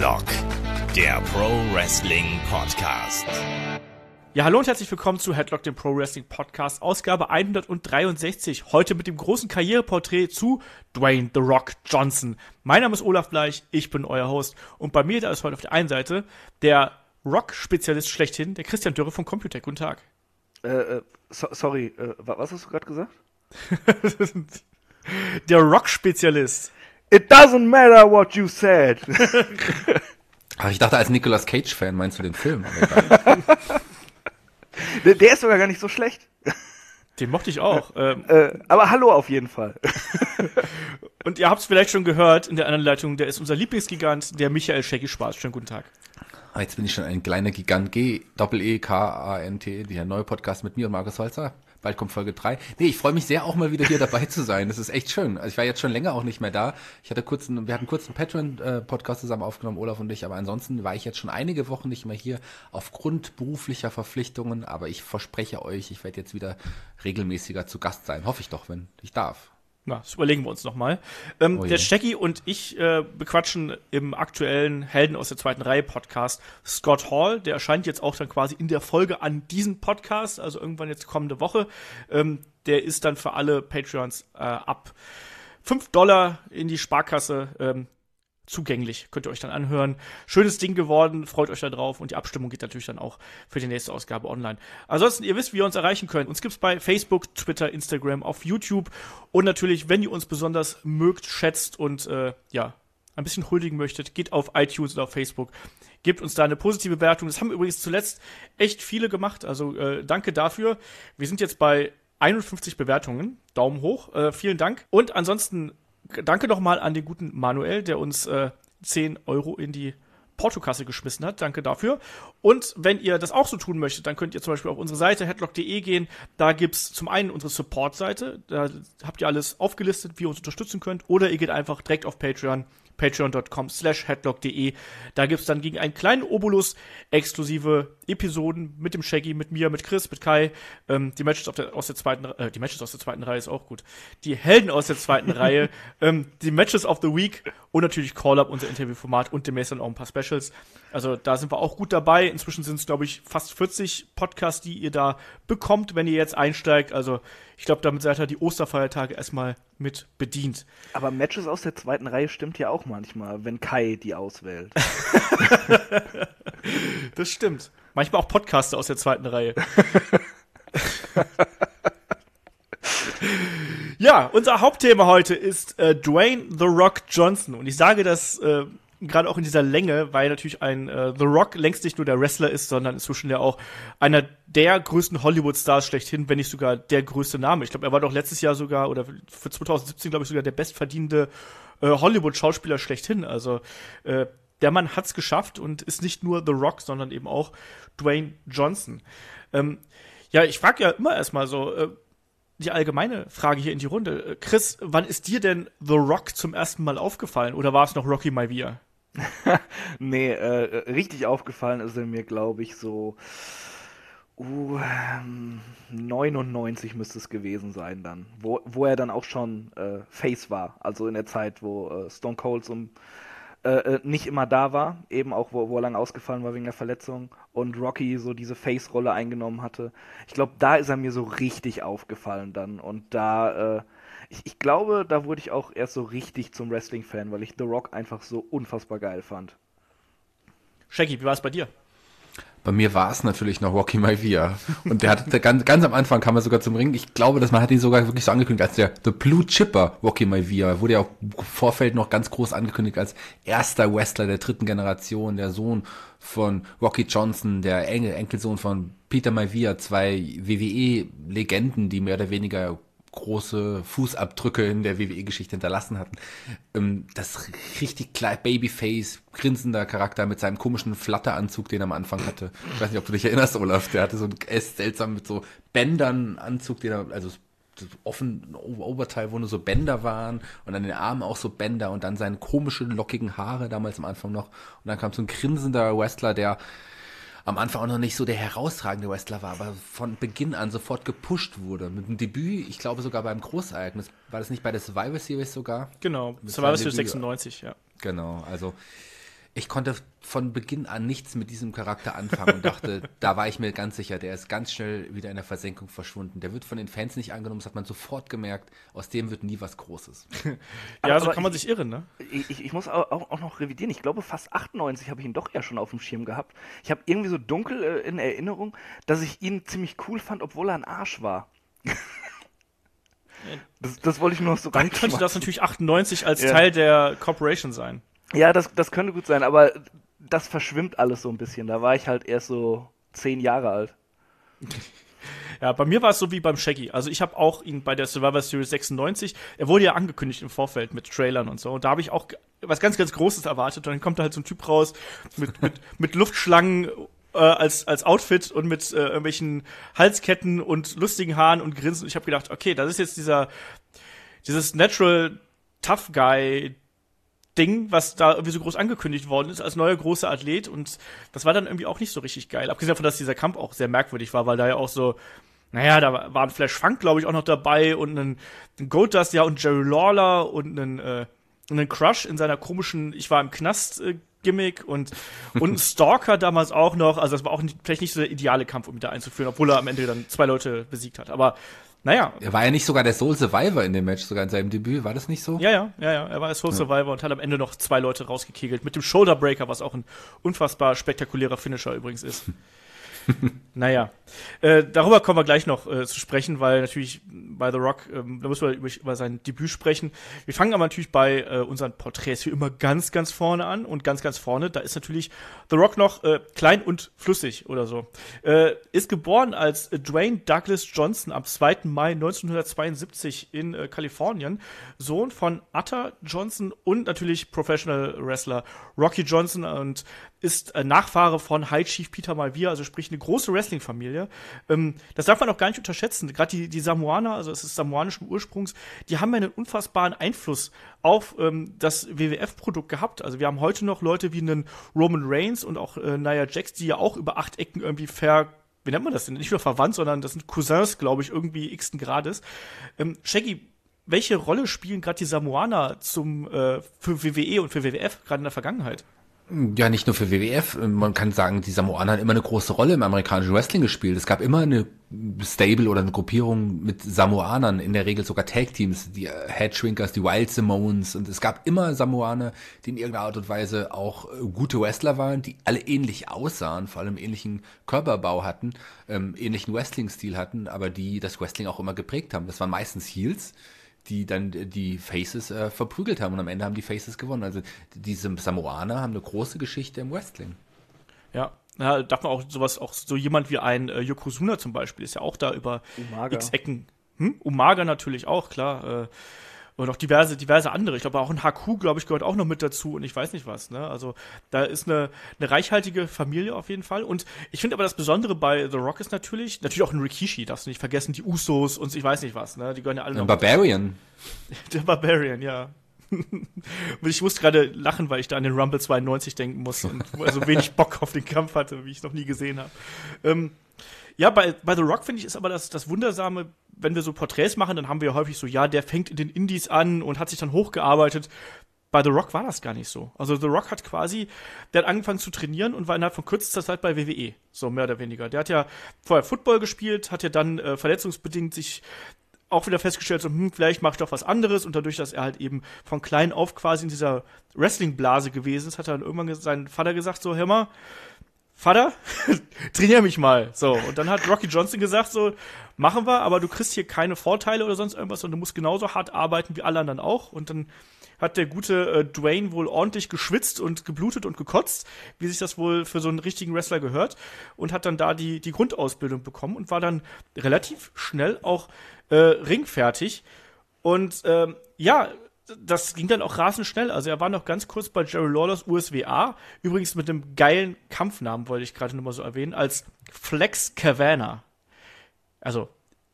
Headlock, der Pro Wrestling Podcast. Ja, hallo und herzlich willkommen zu Headlock, dem Pro Wrestling Podcast, Ausgabe 163. Heute mit dem großen Karriereporträt zu Dwayne The Rock Johnson. Mein Name ist Olaf Bleich, ich bin euer Host. Und bei mir da ist heute auf der einen Seite der Rock-Spezialist schlechthin, der Christian Dürre von Computec. Guten Tag. Sorry, was hast du gerade gesagt? Der Rock-Spezialist. It doesn't matter what you said. Ach, ich dachte, als Nicolas Cage-Fan meinst du den Film. Der ist sogar gar nicht so schlecht. Den mochte ich auch. Aber hallo auf jeden Fall. Und ihr habt es vielleicht schon gehört in der anderen Leitung, der ist unser Lieblingsgigant, der Michael Shaggy Spaß. Schönen guten Tag. Jetzt bin ich schon ein kleiner Gigant. G-E-E-K-A-N-T, der neue Podcast mit mir und Markus Holzer. Bald kommt Folge 3. Nee, ich freue mich sehr, auch mal wieder hier dabei zu sein. Das ist echt schön. Also ich war jetzt schon länger auch nicht mehr da. Wir hatten kurz einen Patreon-Podcast zusammen aufgenommen, Olaf und ich, aber ansonsten war ich jetzt schon einige Wochen nicht mehr hier aufgrund beruflicher Verpflichtungen. Aber ich verspreche euch, ich werde jetzt wieder regelmäßiger zu Gast sein. Hoffe ich doch, wenn ich darf. Na, das überlegen wir uns nochmal. Der Shaggy und ich bequatschen im aktuellen Helden aus der zweiten Reihe Podcast Scott Hall. Der erscheint jetzt auch dann quasi in der Folge an diesem Podcast, also irgendwann jetzt kommende Woche. Der ist dann für alle Patreons ab $5 in die Sparkasse zugänglich. Könnt ihr euch dann anhören. Schönes Ding geworden, freut euch da drauf. Und die Abstimmung geht natürlich dann auch für die nächste Ausgabe online. Ansonsten, ihr wisst, wie ihr uns erreichen könnt. Uns gibt's bei Facebook, Twitter, Instagram, auf YouTube. Und natürlich, wenn ihr uns besonders mögt, schätzt und ein bisschen huldigen möchtet, geht auf iTunes oder auf Facebook. Gebt uns da eine positive Bewertung. Das haben übrigens zuletzt echt viele gemacht. Also danke dafür. Wir sind jetzt bei 51 Bewertungen. Daumen hoch. Vielen Dank. Und ansonsten danke nochmal an den guten Manuel, der uns 10 Euro in die Portokasse geschmissen hat. Danke dafür. Und wenn ihr das auch so tun möchtet, dann könnt ihr zum Beispiel auf unsere Seite headlock.de gehen. Da gibt's zum einen unsere Support-Seite. Da habt ihr alles aufgelistet, wie ihr uns unterstützen könnt. Oder ihr geht einfach direkt auf Patreon. patreon.com/headlock.de. Da gibt's dann gegen einen kleinen Obolus exklusive Episoden mit dem Shaggy, mit mir, mit Chris, mit Kai. Die Matches aus der zweiten Reihe ist auch gut. Die Helden aus der zweiten Reihe, die Matches of the Week und natürlich Call-Up, unser Interviewformat und demnächst dann auch ein paar Specials. Also da sind wir auch gut dabei. Inzwischen sind es, glaube ich, fast 40 Podcasts, die ihr da bekommt, wenn ihr jetzt einsteigt. Also ich glaube, damit seid ihr die Osterfeiertage erstmal mit bedient. Aber Matches aus der zweiten Reihe stimmt ja auch manchmal, wenn Kai die auswählt. Das stimmt. Manchmal auch Podcaster aus der zweiten Reihe. Ja, unser Hauptthema heute ist Dwayne The Rock Johnson. Und ich sage das gerade auch in dieser Länge, weil natürlich ein The Rock längst nicht nur der Wrestler ist, sondern inzwischen ja auch einer der größten Hollywood-Stars schlechthin, wenn nicht sogar der größte Name. Ich glaube, er war doch letztes Jahr sogar, oder für 2017, glaube ich, sogar der bestverdienende Hollywood-Schauspieler schlechthin. Also der Mann hat's geschafft und ist nicht nur The Rock, sondern eben auch Dwayne Johnson. Ich frage ja immer erstmal so, die allgemeine Frage hier in die Runde. Chris, wann ist dir denn The Rock zum ersten Mal aufgefallen? Oder war es noch Rocky Maivia? Nee, richtig aufgefallen ist er mir, glaube ich, so 99 müsste es gewesen sein dann. Wo er dann auch schon Face war. Also in der Zeit, wo Stone Cold nicht immer da war, eben auch, wo er lange ausgefallen war wegen der Verletzung und Rocky so diese Face-Rolle eingenommen hatte. Ich glaube, da ist er mir so richtig aufgefallen dann und da, ich glaube, da wurde ich auch erst so richtig zum Wrestling-Fan, weil ich The Rock einfach so unfassbar geil fand. Shaggy, wie war es bei dir? Bei mir war es natürlich noch Rocky Maivia. Und der hatte ganz am Anfang kam er sogar zum Ring. Ich glaube, dass man hat ihn sogar wirklich so angekündigt als der The Blue Chipper Rocky Maivia. Wurde ja auch im Vorfeld noch ganz groß angekündigt als erster Wrestler der dritten Generation, der Sohn von Rocky Johnson, der Enkelsohn von Peter Maivia, zwei WWE-Legenden, die mehr oder weniger große Fußabdrücke in der WWE-Geschichte hinterlassen hatten. Das richtig klar Babyface, grinsender Charakter mit seinem komischen Flatteranzug, den er am Anfang hatte. Ich weiß nicht, ob du dich erinnerst, Olaf. Der hatte so einen seltsam mit so Bändern Anzug, den er, also offen Oberteil, wo nur so Bänder waren und an den Armen auch so Bänder und dann seine komischen, lockigen Haare damals am Anfang noch. Und dann kam so ein grinsender Wrestler, der am Anfang auch noch nicht so der herausragende Wrestler war, aber von Beginn an sofort gepusht wurde. Mit dem Debüt, ich glaube sogar beim Großereignis, war das nicht bei der Survivor Series sogar? Genau, Survivor Series 96, ja. Genau, also Ich konnte von Beginn an nichts mit diesem Charakter anfangen und dachte, da war ich mir ganz sicher, der ist ganz schnell wieder in der Versenkung verschwunden. Der wird von den Fans nicht angenommen, das hat man sofort gemerkt. Aus dem wird nie was Großes. Ja, so kann man sich irren, ne? Ich muss auch noch revidieren. Ich glaube, fast 98 habe ich ihn doch ja schon auf dem Schirm gehabt. Ich habe irgendwie so dunkel in Erinnerung, dass ich ihn ziemlich cool fand, obwohl er ein Arsch war. Das wollte ich nur so Dann könnte das natürlich 98 als Teil der Corporation sein. Ja, das könnte gut sein, aber das verschwimmt alles so ein bisschen. Da war ich halt erst so 10 Jahre alt. Ja, bei mir war es so wie beim Shaggy. Also ich habe auch ihn bei der Survivor Series 96, er wurde ja angekündigt im Vorfeld mit Trailern und so. Und da habe ich auch was ganz, ganz Großes erwartet. Und dann kommt da halt so ein Typ raus mit Luftschlangen als Outfit und mit irgendwelchen Halsketten und lustigen Haaren und Grinsen. Und ich habe gedacht, okay, das ist jetzt dieses Natural Tough Guy Ding, was da irgendwie so groß angekündigt worden ist, als neuer großer Athlet, und das war dann irgendwie auch nicht so richtig geil. Abgesehen davon, dass dieser Kampf auch sehr merkwürdig war, weil da ja auch so, naja, da war ein Flash Funk, glaube ich, auch noch dabei und ein Goldust, ja, und Jerry Lawler und einen Crush in seiner komischen Ich war im Knast Gimmick und ein Stalker damals auch noch. Also das war auch vielleicht nicht so der ideale Kampf, um ihn da einzuführen, obwohl er am Ende dann 2 Leute besiegt hat. Aber naja. Er war ja nicht sogar der Sole Survivor in dem Match, sogar in seinem Debüt, war das nicht so? Ja. Er war der Sole Survivor und hat am Ende noch 2 Leute rausgekegelt. Mit dem Shoulderbreaker, was auch ein unfassbar spektakulärer Finisher übrigens ist. Naja. Darüber kommen wir gleich noch zu sprechen, weil natürlich bei The Rock, da müssen wir über sein Debüt sprechen. Wir fangen aber natürlich bei unseren Porträts wie immer ganz, ganz vorne an. Und ganz, ganz vorne, da ist natürlich The Rock noch klein und flüssig oder so. Ist geboren als Dwayne Douglas Johnson am 2. Mai 1972 in Kalifornien. Sohn von Atta Johnson und natürlich Professional Wrestler Rocky Johnson, und ist Nachfahre von High Chief Peter Maivia, also sprich eine große Wrestling-Familie. Das darf man auch gar nicht unterschätzen. Gerade die Samoaner, also es ist samoanischen Ursprungs, die haben ja einen unfassbaren Einfluss auf das WWF-Produkt gehabt. Also wir haben heute noch Leute wie einen Roman Reigns und auch Nia Jax, die ja auch über 8 Ecken irgendwie wie nennt man das denn? Nicht nur verwandt, sondern das sind Cousins, glaube ich, irgendwie x-ten Grades. Shaggy, welche Rolle spielen gerade die Samoaner für WWE und für WWF gerade in der Vergangenheit? Ja, nicht nur für WWF. Man kann sagen, die Samoaner haben immer eine große Rolle im amerikanischen Wrestling gespielt. Es gab immer eine Stable oder eine Gruppierung mit Samoanern, in der Regel sogar Tag-Teams, die Headshrinkers, die Wild Samoans, und es gab immer Samoaner, die in irgendeiner Art und Weise auch gute Wrestler waren, die alle ähnlich aussahen, vor allem ähnlichen Körperbau hatten, ähnlichen Wrestling-Stil hatten, aber die das Wrestling auch immer geprägt haben. Das waren meistens Heels, die dann die Faces verprügelt haben, und am Ende haben die Faces gewonnen. Also diese Samoaner haben eine große Geschichte im Wrestling. Ja, darf man auch so jemand wie ein Yokozuna zum Beispiel, ist ja auch da über Umaga. X Ecken. Umaga natürlich auch, klar. Und auch diverse andere. Ich glaube, auch ein Haku, glaube ich, gehört auch noch mit dazu und ich weiß nicht was, ne? Also, da ist eine reichhaltige Familie auf jeden Fall. Und ich finde aber das Besondere bei The Rock ist natürlich auch ein Rikishi, darfst du nicht vergessen, die Usos und ich weiß nicht was, ne? Die gehören ja alle noch. Barbarian. Der Barbarian, ja. Und ich musste gerade lachen, weil ich da an den Rumble 92 denken muss und so wenig Bock auf den Kampf hatte, wie ich es noch nie gesehen habe. Ja, bei The Rock, finde ich, ist aber das Wundersame, wenn wir so Porträts machen, dann haben wir ja häufig so, ja, der fängt in den Indies an und hat sich dann hochgearbeitet. Bei The Rock war das gar nicht so. Also The Rock hat der hat angefangen zu trainieren und war innerhalb von kürzester Zeit bei WWE, so mehr oder weniger. Der hat ja vorher Football gespielt, hat ja dann verletzungsbedingt sich auch wieder festgestellt, so, vielleicht mache ich doch was anderes, und dadurch, dass er halt eben von klein auf quasi in dieser Wrestling-Blase gewesen ist, hat er dann irgendwann seinen Vater gesagt, so, hör mal, Vater, trainier mich mal. So, und dann hat Rocky Johnson gesagt, so, machen wir, aber du kriegst hier keine Vorteile oder sonst irgendwas, und du musst genauso hart arbeiten wie alle anderen auch. Und dann hat der gute Dwayne wohl ordentlich geschwitzt und geblutet und gekotzt, wie sich das wohl für so einen richtigen Wrestler gehört, und hat dann da die Grundausbildung bekommen und war dann relativ schnell auch ringfertig. Und ja, das ging dann auch rasend schnell. Also er war noch ganz kurz bei Jerry Lawlers USWA, übrigens mit einem geilen Kampfnamen, wollte ich gerade nur mal so erwähnen, als Flex Cavana. Also,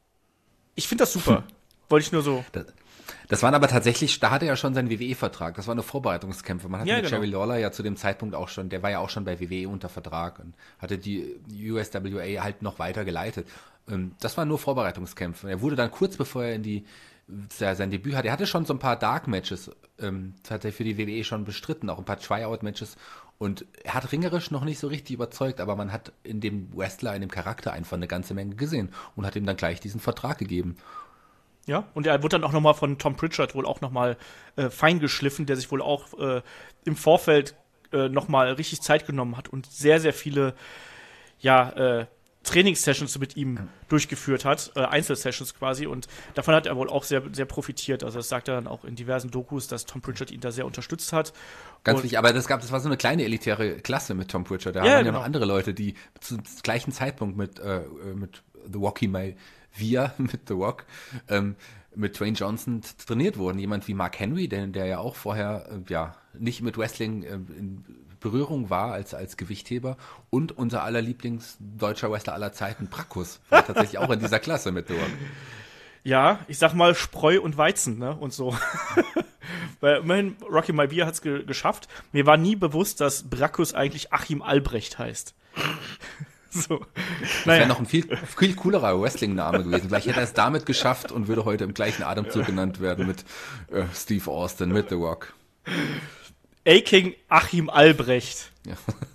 ich finde das super. Wollte ich nur so. Das waren aber tatsächlich, da hatte er ja schon seinen WWE-Vertrag. Das waren nur Vorbereitungskämpfe. Man hatte mit Jerry Lawler ja zu dem Zeitpunkt auch schon, der war ja auch schon bei WWE unter Vertrag und hatte die USWA halt noch weiter geleitet. Das waren nur Vorbereitungskämpfe. Er wurde dann kurz bevor er sein Debüt hatte, er hatte schon so ein paar Dark-Matches, hat er für die WWE schon bestritten, auch ein paar Tryout-Matches, Und er hat ringerisch noch nicht so richtig überzeugt, aber man hat in dem Wrestler, in dem Charakter einfach eine ganze Menge gesehen und hat ihm dann gleich diesen Vertrag gegeben. Ja, und er wurde dann auch nochmal von Tom Pritchard wohl auch nochmal fein geschliffen, der sich wohl auch im Vorfeld nochmal richtig Zeit genommen hat und sehr, sehr viele Trainingssessions mit ihm durchgeführt hat, Einzelsessions quasi, und davon hat er wohl auch sehr, sehr profitiert. Also das sagt er dann auch in diversen Dokus, dass Tom Pritchard ihn da sehr unterstützt hat. Ganz wichtig, aber das war so eine kleine elitäre Klasse mit Tom Pritchard. Da Ja, waren ja noch andere Leute, die zum gleichen Zeitpunkt mit The Rocky Maivia, mit The Rock, mit Dwayne Johnson trainiert wurden. Jemand wie Mark Henry, der ja auch vorher nicht mit Wrestling in Berührung war als Gewichtheber, und unser aller Lieblingsdeutscher Wrestler aller Zeiten, Brackus, war tatsächlich auch in dieser Klasse mit The Rock. Ja, ich sag mal Spreu und Weizen, ne, und so. Weil immerhin, Rocky Maivia hat's geschafft. Mir war nie bewusst, dass Brackus eigentlich Achim Albrecht heißt. So. Das wäre noch ein viel coolerer Wrestling-Name gewesen. Vielleicht hätte er es damit geschafft und würde heute im gleichen Atemzug genannt werden mit Steve Austin, mit The Rock. A-King Achim Albrecht. Ja.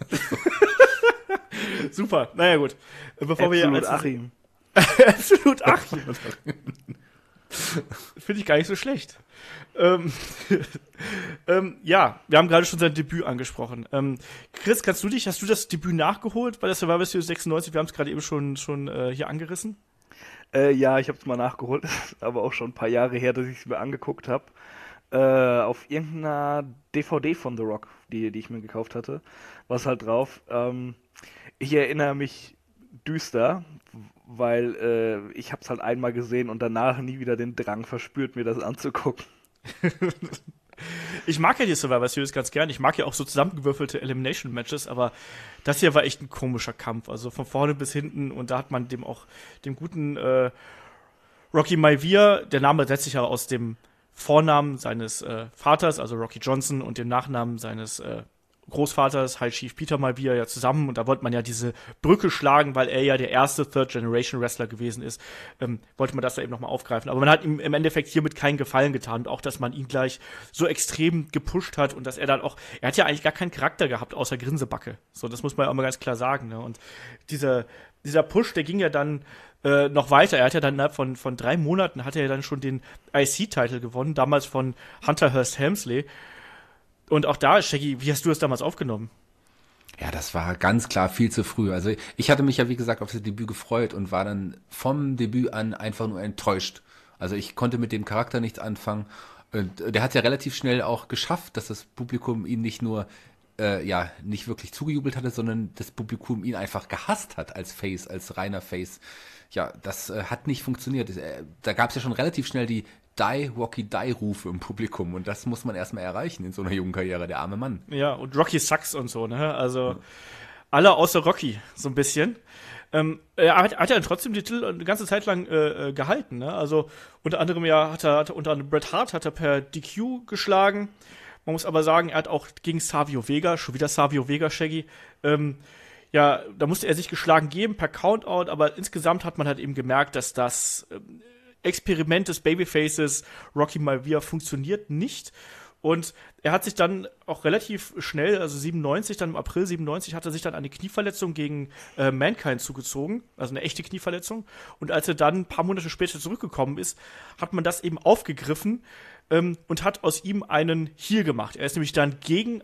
Super, naja gut. Bevor Absolut Achim. Absolut Achim. Finde ich gar nicht so schlecht. Ja, wir haben gerade schon sein Debüt angesprochen. Chris, hast du das Debüt nachgeholt bei der Survivor Series 96? Wir haben es gerade eben schon hier angerissen. Ja, ich habe es mal nachgeholt, aber auch schon ein paar Jahre her, dass ich es mir angeguckt habe. Auf irgendeiner DVD von The Rock, die ich mir gekauft hatte, war es halt drauf. Ich erinnere mich düster, weil ich habe es halt einmal gesehen und danach nie wieder den Drang verspürt, mir das anzugucken. Ich mag ja die Survivor Series ganz gern. Ich mag ja auch so zusammengewürfelte Elimination-Matches, aber das hier war echt ein komischer Kampf. Also von vorne bis hinten, und da hat man dem guten Rocky Maivia, der Name setzt sich ja aus dem Vornamen seines Vaters, also Rocky Johnson, und dem Nachnamen seines Großvaters, High Chief Peter Maivia, ja zusammen, und da wollte man ja diese Brücke schlagen, weil er ja der erste Third-Generation-Wrestler gewesen ist, wollte man das da eben nochmal aufgreifen. Aber man hat ihm im Endeffekt hiermit keinen Gefallen getan, und auch, dass man ihn gleich so extrem gepusht hat und dass er dann auch, er hat ja eigentlich gar keinen Charakter gehabt, außer Grinsebacke. So, das muss man ja auch mal ganz klar sagen, ne? Und dieser Push, der ging ja dann noch weiter. Er hat ja dann innerhalb von 3 Monaten hat er ja dann schon den IC-Titel gewonnen, damals von Hunter Hearst Helmsley. Und auch da, Shaggy, wie hast du das damals aufgenommen? Ja, das war ganz klar viel zu früh. Also ich hatte mich ja, wie gesagt, auf das Debüt gefreut und war dann vom Debüt an einfach nur enttäuscht. Also ich konnte mit dem Charakter nichts anfangen. Und der hat ja relativ schnell auch geschafft, dass das Publikum ihn nicht nur nicht wirklich zugejubelt hatte, sondern das Publikum ihn einfach gehasst hat als Face, als reiner Face. Ja, das hat nicht funktioniert. Da gab es ja schon relativ schnell die Rocky Die-Rufe im Publikum, und das muss man erstmal erreichen in so einer jungen Karriere, der arme Mann. Ja, und Rocky sucks und so, ne? Also alle außer Rocky, so ein bisschen. Er hat ja dann trotzdem den Titel eine ganze Zeit lang gehalten, ne? Also unter anderem hat er unter anderem Bret Hart hat er per DQ geschlagen. Man muss aber sagen, er hat auch gegen Savio Vega, schon wieder Savio Vega, Shaggy, da musste er sich geschlagen geben per Countout, aber insgesamt hat man halt eben gemerkt, dass das Experiment des Babyfaces Rocky Maivia funktioniert nicht. Und er hat sich dann auch relativ schnell, also 97, dann im April 97, hat er sich dann eine Knieverletzung gegen Mankind zugezogen, also eine echte Knieverletzung. Und als er dann ein paar Monate später zurückgekommen ist, hat man das eben aufgegriffen und hat aus ihm einen Heel gemacht. Er ist nämlich dann gegen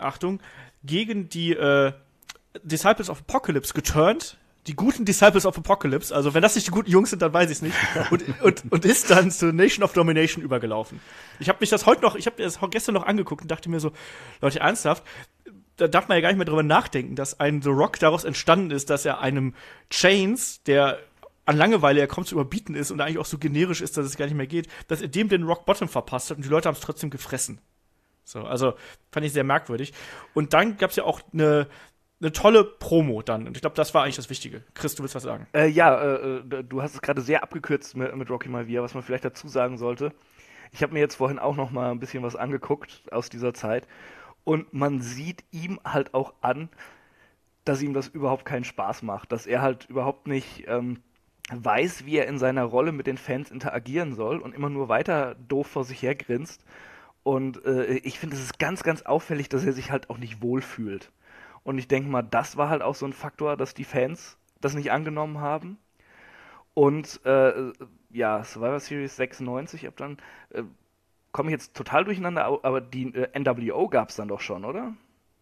die Disciples of Apocalypse geturnt. Die guten Disciples of Apocalypse, also wenn das nicht die guten Jungs sind, dann weiß ich es nicht. Und ist dann zu Nation of Domination übergelaufen. Ich habe mir das gestern noch angeguckt und dachte mir so, Leute, ernsthaft, da darf man ja gar nicht mehr drüber nachdenken, dass ein The Rock daraus entstanden ist, dass er einem Chains, der an Langeweile kaum zu überbieten ist und eigentlich auch so generisch ist, dass es gar nicht mehr geht, dass er dem den Rock Bottom verpasst hat und die Leute haben es trotzdem gefressen. So, also fand ich sehr merkwürdig. Und dann gab es ja auch eine tolle Promo dann. Und ich glaube, das war eigentlich das Wichtige. Chris, du willst was sagen? Du hast es gerade sehr abgekürzt mit Rocky Maivia, was man vielleicht dazu sagen sollte. Ich habe mir jetzt vorhin auch noch mal ein bisschen was angeguckt aus dieser Zeit. Und man sieht ihm halt auch an, dass ihm das überhaupt keinen Spaß macht. Dass er halt überhaupt nicht weiß, wie er in seiner Rolle mit den Fans interagieren soll und immer nur weiter doof vor sich her grinst. Und ich finde, es ist ganz, ganz auffällig, dass er sich halt auch nicht wohlfühlt. Und ich denke mal, das war halt auch so ein Faktor, dass die Fans das nicht angenommen haben. Und Survivor Series 96, ab dann komme ich jetzt total durcheinander, aber die NWO gab es dann doch schon, oder?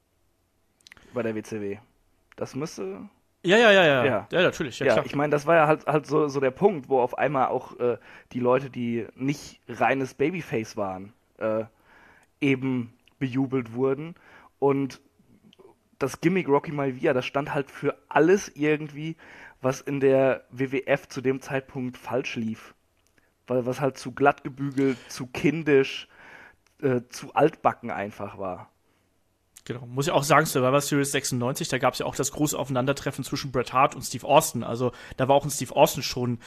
Bei der WCW. Das müsste... Ja, natürlich, ja, Ja, klar. ich meine, das war ja halt so der Punkt, wo auf einmal auch die Leute, die nicht reines Babyface waren, eben bejubelt wurden. Und das Gimmick Rocky Maivia, das stand halt für alles irgendwie, was in der WWF zu dem Zeitpunkt falsch lief. Weil was halt zu glatt gebügelt, zu kindisch, zu altbacken einfach war. Genau. Muss ich auch sagen, Survivor Series 96, da gab es ja auch das große Aufeinandertreffen zwischen Bret Hart und Steve Austin. Also da war auch ein Steve Austin schon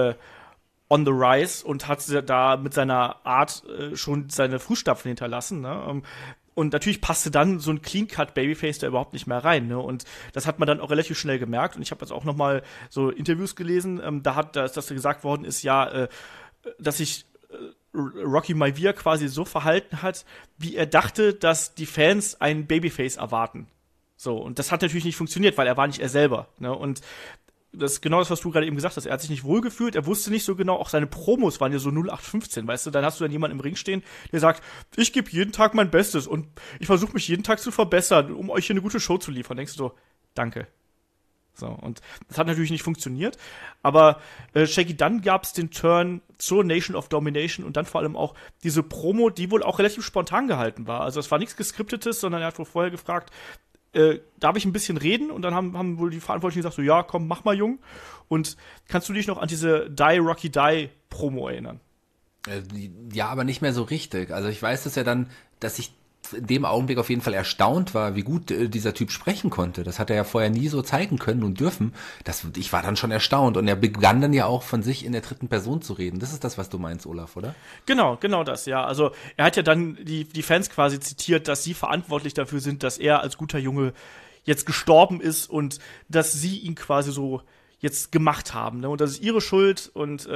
on the rise und hat da mit seiner Art schon seine Fußstapfen hinterlassen. Ne? Und natürlich passte dann so ein Clean-Cut-Babyface da überhaupt nicht mehr rein. Ne? Und das hat man dann auch relativ schnell gemerkt. Und ich habe jetzt auch noch mal so Interviews gelesen, da ist das gesagt worden ist, dass sich Rocky Maivia quasi so verhalten hat, wie er dachte, dass die Fans einen Babyface erwarten. So, und das hat natürlich nicht funktioniert, weil er war nicht er selber. Ne? Und das ist genau das, was du gerade eben gesagt hast. Er hat sich nicht wohlgefühlt, er wusste nicht so genau, auch seine Promos waren ja so 0815, weißt du, dann hast du dann jemanden im Ring stehen, der sagt, ich gebe jeden Tag mein Bestes und ich versuche mich jeden Tag zu verbessern, um euch hier eine gute Show zu liefern. Denkst du so, danke. So, und das hat natürlich nicht funktioniert, aber Shaggy, dann gab es den Turn zur Nation of Domination und dann vor allem auch diese Promo, die wohl auch relativ spontan gehalten war. Also es war nichts Geskriptetes, sondern er hat wohl vorher gefragt, darf ich ein bisschen reden? Und dann haben wohl die Verantwortlichen gesagt, so, ja, komm, mach mal, Jung. Und kannst du dich noch an diese Die Rocky Die Promo erinnern? Ja, aber nicht mehr so richtig. Also ich weiß das ja dann, dass ich in dem Augenblick auf jeden Fall erstaunt war, wie gut dieser Typ sprechen konnte. Das hat er ja vorher nie so zeigen können und dürfen. Ich war dann schon erstaunt und er begann dann ja auch von sich in der dritten Person zu reden. Das ist das, was du meinst, Olaf, oder? Genau das, ja. Also er hat ja dann die Fans quasi zitiert, dass sie verantwortlich dafür sind, dass er als guter Junge jetzt gestorben ist und dass sie ihn quasi so jetzt gemacht haben. Ne? Und das ist ihre Schuld und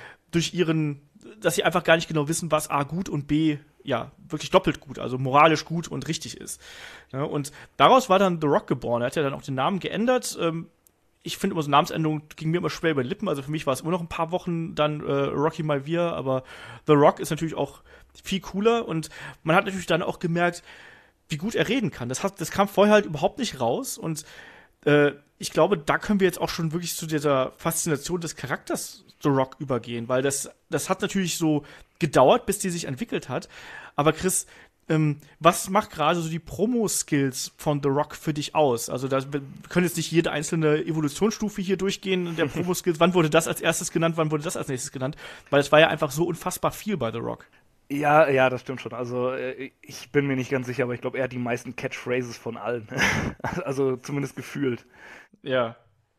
dass sie einfach gar nicht genau wissen, was A gut und B ja wirklich doppelt gut, also moralisch gut und richtig ist. Ja, und daraus war dann The Rock geboren. Er hat ja dann auch den Namen geändert. Ich finde immer so Namensänderung ging mir immer schwer über die Lippen. Also für mich war es immer noch ein paar Wochen dann Rocky Maivia, aber The Rock ist natürlich auch viel cooler und man hat natürlich dann auch gemerkt, wie gut er reden kann. Das kam vorher halt überhaupt nicht raus und ich glaube, da können wir jetzt auch schon wirklich zu dieser Faszination des Charakters The Rock übergehen, weil das hat natürlich so gedauert, bis die sich entwickelt hat. Aber Chris, was macht gerade so die Promo-Skills von The Rock für dich aus? Also wir können jetzt nicht jede einzelne Evolutionsstufe hier durchgehen der Promo-Skills. Wann wurde das als erstes genannt, wann wurde das als nächstes genannt? Weil es war ja einfach so unfassbar viel bei The Rock. Ja, das stimmt schon. Also ich bin mir nicht ganz sicher, aber ich glaube, er hat die meisten Catchphrases von allen. Also zumindest gefühlt. Ja.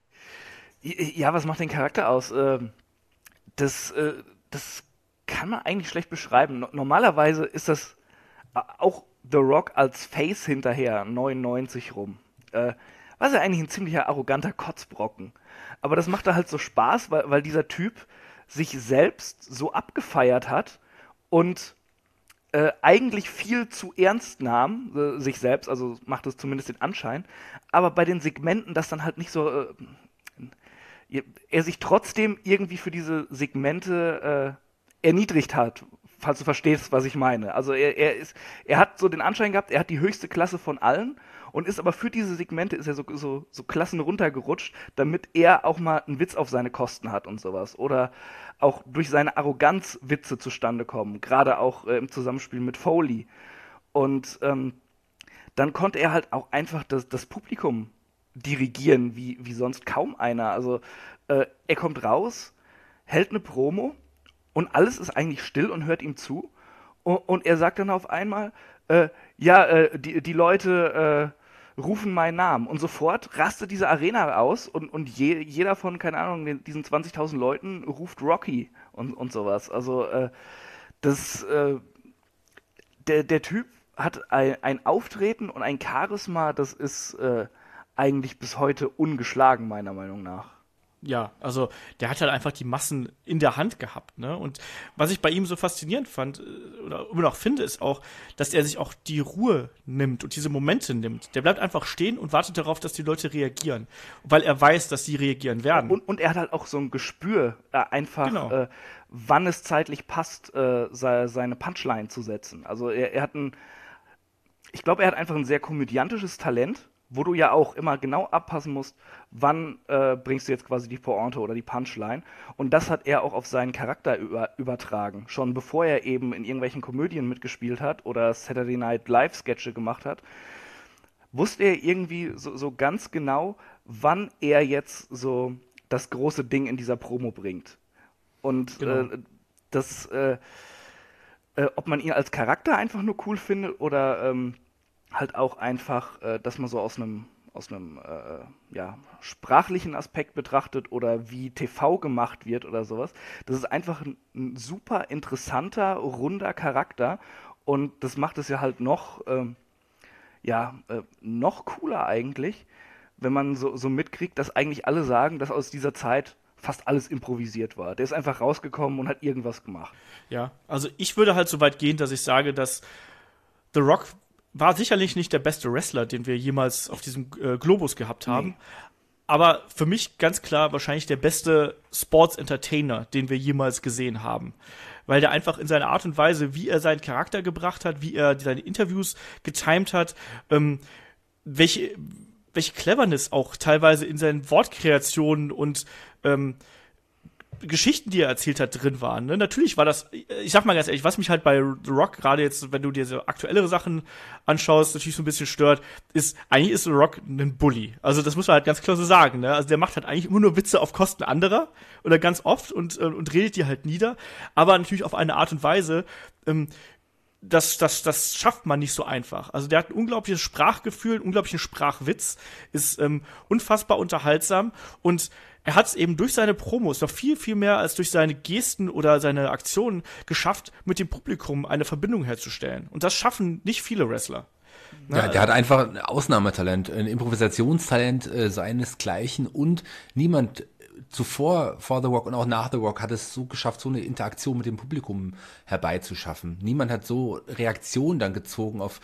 Ja, was macht den Charakter aus? Das kann man eigentlich schlecht beschreiben. Normalerweise ist das auch The Rock als Face hinterher, 99 rum. Was ja eigentlich ein ziemlicher arroganter Kotzbrocken. Aber das macht da halt so Spaß, weil dieser Typ sich selbst so abgefeiert hat und eigentlich viel zu ernst nahm, sich selbst, also macht es zumindest den Anschein, aber bei den Segmenten das dann halt nicht so, er sich trotzdem irgendwie für diese Segmente erniedrigt hat, falls du verstehst, was ich meine. Also er hat so den Anschein gehabt, er hat die höchste Klasse von allen und ist aber für diese Segmente ist er so Klassen runtergerutscht, damit er auch mal einen Witz auf seine Kosten hat und sowas. Oder auch durch seine Arroganz Witze zustande kommen, gerade auch im Zusammenspiel mit Foley. Und dann konnte er halt auch einfach das Publikum dirigieren, wie sonst kaum einer. Also er kommt raus, hält eine Promo und alles ist eigentlich still und hört ihm zu. Und er sagt dann auf einmal, die Leute rufen meinen Namen. Und sofort rastet diese Arena aus und jeder von, keine Ahnung, diesen 20.000 Leuten ruft Rocky und sowas. Also der Typ hat ein Auftreten und ein Charisma, das ist eigentlich bis heute ungeschlagen, meiner Meinung nach. Ja, also der hat halt einfach die Massen in der Hand gehabt, ne? Und was ich bei ihm so faszinierend fand oder immer noch finde, ist auch, dass er sich auch die Ruhe nimmt und diese Momente nimmt. Der bleibt einfach stehen und wartet darauf, dass die Leute reagieren, weil er weiß, dass sie reagieren werden. Und er hat halt auch so ein Gespür, einfach, Genau. wann es zeitlich passt, seine Punchline zu setzen. Also ich glaube, er hat einfach ein sehr komödiantisches Talent, wo du ja auch immer genau abpassen musst, wann bringst du jetzt quasi die Pointe oder die Punchline. Und das hat er auch auf seinen Charakter übertragen. Schon bevor er eben in irgendwelchen Komödien mitgespielt hat oder Saturday Night Live Sketche gemacht hat, wusste er irgendwie so ganz genau, wann er jetzt so das große Ding in dieser Promo bringt. Und Genau. ob man ihn als Charakter einfach nur cool findet oder halt auch einfach, dass man so aus einem sprachlichen Aspekt betrachtet oder wie TV gemacht wird oder sowas. Das ist einfach ein super interessanter, runder Charakter und das macht es ja halt noch cooler eigentlich, wenn man so mitkriegt, dass eigentlich alle sagen, dass aus dieser Zeit fast alles improvisiert war. Der ist einfach rausgekommen und hat irgendwas gemacht. Ja, also ich würde halt so weit gehen, dass ich sage, dass The Rock war sicherlich nicht der beste Wrestler, den wir jemals auf diesem Globus gehabt haben. Nee. Aber für mich ganz klar wahrscheinlich der beste Sports-Entertainer, den wir jemals gesehen haben. Weil der einfach in seiner Art und Weise, wie er seinen Charakter gebracht hat, wie er seine Interviews getimed hat, welche Cleverness auch teilweise in seinen Wortkreationen und Geschichten, die er erzählt hat, drin waren. Ne? Natürlich war das, ich sag mal ganz ehrlich, was mich halt bei The Rock, gerade jetzt, wenn du dir so aktuellere Sachen anschaust, natürlich so ein bisschen stört, eigentlich ist The Rock ein Bully. Also das muss man halt ganz klar so sagen. Ne? Also der macht halt eigentlich immer nur Witze auf Kosten anderer oder ganz oft und redet die halt nieder, aber natürlich auf eine Art und Weise, das schafft man nicht so einfach. Also der hat ein unglaubliches Sprachgefühl, einen unglaublichen Sprachwitz, ist unfassbar unterhaltsam und er hat es eben durch seine Promos noch viel, viel mehr als durch seine Gesten oder seine Aktionen geschafft, mit dem Publikum eine Verbindung herzustellen. Und das schaffen nicht viele Wrestler. Ja, der hat einfach ein Ausnahmetalent, ein Improvisationstalent seinesgleichen und niemand zuvor, vor The Rock und auch nach The Rock, hat es so geschafft, so eine Interaktion mit dem Publikum herbeizuschaffen. Niemand hat so Reaktion dann gezogen auf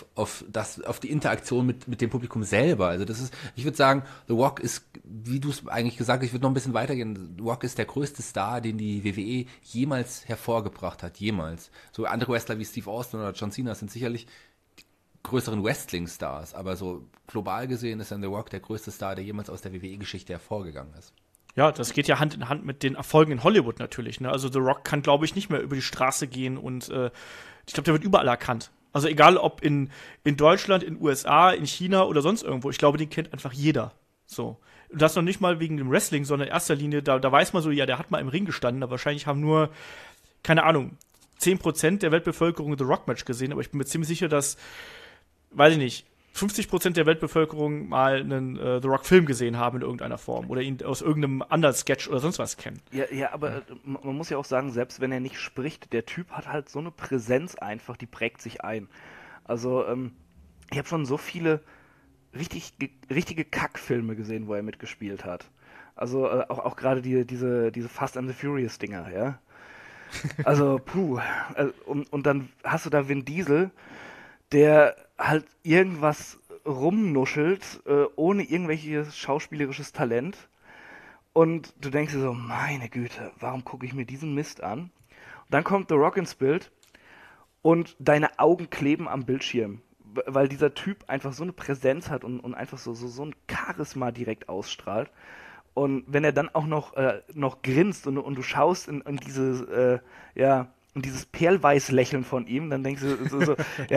die Interaktion mit dem Publikum selber. Also das ist, ich würde sagen, The Rock ist, wie du es eigentlich gesagt hast, ich würde noch ein bisschen weitergehen, The Rock ist der größte Star, den die WWE jemals hervorgebracht hat, jemals. So andere Wrestler wie Steve Austin oder John Cena sind sicherlich die größeren Wrestling-Stars, aber so global gesehen ist dann The Rock der größte Star, der jemals aus der WWE-Geschichte hervorgegangen ist. Ja, das geht ja Hand in Hand mit den Erfolgen in Hollywood natürlich. Ne? Also The Rock kann, glaube ich, nicht mehr über die Straße gehen und ich glaube, der wird überall erkannt. Also egal ob in Deutschland, in USA, in China oder sonst irgendwo. Ich glaube, den kennt einfach jeder. So. Und das noch nicht mal wegen dem Wrestling, sondern in erster Linie, da weiß man so, ja, der hat mal im Ring gestanden, aber wahrscheinlich haben nur, keine Ahnung, 10% der Weltbevölkerung The Rock-Match gesehen, aber ich bin mir ziemlich sicher, dass, weiß ich nicht, 50% der Weltbevölkerung mal einen The Rock-Film gesehen haben in irgendeiner Form oder ihn aus irgendeinem anderen Sketch oder sonst was kennen. Ja, aber man muss ja auch sagen, selbst wenn er nicht spricht, der Typ hat halt so eine Präsenz einfach, die prägt sich ein. Also, ich habe schon so viele richtige Kackfilme gesehen, wo er mitgespielt hat. Also, auch gerade diese Fast and the Furious-Dinger, ja. Also, und dann hast du da Vin Diesel, der halt irgendwas rumnuschelt, ohne irgendwelches schauspielerisches Talent. Und du denkst dir so, meine Güte, warum gucke ich mir diesen Mist an? Und dann kommt The Rock ins Bild und deine Augen kleben am Bildschirm, weil dieser Typ einfach so eine Präsenz hat und einfach so ein Charisma direkt ausstrahlt. Und wenn er dann auch noch grinst und du schaust in dieses, und dieses Perlweiß-Lächeln von ihm, dann denkst du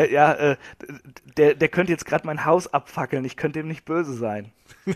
der könnte jetzt gerade mein Haus abfackeln, ich könnte ihm nicht böse sein.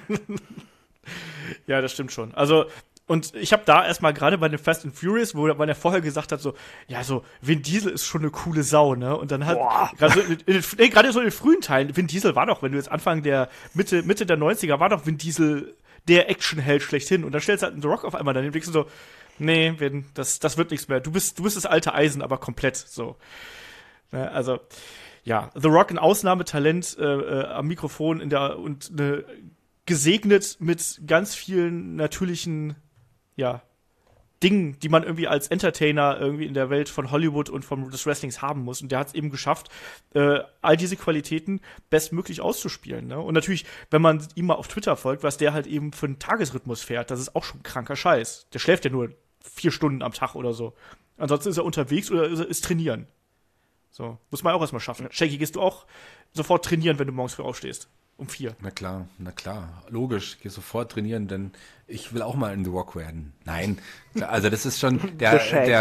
Ja, das stimmt schon. Also, und ich habe da erstmal gerade bei den Fast and Furious, wo er vorher gesagt hat, so, ja, so, Vin Diesel ist schon eine coole Sau, ne? Und dann hat, gerade so in den frühen Teilen, Vin Diesel war doch, wenn du jetzt Anfang der Mitte der 90er, war doch Vin Diesel der Actionheld schlechthin. Und dann stellst du halt einen The Rock auf einmal daneben, denkst du so, nee, das wird nichts mehr. Du bist das alte Eisen, aber komplett so. Ja, also, ja, The Rock ein Ausnahmetalent am Mikrofon und eine gesegnet mit ganz vielen natürlichen, ja, Dingen, die man irgendwie als Entertainer irgendwie in der Welt von Hollywood und des Wrestlings haben muss. Und der hat es eben geschafft, all diese Qualitäten bestmöglich auszuspielen. Ne? Und natürlich, wenn man ihm mal auf Twitter folgt, was der halt eben für einen Tagesrhythmus fährt, das ist auch schon kranker Scheiß. Der schläft ja nur 4 Stunden am Tag oder so. Ansonsten ist er unterwegs oder ist trainieren. So, muss man auch erstmal schaffen. Shaggy, gehst du auch sofort trainieren, wenn du morgens früh aufstehst? Um 4. Na klar, logisch. Ich gehe sofort trainieren, denn ich will auch mal in The Rock werden. Nein, klar, also das ist schon der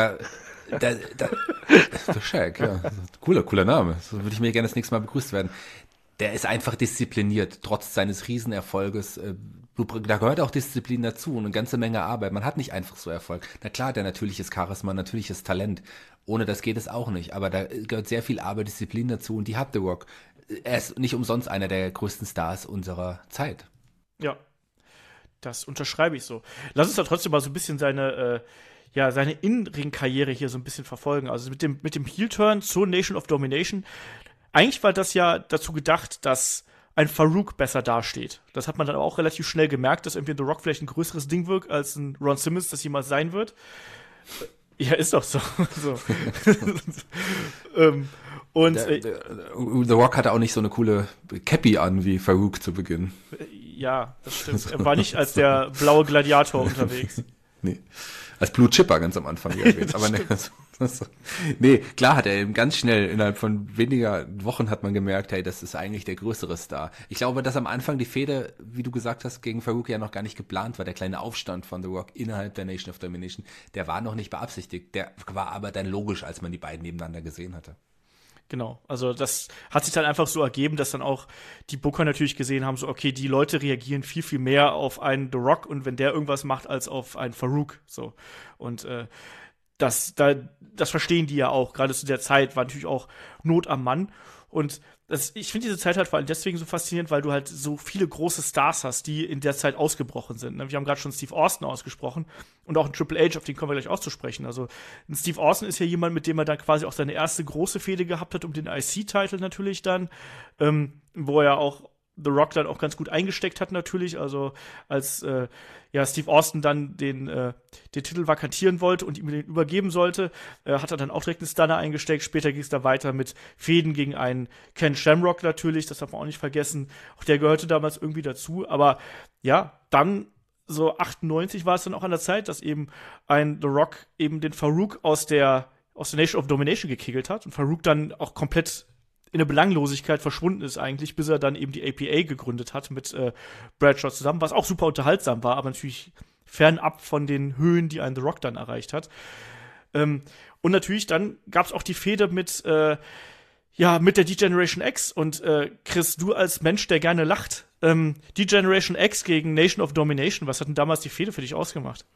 Shaq, ja. Cooler Name. So würde ich mir gerne das nächste Mal begrüßt werden. Der ist einfach diszipliniert, trotz seines Riesenerfolges. Da gehört auch Disziplin dazu und eine ganze Menge Arbeit. Man hat nicht einfach so Erfolg. Na klar, der natürliches Charisma, natürliches Talent. Ohne das geht es auch nicht. Aber da gehört sehr viel Arbeit, Disziplin dazu und die hat The Rock. Er ist nicht umsonst einer der größten Stars unserer Zeit. Ja, das unterschreibe ich so. Lass uns da trotzdem mal so ein bisschen seine In-Ring-Karriere hier so ein bisschen verfolgen. Also mit dem Heel-Turn zur Nation of Domination. Eigentlich war das ja dazu gedacht, dass ein Farouk besser dasteht. Das hat man dann auch relativ schnell gemerkt, dass irgendwie The Rock vielleicht ein größeres Ding wirkt, als ein Ron Simmons das jemals sein wird. Ja, ist doch so. The Rock hatte auch nicht so eine coole Cappy an wie Farouk zu Beginn. Ja, das stimmt. Er war nicht als der blaue Gladiator unterwegs. Nee, als Blue Chipper ganz am Anfang erwähnt. Aber nee, klar hat er eben ganz schnell, innerhalb von weniger Wochen hat man gemerkt, hey, das ist eigentlich der größere Star. Ich glaube, dass am Anfang die Fehde, wie du gesagt hast, gegen Farouk ja noch gar nicht geplant war. Der kleine Aufstand von The Rock innerhalb der Nation of Domination, der war noch nicht beabsichtigt. Der war aber dann logisch, als man die beiden nebeneinander gesehen hatte. Genau, also das hat sich dann einfach so ergeben, dass dann auch die Booker natürlich gesehen haben, so okay, die Leute reagieren viel, viel mehr auf einen The Rock und wenn der irgendwas macht, als auf einen Farouk, so. Und das verstehen die ja auch, gerade zu der Zeit war natürlich auch Not am Mann und ich finde diese Zeit halt vor allem deswegen so faszinierend, weil du halt so viele große Stars hast, die in der Zeit ausgebrochen sind. Wir haben gerade schon Steve Austin ausgesprochen und auch ein Triple H, auf den kommen wir gleich auch zu sprechen. Also ein Steve Austin ist ja jemand, mit dem er dann quasi auch seine erste große Fehde gehabt hat, um den IC-Titel natürlich dann, wo er auch The Rock dann auch ganz gut eingesteckt hat natürlich, also als Steve Austin dann den Titel vakantieren wollte und ihm den übergeben sollte, hat er dann auch direkt einen Stunner eingesteckt. Später ging es da weiter mit Fäden gegen einen Ken Shamrock natürlich, das darf man auch nicht vergessen. Auch der gehörte damals irgendwie dazu, aber ja, dann so 98 war es dann auch an der Zeit, dass eben ein The Rock eben den Farouk aus der Nation of Domination gekegelt hat und Farouk dann auch komplett in der Belanglosigkeit verschwunden ist eigentlich, bis er dann eben die APA gegründet hat mit Bradshaw zusammen, was auch super unterhaltsam war, aber natürlich fernab von den Höhen, die ein The Rock dann erreicht hat. Und natürlich dann gab es auch die Fehde mit der D-Generation X und Chris, du als Mensch, der gerne lacht, D-Generation X gegen Nation of Domination, was hat denn damals die Fehde für dich ausgemacht?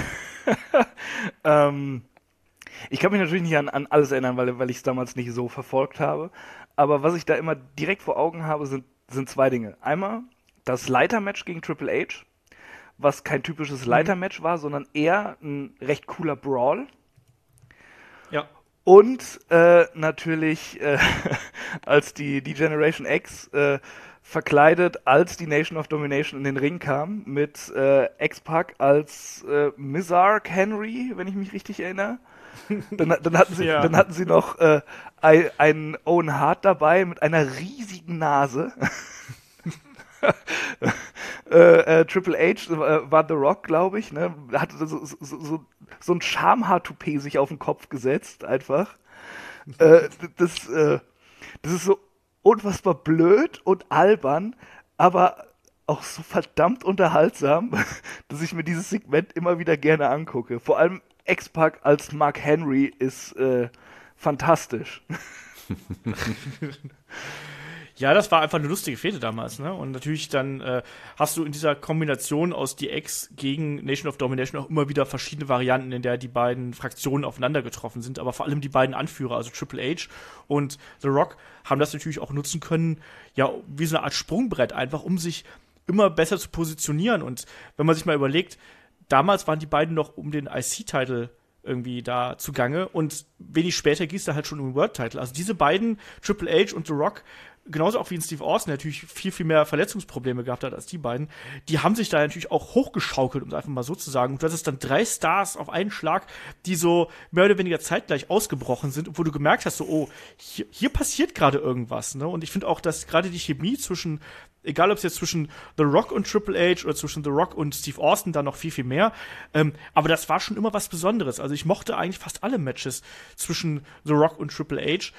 Ich kann mich natürlich nicht an alles erinnern, weil ich es damals nicht so verfolgt habe. Aber was ich da immer direkt vor Augen habe, sind 2 Dinge. Einmal das Leitermatch gegen Triple H, was kein typisches Leitermatch war, sondern eher ein recht cooler Brawl. Ja. Und natürlich als die Generation X verkleidet als die Nation of Domination in den Ring kam, mit X-Pac als Mizark Henry, wenn ich mich richtig erinnere. Dann hatten sie noch einen Owen Hart dabei mit einer riesigen Nase. Triple H war The Rock, glaube ich, ne? Hatte so ein Schamhaar-Toupet sich auf den Kopf gesetzt, einfach. Das ist so unfassbar blöd und albern, aber auch so verdammt unterhaltsam, dass ich mir dieses Segment immer wieder gerne angucke. Vor allem X-Pac als Mark Henry ist fantastisch. Ja, das war einfach eine lustige Fehde damals, ne? Und natürlich dann hast du in dieser Kombination aus DX gegen Nation of Domination auch immer wieder verschiedene Varianten, in der die beiden Fraktionen aufeinander getroffen sind, aber vor allem die beiden Anführer, also Triple H und The Rock, haben das natürlich auch nutzen können, ja, wie so eine Art Sprungbrett einfach, um sich immer besser zu positionieren. Und wenn man sich mal überlegt, damals waren die beiden noch um den IC-Titel irgendwie da zugange und wenig später ging es da halt schon um den World-Title. Also diese beiden, Triple H und The Rock, genauso auch wie in Steve Austin, der natürlich viel, viel mehr Verletzungsprobleme gehabt hat als die beiden, die haben sich da natürlich auch hochgeschaukelt, um es einfach mal so zu sagen. Und das ist dann 3 Stars auf einen Schlag, die so mehr oder weniger zeitgleich ausgebrochen sind, wo du gemerkt hast, so, oh, hier passiert gerade irgendwas, ne? Und ich finde auch, dass gerade die Chemie zwischen, egal ob es jetzt zwischen The Rock und Triple H oder zwischen The Rock und Steve Austin, da noch viel, viel mehr, aber das war schon immer was Besonderes. Also ich mochte eigentlich fast alle Matches zwischen The Rock und Triple H,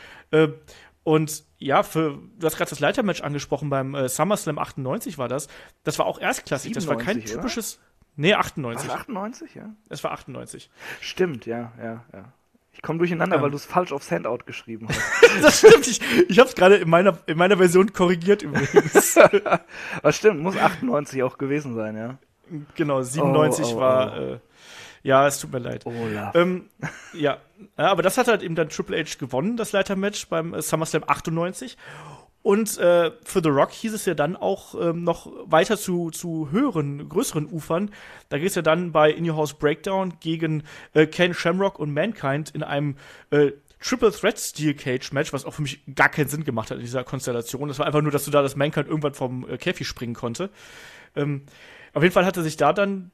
und ja, du hast gerade das Leitermatch angesprochen, beim SummerSlam 98 war das. Das war auch erstklassig. 97, das war kein typisches. Oder? Nee, 98. War 98, ja? Es war 98. Stimmt, ja. Ich komme durcheinander, weil du es falsch aufs Handout geschrieben hast. Das stimmt. Ich habe es gerade in meiner Version korrigiert übrigens. Aber stimmt, muss 98 auch gewesen sein, ja. Genau, 97 war. Ja, es tut mir leid. Ja, aber das hat halt eben dann Triple H gewonnen, das Leitermatch beim SummerSlam 98. Und für The Rock hieß es ja dann auch noch weiter zu höheren, größeren Ufern. Da geht es ja dann bei In Your House Breakdown gegen Ken Shamrock und Mankind in einem Triple Threat Steel Cage Match, was auch für mich gar keinen Sinn gemacht hat in dieser Konstellation. Das war einfach nur, dass du da das Mankind irgendwann vom Käfig springen konnte. Auf jeden Fall hatte sich da dann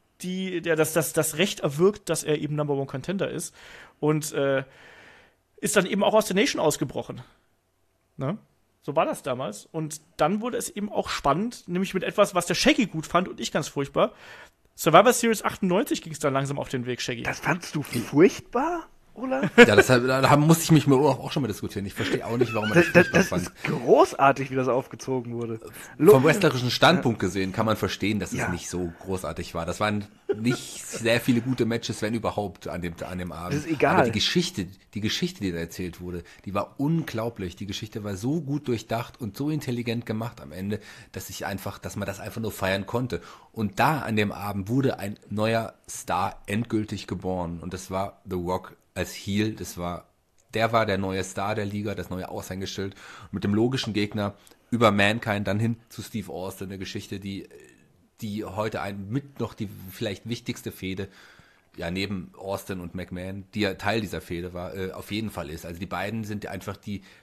das Recht erwirkt, dass er eben Number One Contender ist und ist dann eben auch aus der Nation ausgebrochen. Ne? So war das damals. Und dann wurde es eben auch spannend, nämlich mit etwas, was der Shaggy gut fand und ich ganz furchtbar. Survivor Series 98 ging es dann langsam auf den Weg, Shaggy. Das fandst du furchtbar? Olaf? Ja, da musste ich mich mit Olaf auch schon mal diskutieren. Ich verstehe auch nicht, warum man das furchtbar fand. Das ist großartig, wie das aufgezogen wurde. Vom wrestlerischen Standpunkt gesehen kann man verstehen, dass es nicht so großartig war. Das waren nicht sehr viele gute Matches, wenn überhaupt, an dem Abend. Das ist egal. Aber die Geschichte, die da erzählt wurde, die war unglaublich. Die Geschichte war so gut durchdacht und so intelligent gemacht am Ende, dass man das einfach nur feiern konnte. Und da an dem Abend wurde ein neuer Star endgültig geboren. Und das war The Rock als Heel. Der war der neue Star der Liga, das neue Aushängeschild. Mit dem logischen Gegner über Mankind dann hin zu Steve Austin, eine Geschichte, die heute die vielleicht wichtigste Fehde, ja, neben Austin und McMahon, die ja Teil dieser Fehde war, auf jeden Fall ist. Also die beiden sind einfach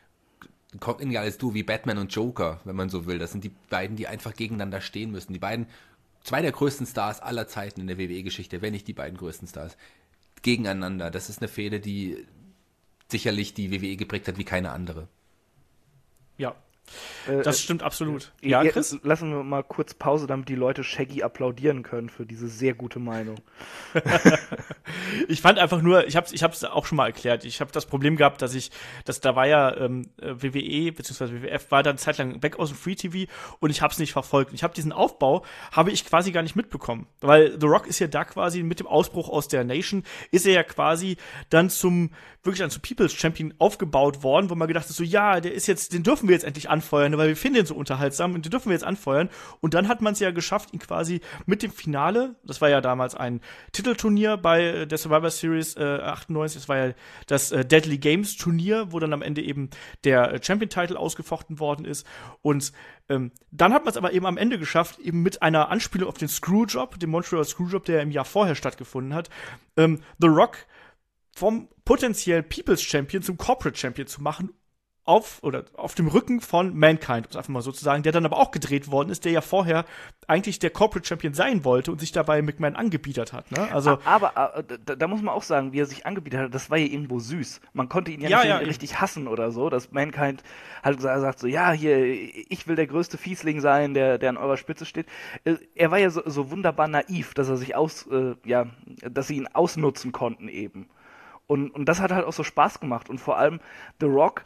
kommt in als du wie Batman und Joker, wenn man so will. Das sind die beiden, die einfach gegeneinander stehen müssen. Die beiden, 2 der größten Stars aller Zeiten in der WWE-Geschichte, wenn nicht die beiden größten Stars, gegeneinander. Das ist eine Fehde, die sicherlich die WWE geprägt hat wie keine andere. Ja, das stimmt absolut. Ja, Chris? Lassen wir mal kurz Pause, damit die Leute Shaggy applaudieren können für diese sehr gute Meinung. Ich fand einfach nur, ich hab's auch schon mal erklärt, ich habe das Problem gehabt, da war ja WWE bzw. WWF war dann zeitlang weg aus dem Free TV und ich hab's nicht verfolgt. Ich habe diesen Aufbau, habe ich quasi gar nicht mitbekommen, weil The Rock ist ja da quasi mit dem Ausbruch aus der Nation, ist er ja quasi dann zum People's Champion aufgebaut worden, wo man gedacht hat, so ja, den dürfen wir jetzt endlich anfeuern, weil wir finden den so unterhaltsam und den dürfen wir jetzt anfeuern. Und dann hat man es ja geschafft, ihn quasi mit dem Finale, das war ja damals ein Titelturnier bei der Survivor Series 98, das war ja das Deadly Games Turnier, wo dann am Ende eben der Champion-Title ausgefochten worden ist. Und dann hat man es aber eben am Ende geschafft, eben mit einer Anspielung auf den Screwjob, den Montreal Screwjob, der im Jahr vorher stattgefunden hat, The Rock vom potenziell People's Champion zum Corporate Champion zu machen, auf dem Rücken von Mankind, um es einfach mal so zu sagen, der dann aber auch gedreht worden ist, der ja vorher eigentlich der Corporate Champion sein wollte und sich dabei McMahon angebietet hat. Ne? Also, aber da muss man auch sagen, wie er sich angebietet hat, das war ja irgendwo süß. Man konnte ihn nicht richtig hassen oder so, dass Mankind halt sagt so, ja, hier, ich will der größte Fiesling sein, der an eurer Spitze steht. Er war ja so wunderbar naiv, dass er sich dass sie ihn ausnutzen konnten eben. Und das hat halt auch so Spaß gemacht. Und vor allem The Rock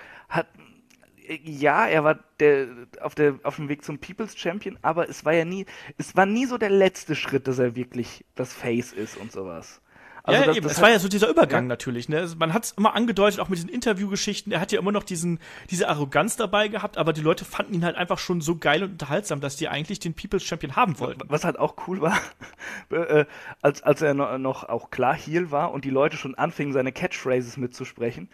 er war auf dem Weg zum People's Champion, aber es war nie so der letzte Schritt, dass er wirklich das Face ist und sowas. Also eben. Es war ja so dieser Übergang natürlich. Ne? Man hat es immer angedeutet, auch mit diesen Interviewgeschichten. Er hat ja immer noch diese Arroganz dabei gehabt, aber die Leute fanden ihn halt einfach schon so geil und unterhaltsam, dass die eigentlich den People's Champion haben wollten. Was halt auch cool war, als er noch auch klar Heel war und die Leute schon anfingen, seine Catchphrases mitzusprechen.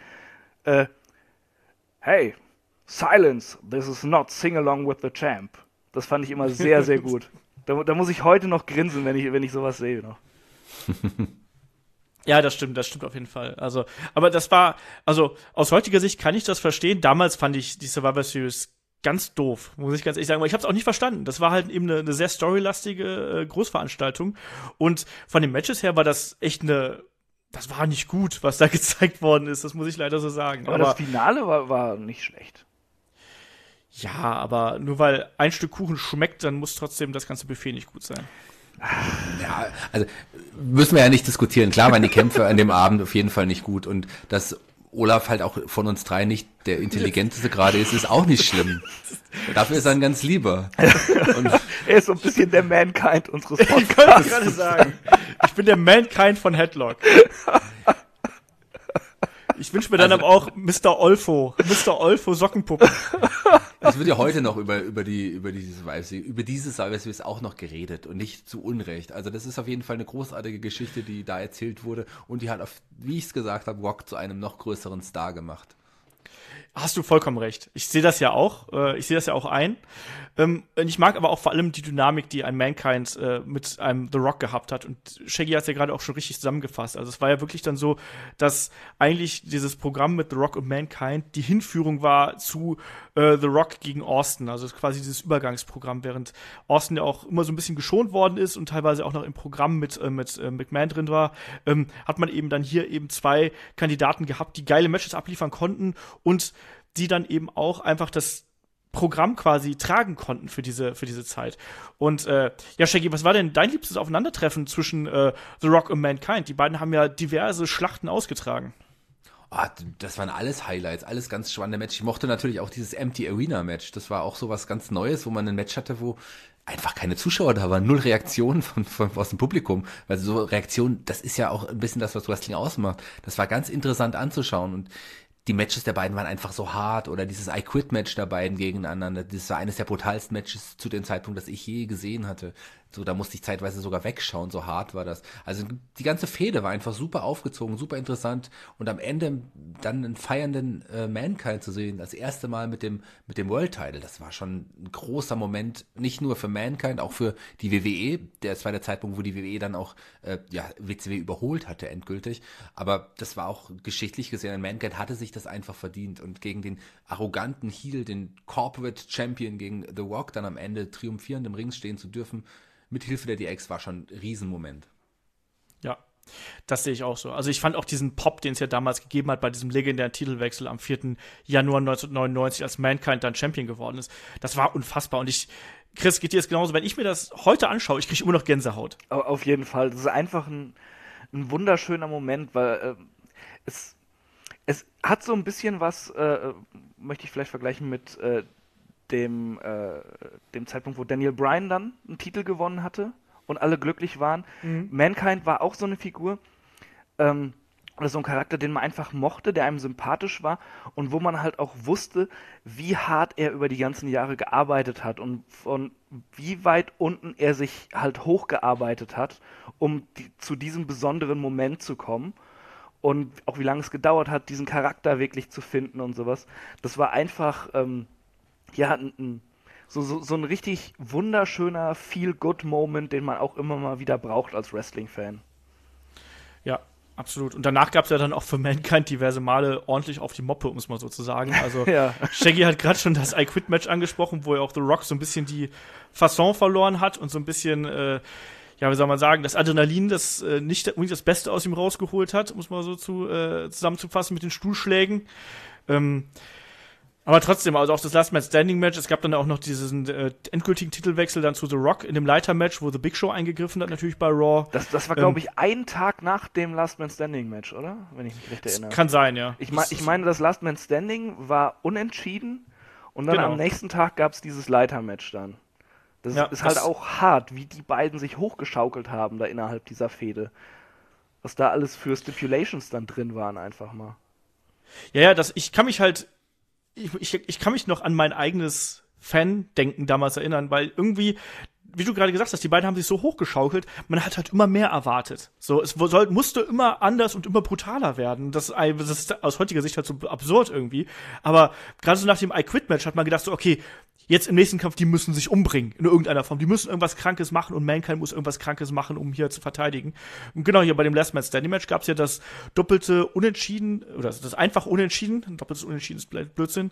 Hey, silence, this is not sing along with the champ. Das fand ich immer sehr, sehr gut. Da muss ich heute noch grinsen, wenn ich sowas sehe noch. Ja, das stimmt auf jeden Fall. Aber aus heutiger Sicht kann ich das verstehen. Damals fand ich die Survivor Series ganz doof, muss ich ganz ehrlich sagen, weil ich habe es auch nicht verstanden. Das war halt eben eine sehr storylastige Großveranstaltung und von den Matches her war das echt das war nicht gut, was da gezeigt worden ist, das muss ich leider so sagen. Aber das Finale war nicht schlecht. Ja, aber nur weil ein Stück Kuchen schmeckt, dann muss trotzdem das ganze Buffet nicht gut sein. Ja, also müssen wir ja nicht diskutieren. Klar waren die Kämpfe an dem Abend auf jeden Fall nicht gut und dass Olaf halt auch von uns drei nicht der Intelligenteste gerade ist auch nicht schlimm. Dafür ist er ein ganz lieber. Und er ist so ein bisschen der Mankind unseres Podcasts. Ich könnte es gerade sagen. Ich bin der Mankind von Headlock. Ich wünsche mir dann aber auch Mr. Olfo Sockenpuppe. Es wird ja heute noch über diese Survivor Series auch noch geredet und nicht zu Unrecht. Also das ist auf jeden Fall eine großartige Geschichte, die da erzählt wurde und die hat, wie ich es gesagt habe, Rock zu einem noch größeren Star gemacht. Hast du vollkommen recht. Ich sehe das ja auch. Ein. Ich mag aber auch vor allem die Dynamik, die ein Mankind mit einem The Rock gehabt hat. Und Shaggy hat es ja gerade auch schon richtig zusammengefasst. Also es war ja wirklich dann so, dass eigentlich dieses Programm mit The Rock und Mankind die Hinführung war zu The Rock gegen Austin. Also quasi dieses Übergangsprogramm, während Austin ja auch immer so ein bisschen geschont worden ist und teilweise auch noch im Programm mit McMahon drin war, hat man eben dann hier eben zwei Kandidaten gehabt, die geile Matches abliefern konnten und die dann eben auch einfach das Programm quasi tragen konnten für diese Zeit. Und ja, Shaggy, was war denn dein liebstes Aufeinandertreffen zwischen The Rock und Mankind? Die beiden haben ja diverse Schlachten ausgetragen. Oh, das waren alles Highlights, alles ganz spannende Matches. Ich mochte natürlich auch dieses Empty Arena Match. Das war auch so was ganz Neues, wo man ein Match hatte, wo einfach keine Zuschauer da waren, null Reaktionen aus dem Publikum. Weil so Reaktionen, das ist ja auch ein bisschen das, was Wrestling ausmacht. Das war ganz interessant anzuschauen und die Matches der beiden waren einfach so hart oder dieses I Quit Match der beiden gegeneinander, das war eines der brutalsten Matches zu dem Zeitpunkt, das ich je gesehen hatte. So, da musste ich zeitweise sogar wegschauen, so hart war das. Also die ganze Fehde war einfach super aufgezogen, super interessant und am Ende dann einen feiernden Mankind zu sehen, das erste Mal mit dem World Title, das war schon ein großer Moment, nicht nur für Mankind, auch für die WWE. Das war der Zeitpunkt, wo die WWE dann auch WCW überholt hatte endgültig, aber das war auch geschichtlich gesehen, Mankind hatte sich das einfach verdient und gegen den arroganten Heel, den Corporate Champion, gegen The Rock dann am Ende triumphierend im Ring stehen zu dürfen, mit Hilfe der DX war schon ein Riesenmoment. Ja, das sehe ich auch so. Also ich fand auch diesen Pop, den es ja damals gegeben hat bei diesem legendären Titelwechsel am 4. Januar 1999, als Mankind dann Champion geworden ist, das war unfassbar. Und Chris, geht dir das genauso? Wenn ich mir das heute anschaue, ich kriege immer noch Gänsehaut. Auf jeden Fall. Das ist einfach ein wunderschöner Moment, weil es hat so ein bisschen was, möchte ich vielleicht vergleichen mit dem Zeitpunkt, wo Daniel Bryan dann einen Titel gewonnen hatte und alle glücklich waren. Mhm. Mankind war auch so eine Figur, oder so ein Charakter, den man einfach mochte, der einem sympathisch war und wo man halt auch wusste, wie hart er über die ganzen Jahre gearbeitet hat und von wie weit unten er sich halt hochgearbeitet hat, um zu diesem besonderen Moment zu kommen. Und auch wie lange es gedauert hat, diesen Charakter wirklich zu finden und sowas. Das war einfach so ein richtig wunderschöner Feel-Good-Moment, den man auch immer mal wieder braucht als Wrestling-Fan. Ja, absolut. Und danach gab es ja dann auch für Mankind diverse Male ordentlich auf die Moppe, um es mal so zu sagen. Also ja. Shaggy hat gerade schon das I Quit-Match angesprochen, wo ja auch The Rock so ein bisschen die Fasson verloren hat und so ein bisschen wie soll man sagen, das Adrenalin, das nicht unbedingt das Beste aus ihm rausgeholt hat, muss man so zusammenzufassen mit den Stuhlschlägen. Aber trotzdem, also auch das Last Man Standing Match, es gab dann auch noch diesen endgültigen Titelwechsel dann zu The Rock in dem Leiter-Match, wo The Big Show eingegriffen hat, natürlich bei Raw. Das war, glaube ich, ein Tag nach dem Last Man Standing Match, oder? Wenn ich mich recht erinnere. Kann sein, ja. Ich meine, das Last Man Standing war unentschieden und dann am nächsten Tag gab es dieses Leiter-Match dann. Das ist halt auch hart, wie die beiden sich hochgeschaukelt haben da innerhalb dieser Fehde. Was da alles für Stipulations dann drin waren, einfach mal. Ja, ich kann mich noch an mein eigenes Fan-Denken damals erinnern, weil irgendwie, wie du gerade gesagt hast, die beiden haben sich so hochgeschaukelt, man hat halt immer mehr erwartet. So, es musste immer anders und immer brutaler werden. Das ist aus heutiger Sicht halt so absurd irgendwie. Aber gerade so nach dem I Quit-Match hat man gedacht so, okay, jetzt im nächsten Kampf, die müssen sich umbringen in irgendeiner Form. Die müssen irgendwas Krankes machen und Mankind muss irgendwas Krankes machen, um hier zu verteidigen. Und genau hier bei dem Last Man Standing Match gab es ja das doppelte Unentschieden, oder das einfach Unentschieden, ein doppeltes Unentschieden ist Blödsinn,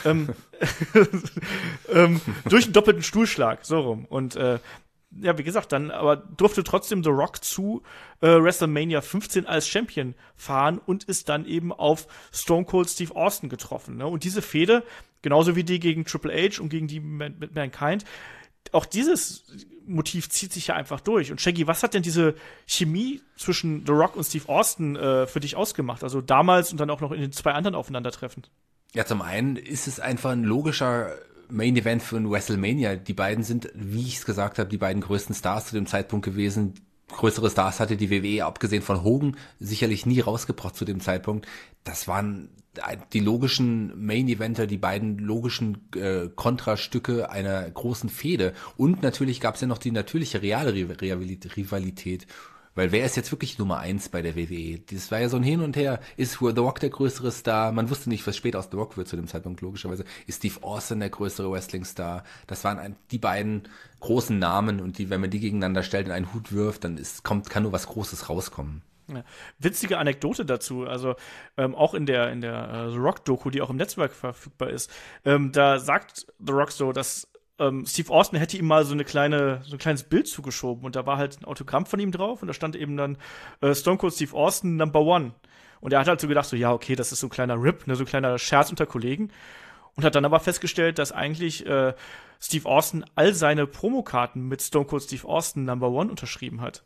durch einen doppelten Stuhlschlag, so rum. Und ja, wie gesagt, dann aber durfte trotzdem The Rock zu WrestleMania 15 als Champion fahren und ist dann eben auf Stone Cold Steve Austin getroffen. Ne? Und diese Fehde, genauso wie die gegen Triple H und gegen die mit Mankind, auch dieses Motiv zieht sich ja einfach durch. Und Shaggy, was hat denn diese Chemie zwischen The Rock und Steve Austin für dich ausgemacht? Also damals und dann auch noch in den 2 anderen Aufeinandertreffen. Ja, zum einen ist es einfach ein logischer Main Event für ein WrestleMania. Die beiden sind, wie ich es gesagt habe, die beiden größten Stars zu dem Zeitpunkt gewesen. Größere Stars hatte die WWE, abgesehen von Hogan, sicherlich nie rausgebracht zu dem Zeitpunkt. Das waren die logischen Main-Eventer, die beiden logischen Kontrastücke einer großen Fehde. Und natürlich gab es ja noch die natürliche, reale Rivalität. Weil wer ist jetzt wirklich Nummer 1 bei der WWE? Das war ja so ein Hin und Her. Ist The Rock der größere Star? Man wusste nicht, was später aus The Rock wird zu dem Zeitpunkt, logischerweise. Ist Steve Austin der größere Wrestling-Star? Das waren die beiden großen Namen und wenn man die gegeneinander stellt und einen Hut wirft, dann kann nur was Großes rauskommen. Ja. Witzige Anekdote dazu, also auch in der The Rock-Doku, die auch im Netzwerk verfügbar ist, da sagt The Rock so, dass Steve Austin hätte ihm mal so ein kleines Bild zugeschoben und da war halt ein Autogramm von ihm drauf und da stand eben dann Stone Cold Steve Austin Number 1. Und er hat halt so gedacht, so ja, okay, das ist so ein kleiner Rip, ne, so ein kleiner Scherz unter Kollegen. Und hat dann aber festgestellt, dass eigentlich Steve Austin all seine Promokarten mit Stone Cold Steve Austin Number 1 unterschrieben hat.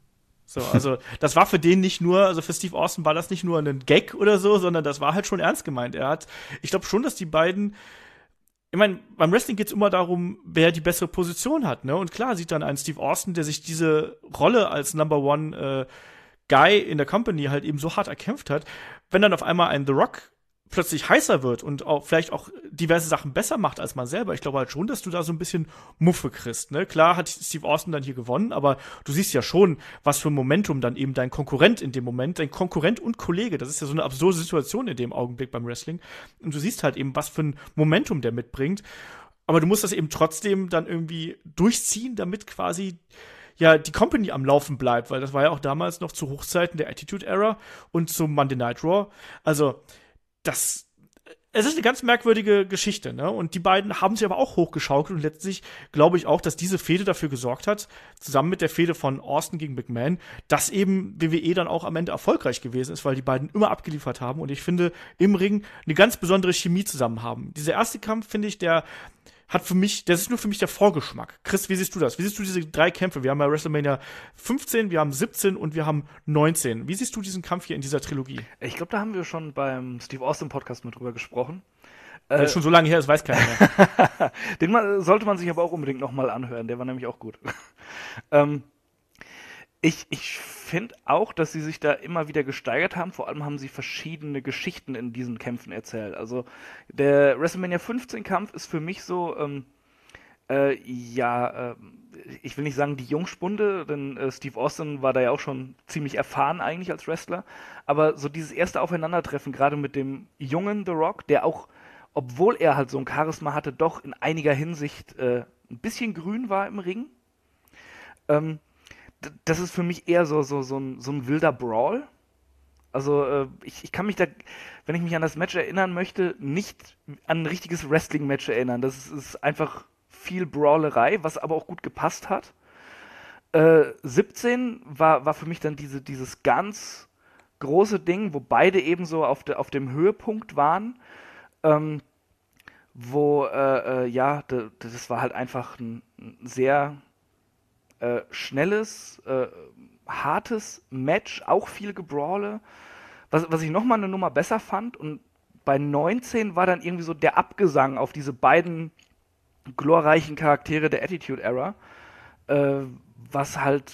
So, also das war für den nicht nur, also für Steve Austin war das nicht nur ein Gag oder so, sondern das war halt schon ernst gemeint. Ich glaube schon, dass die beiden, ich meine, beim Wrestling geht's immer darum, wer die bessere Position hat, ne? Und klar sieht dann ein Steve Austin, der sich diese Rolle als Number One Guy in der Company halt eben so hart erkämpft hat, wenn dann auf einmal ein The Rock plötzlich heißer wird und auch vielleicht auch diverse Sachen besser macht als man selber. Ich glaube halt schon, dass du da so ein bisschen Muffe kriegst, ne? Klar hat Steve Austin dann hier gewonnen, aber du siehst ja schon, was für ein Momentum dann eben dein Konkurrent in dem Moment, dein Konkurrent und Kollege, das ist ja so eine absurde Situation in dem Augenblick beim Wrestling. Und du siehst halt eben, was für ein Momentum der mitbringt. Aber du musst das eben trotzdem dann irgendwie durchziehen, damit quasi ja die Company am Laufen bleibt, weil das war ja auch damals noch zu Hochzeiten der Attitude Era und zum Monday Night Raw. Also es ist eine ganz merkwürdige Geschichte, ne? Und die beiden haben sich aber auch hochgeschaukelt und letztlich glaube ich auch, dass diese Fehde dafür gesorgt hat, zusammen mit der Fehde von Austin gegen McMahon, dass eben WWE dann auch am Ende erfolgreich gewesen ist, weil die beiden immer abgeliefert haben und ich finde, im Ring eine ganz besondere Chemie zusammen haben. Dieser erste Kampf, finde ich, das ist nur für mich der Vorgeschmack. Chris, wie siehst du das? Wie siehst du diese 3 Kämpfe? Wir haben ja WrestleMania 15, wir haben 17 und wir haben 19. Wie siehst du diesen Kampf hier in dieser Trilogie? Ich glaube, da haben wir schon beim Steve Austin Podcast mit drüber gesprochen. Das ist schon so lange her, das weiß keiner mehr. Den sollte man sich aber auch unbedingt nochmal anhören, der war nämlich auch gut. Ich finde auch, dass sie sich da immer wieder gesteigert haben. Vor allem haben sie verschiedene Geschichten in diesen Kämpfen erzählt. Also der WrestleMania 15 Kampf ist für mich so, ich will nicht sagen die Jungspunde, denn Steve Austin war da ja auch schon ziemlich erfahren eigentlich als Wrestler. Aber so dieses erste Aufeinandertreffen, gerade mit dem jungen The Rock, der auch, obwohl er halt so ein Charisma hatte, doch in einiger Hinsicht ein bisschen grün war im Ring. Das ist für mich eher so ein wilder Brawl. Also ich kann mich da, wenn ich mich an das Match erinnern möchte, nicht an ein richtiges Wrestling-Match erinnern. Das ist einfach viel Brawlerei, was aber auch gut gepasst hat. 17 war für mich dann dieses ganz große Ding, wo beide eben so auf dem Höhepunkt waren. Das war halt einfach ein sehr schnelles, hartes Match, auch viel Gebrawle. Was ich nochmal eine Nummer besser fand, und bei 19 war dann irgendwie so der Abgesang auf diese beiden glorreichen Charaktere der Attitude Era, was halt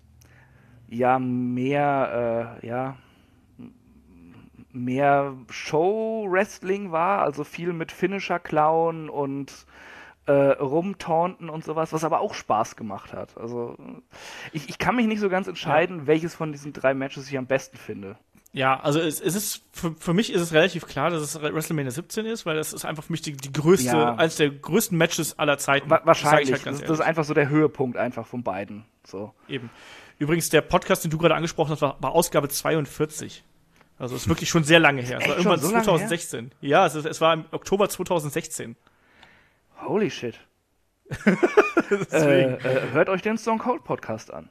mehr Show-Wrestling war, also viel mit Finisher-Klauen und rumtaunten und sowas, was aber auch Spaß gemacht hat. Also ich kann mich nicht so ganz entscheiden, welches von diesen 3 Matches ich am besten finde. Ja, also es ist, für mich ist es relativ klar, dass es WrestleMania 17 ist, weil das ist einfach für mich die größte, eines der größten Matches aller Zeiten. Wahrscheinlich, das, das ist einfach so der Höhepunkt einfach von beiden. So. Eben. Übrigens, der Podcast, den du gerade angesprochen hast, war Ausgabe 42. Also ist wirklich schon sehr lange her. Es war irgendwann so 2016. Ja, es war im Oktober 2016. Holy shit. Hört euch den Stone Cold Podcast an.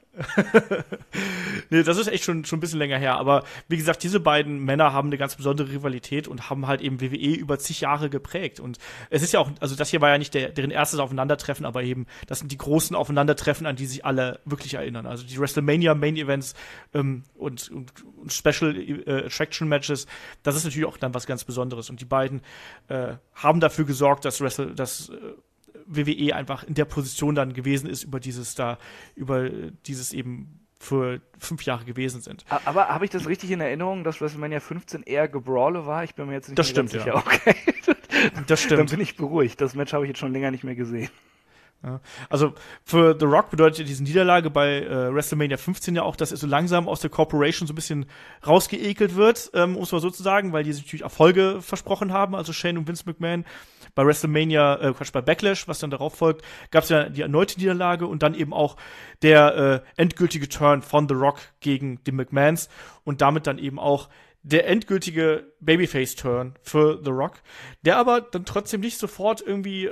Nee, das ist echt schon ein bisschen länger her. Aber wie gesagt, diese beiden Männer haben eine ganz besondere Rivalität und haben halt eben WWE über zig Jahre geprägt. Und es ist ja auch, also das hier war ja nicht deren erstes Aufeinandertreffen, aber eben, das sind die großen Aufeinandertreffen, an die sich alle wirklich erinnern. Also die WrestleMania Main Events und Special Attraction Matches, das ist natürlich auch dann was ganz Besonderes. Und die beiden haben dafür gesorgt, dass WWE einfach in der Position dann gewesen ist, über dieses eben für 5 Jahre gewesen sind. Aber habe ich das richtig in Erinnerung, dass WrestleMania 15 eher Gebrawle war? Ich bin mir jetzt nicht das mehr ganz sicher. Ja. Okay. Das stimmt. Dann bin ich beruhigt. Das Match habe ich jetzt schon länger nicht mehr gesehen. Ja. Also für The Rock bedeutet diese Niederlage bei WrestleMania 15 ja auch, dass er so langsam aus der Corporation so ein bisschen rausgeekelt wird, um es mal so zu sagen, weil die sich natürlich Erfolge versprochen haben, also Shane und Vince McMahon. Bei bei Backlash, was dann darauf folgt, gab es ja die erneute Niederlage und dann eben auch der endgültige Turn von The Rock gegen die McMahons und damit dann eben auch der endgültige Babyface-Turn für The Rock, der aber dann trotzdem nicht sofort irgendwie,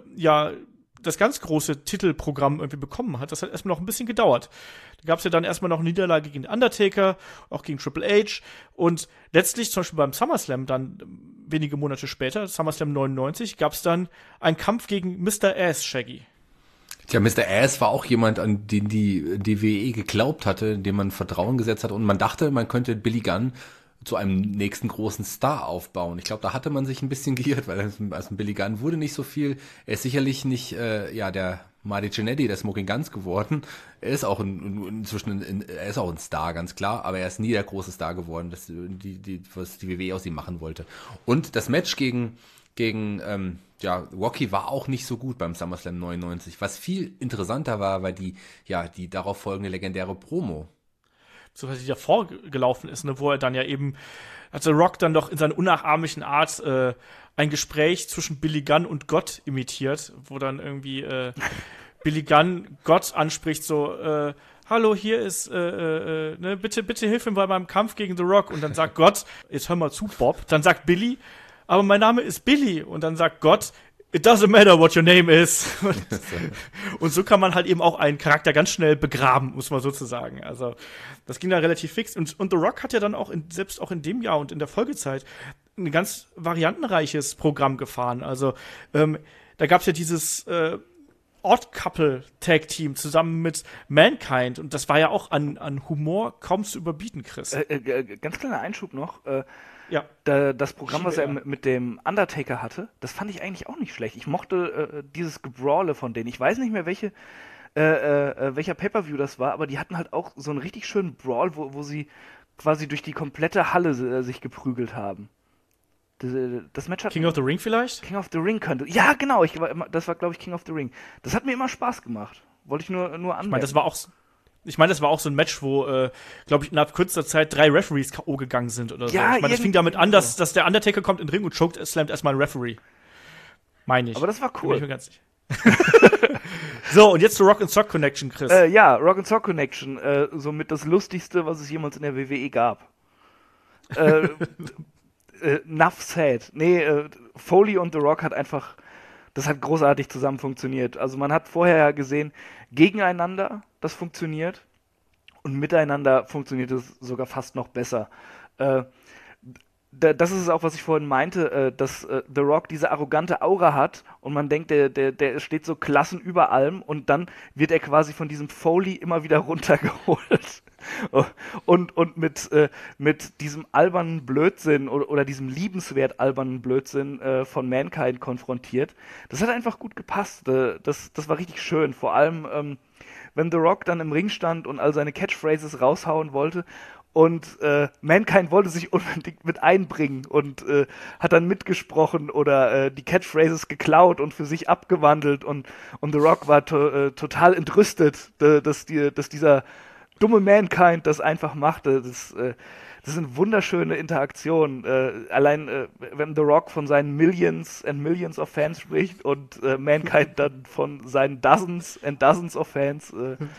das ganz große Titelprogramm irgendwie bekommen hat. Das hat erstmal noch ein bisschen gedauert. Da gab es ja dann erstmal noch eine Niederlage gegen Undertaker, auch gegen Triple H und letztlich zum Beispiel beim SummerSlam dann wenige Monate später, SummerSlam 99, gab es dann einen Kampf gegen Mr. Ass, Shaggy. Tja, Mr. Ass war auch jemand, an den die WWE geglaubt hatte, in dem man Vertrauen gesetzt hat und man dachte, man könnte Billy Gunn zu einem nächsten großen Star aufbauen. Ich glaube, da hatte man sich ein bisschen geirrt, weil aus dem Billy Gunn wurde nicht so viel. Er ist sicherlich nicht der Marty Jannetty, der Smoking Guns geworden. Er ist auch inzwischen er ist auch ein Star, ganz klar, aber er ist nie der große Star geworden, was die WWE aus ihm machen wollte. Und das Match gegen Rocky war auch nicht so gut beim SummerSlam 99. Was viel interessanter war die darauf folgende legendäre Promo. So was davor gelaufen ist, ne, wo er dann ja eben, hat The Rock dann doch in seiner unnachahmlichen Art ein Gespräch zwischen Billy Gunn und Gott imitiert, wo dann irgendwie Billy Gunn Gott anspricht, so, hallo, hier ist, bitte hilf mir bei meinem Kampf gegen The Rock. Und dann sagt Gott, jetzt hör mal zu, Bob. Dann sagt Billy, aber mein Name ist Billy. Und dann sagt Gott, it doesn't matter what your name is. Und so kann man halt eben auch einen Charakter ganz schnell begraben, muss man sozusagen. Also, das ging dann relativ fix. Und The Rock hat ja dann auch selbst auch in dem Jahr und in der Folgezeit ein ganz variantenreiches Programm gefahren. Also, da gab's ja dieses Odd Couple Tag Team zusammen mit Mankind. Und das war ja auch an Humor kaum zu überbieten, Chris. Ganz kleiner Einschub noch. Ja. Das Programm, was er mit dem Undertaker hatte, das fand ich eigentlich auch nicht schlecht. Ich mochte dieses Gebrawle von denen. Ich weiß nicht mehr, welcher Pay-Per-View das war, aber die hatten halt auch so einen richtig schönen Brawl, wo sie quasi durch die komplette Halle sich geprügelt haben. Das Match hat King of the Ring vielleicht? King of the Ring könnte. Ja, genau. Das war, glaube ich, King of the Ring. Das hat mir immer Spaß gemacht. Wollte ich nur anmerken. Ich meine, das war auch so ein Match, wo, glaube ich, innerhalb kürzester Zeit 3 Referees K.O. gegangen sind oder so. Ja, ich meine, das fing damit an, dass der Undertaker kommt in den Ring und slammt erstmal einen Referee. Meine ich. Aber das war cool. Bin ich mir ganz sicher. So, und jetzt zur Rock and Sock Connection, Chris. Rock and Sock Connection. Somit das Lustigste, was es jemals in der WWE gab. Enough said. Foley und The Rock das hat großartig zusammen funktioniert. Also man hat vorher ja gesehen, gegeneinander das funktioniert und miteinander funktioniert es sogar fast noch besser. Das ist es auch, was ich vorhin meinte, dass The Rock diese arrogante Aura hat und man denkt, der steht so Klassen über allem und dann wird er quasi von diesem Foley immer wieder runtergeholt und mit diesem albernen Blödsinn oder diesem liebenswert albernen Blödsinn von Mankind konfrontiert. Das hat einfach gut gepasst. Das war richtig schön. Vor allem, wenn The Rock dann im Ring stand und all seine Catchphrases raushauen wollte. Und Mankind wollte sich unbedingt mit einbringen und hat dann mitgesprochen oder die Catchphrases geklaut und für sich abgewandelt. Und The Rock war total entrüstet, dass dieser dumme Mankind das einfach machte. Das das sind wunderschöne Interaktionen. Allein, wenn The Rock von seinen Millions and Millions of Fans spricht und Mankind dann von seinen Dozens and Dozens of Fans.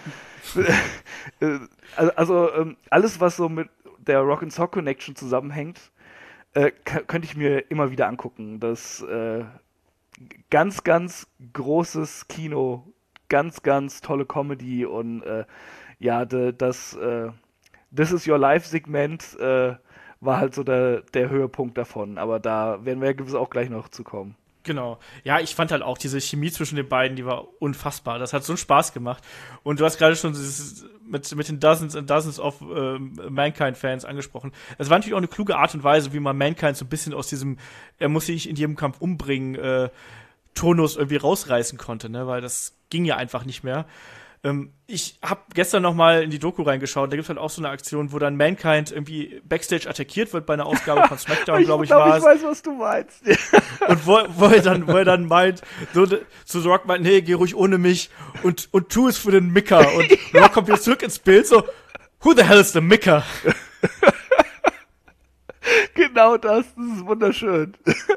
Alles, was so mit der Rock and Sock Connection zusammenhängt, könnte ich mir immer wieder angucken. Das ganz, ganz großes Kino, ganz, ganz tolle Comedy und das This is Your Life-Segment war halt so der Höhepunkt davon. Aber da werden wir ja gewiss auch gleich noch zu kommen. Genau. Ja, ich fand halt auch diese Chemie zwischen den beiden, die war unfassbar. Das hat so einen Spaß gemacht. Und du hast gerade schon dieses mit den Dozens and Dozens of Mankind-Fans angesprochen. Es war natürlich auch eine kluge Art und Weise, wie man Mankind so ein bisschen aus diesem er muss sich in jedem Kampf umbringen Tonus irgendwie rausreißen konnte, ne? Weil das ging ja einfach nicht mehr. Ich habe gestern noch mal in die Doku reingeschaut, da gibt es halt auch so eine Aktion, wo dann Mankind irgendwie Backstage attackiert wird bei einer Ausgabe von SmackDown, glaube ich, war es. Ich weiß, was du meinst. Und wo er dann meint, so zu The Rock meint, nee, geh ruhig ohne mich und tu es für den Micker. Und The Rock kommt wieder zurück ins Bild, so, who the hell is the Micker? Genau das ist wunderschön.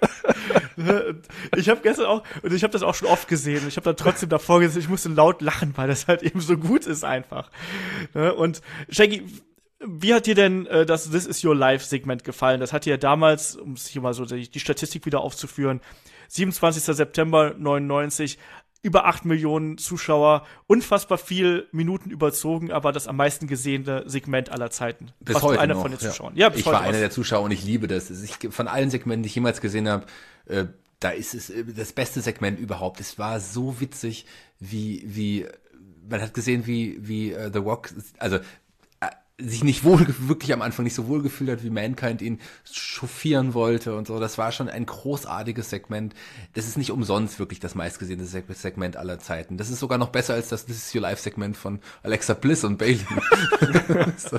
Ich habe gestern auch, und ich habe das auch schon oft gesehen, ich habe dann trotzdem davor gesehen, ich musste laut lachen, weil das halt eben so gut ist einfach. Und Shaggy, wie hat dir denn das This Is Your Life-Segment gefallen? Das hat dir ja damals, um sich mal so die Statistik wieder aufzuführen, 27. September 99, über 8 Millionen Zuschauer, unfassbar viel Minuten überzogen, aber das am meisten gesehene Segment aller Zeiten. Bis heute einer noch, von den Zuschauern. Ja, bis ich heute war einer der Zuschauer und ich liebe das. Von allen Segmenten, die ich jemals gesehen habe, da ist es das beste Segment überhaupt. Es war so witzig, wie man hat gesehen, wie The Rock, also sich wirklich am Anfang nicht so wohl gefühlt hat, wie Mankind ihn chauffieren wollte und so. Das war schon ein großartiges Segment. Das ist nicht umsonst wirklich das meistgesehene Segment aller Zeiten. Das ist sogar noch besser als das This Is Your Life Segment von Alexa Bliss und Bayley. So,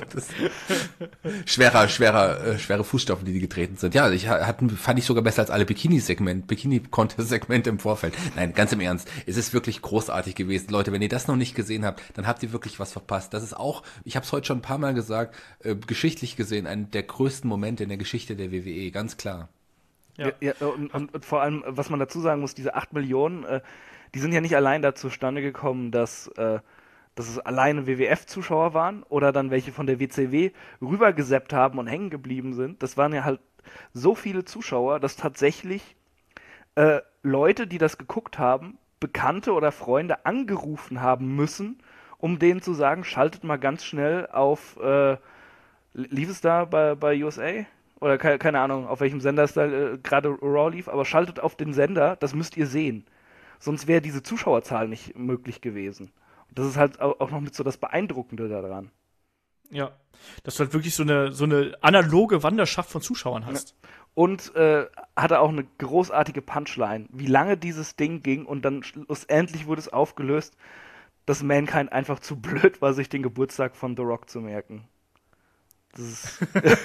schwere Fußstapfen, die getreten sind. Ja, fand ich sogar besser als alle Bikini-Contest-Segmente im Vorfeld. Nein, ganz im Ernst. Es ist wirklich großartig gewesen. Leute, wenn ihr das noch nicht gesehen habt, dann habt ihr wirklich was verpasst. Das ist auch, ich habe es heute schon ein paar Mal gesagt, geschichtlich gesehen, einer der größten Momente in der Geschichte der WWE, ganz klar. Ja, und vor allem, was man dazu sagen muss, diese 8 Millionen, die sind ja nicht allein da zustande gekommen, dass es alleine WWF-Zuschauer waren oder dann welche von der WCW rübergesappt haben und hängen geblieben sind. Das waren ja halt so viele Zuschauer, dass tatsächlich Leute, die das geguckt haben, Bekannte oder Freunde angerufen haben müssen, um denen zu sagen, schaltet mal ganz schnell auf, lief es da bei USA? Oder keine Ahnung, auf welchem Sender es da gerade Raw lief, aber schaltet auf den Sender, das müsst ihr sehen. Sonst wäre diese Zuschauerzahl nicht möglich gewesen. Und das ist halt auch noch mit so das Beeindruckende daran. Ja, dass du halt wirklich so eine analoge Wanderschaft von Zuschauern hast. Ja. Und hatte auch eine großartige Punchline, wie lange dieses Ding ging und dann schlussendlich wurde es aufgelöst, dass Mankind einfach zu blöd war, sich den Geburtstag von The Rock zu merken. Das ist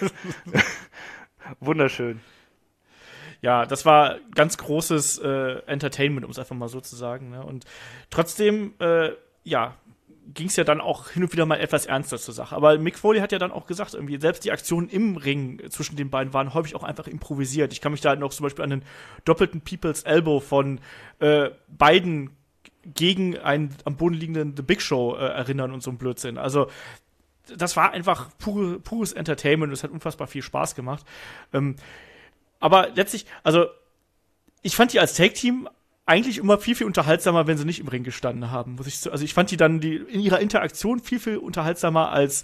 wunderschön. Ja, das war ganz großes Entertainment, um es einfach mal so zu sagen. Ne? Und trotzdem, ging es ja dann auch hin und wieder mal etwas ernster zur Sache. Aber Mick Foley hat ja dann auch gesagt, irgendwie selbst die Aktionen im Ring zwischen den beiden waren häufig auch einfach improvisiert. Ich kann mich da noch zum Beispiel an den doppelten People's Elbow von beiden gegen einen am Boden liegenden The Big Show erinnern und so ein Blödsinn. Also das war einfach pures Entertainment und es hat unfassbar viel Spaß gemacht. Aber letztlich, also ich fand die als Tag-Team eigentlich immer viel, viel unterhaltsamer, wenn sie nicht im Ring gestanden haben. Also ich fand die dann in ihrer Interaktion viel, viel unterhaltsamer als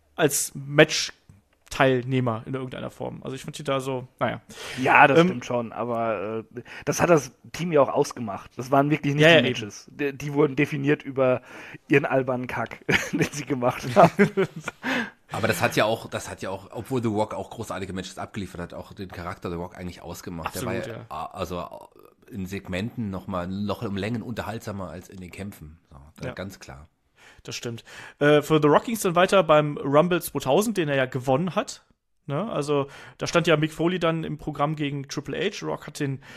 Match-Teilnehmer in irgendeiner Form. Also ich fand die da so, naja. Ja, das stimmt schon, aber das hat das Team ja auch ausgemacht. Das waren wirklich nicht die Matches. Die wurden definiert über ihren albernen Kack, den sie gemacht haben. Aber das hat ja auch, obwohl The Rock auch großartige Matches abgeliefert hat, auch den Charakter The Rock eigentlich ausgemacht. Absolut, der war also in Segmenten noch um Längen unterhaltsamer als in den Kämpfen. So, ganz klar. Das stimmt. Für The Rock ging es dann weiter beim Rumble 2000, den er ja gewonnen hat. Ne? Also da stand ja Mick Foley dann im Programm gegen Triple H. Rock hat den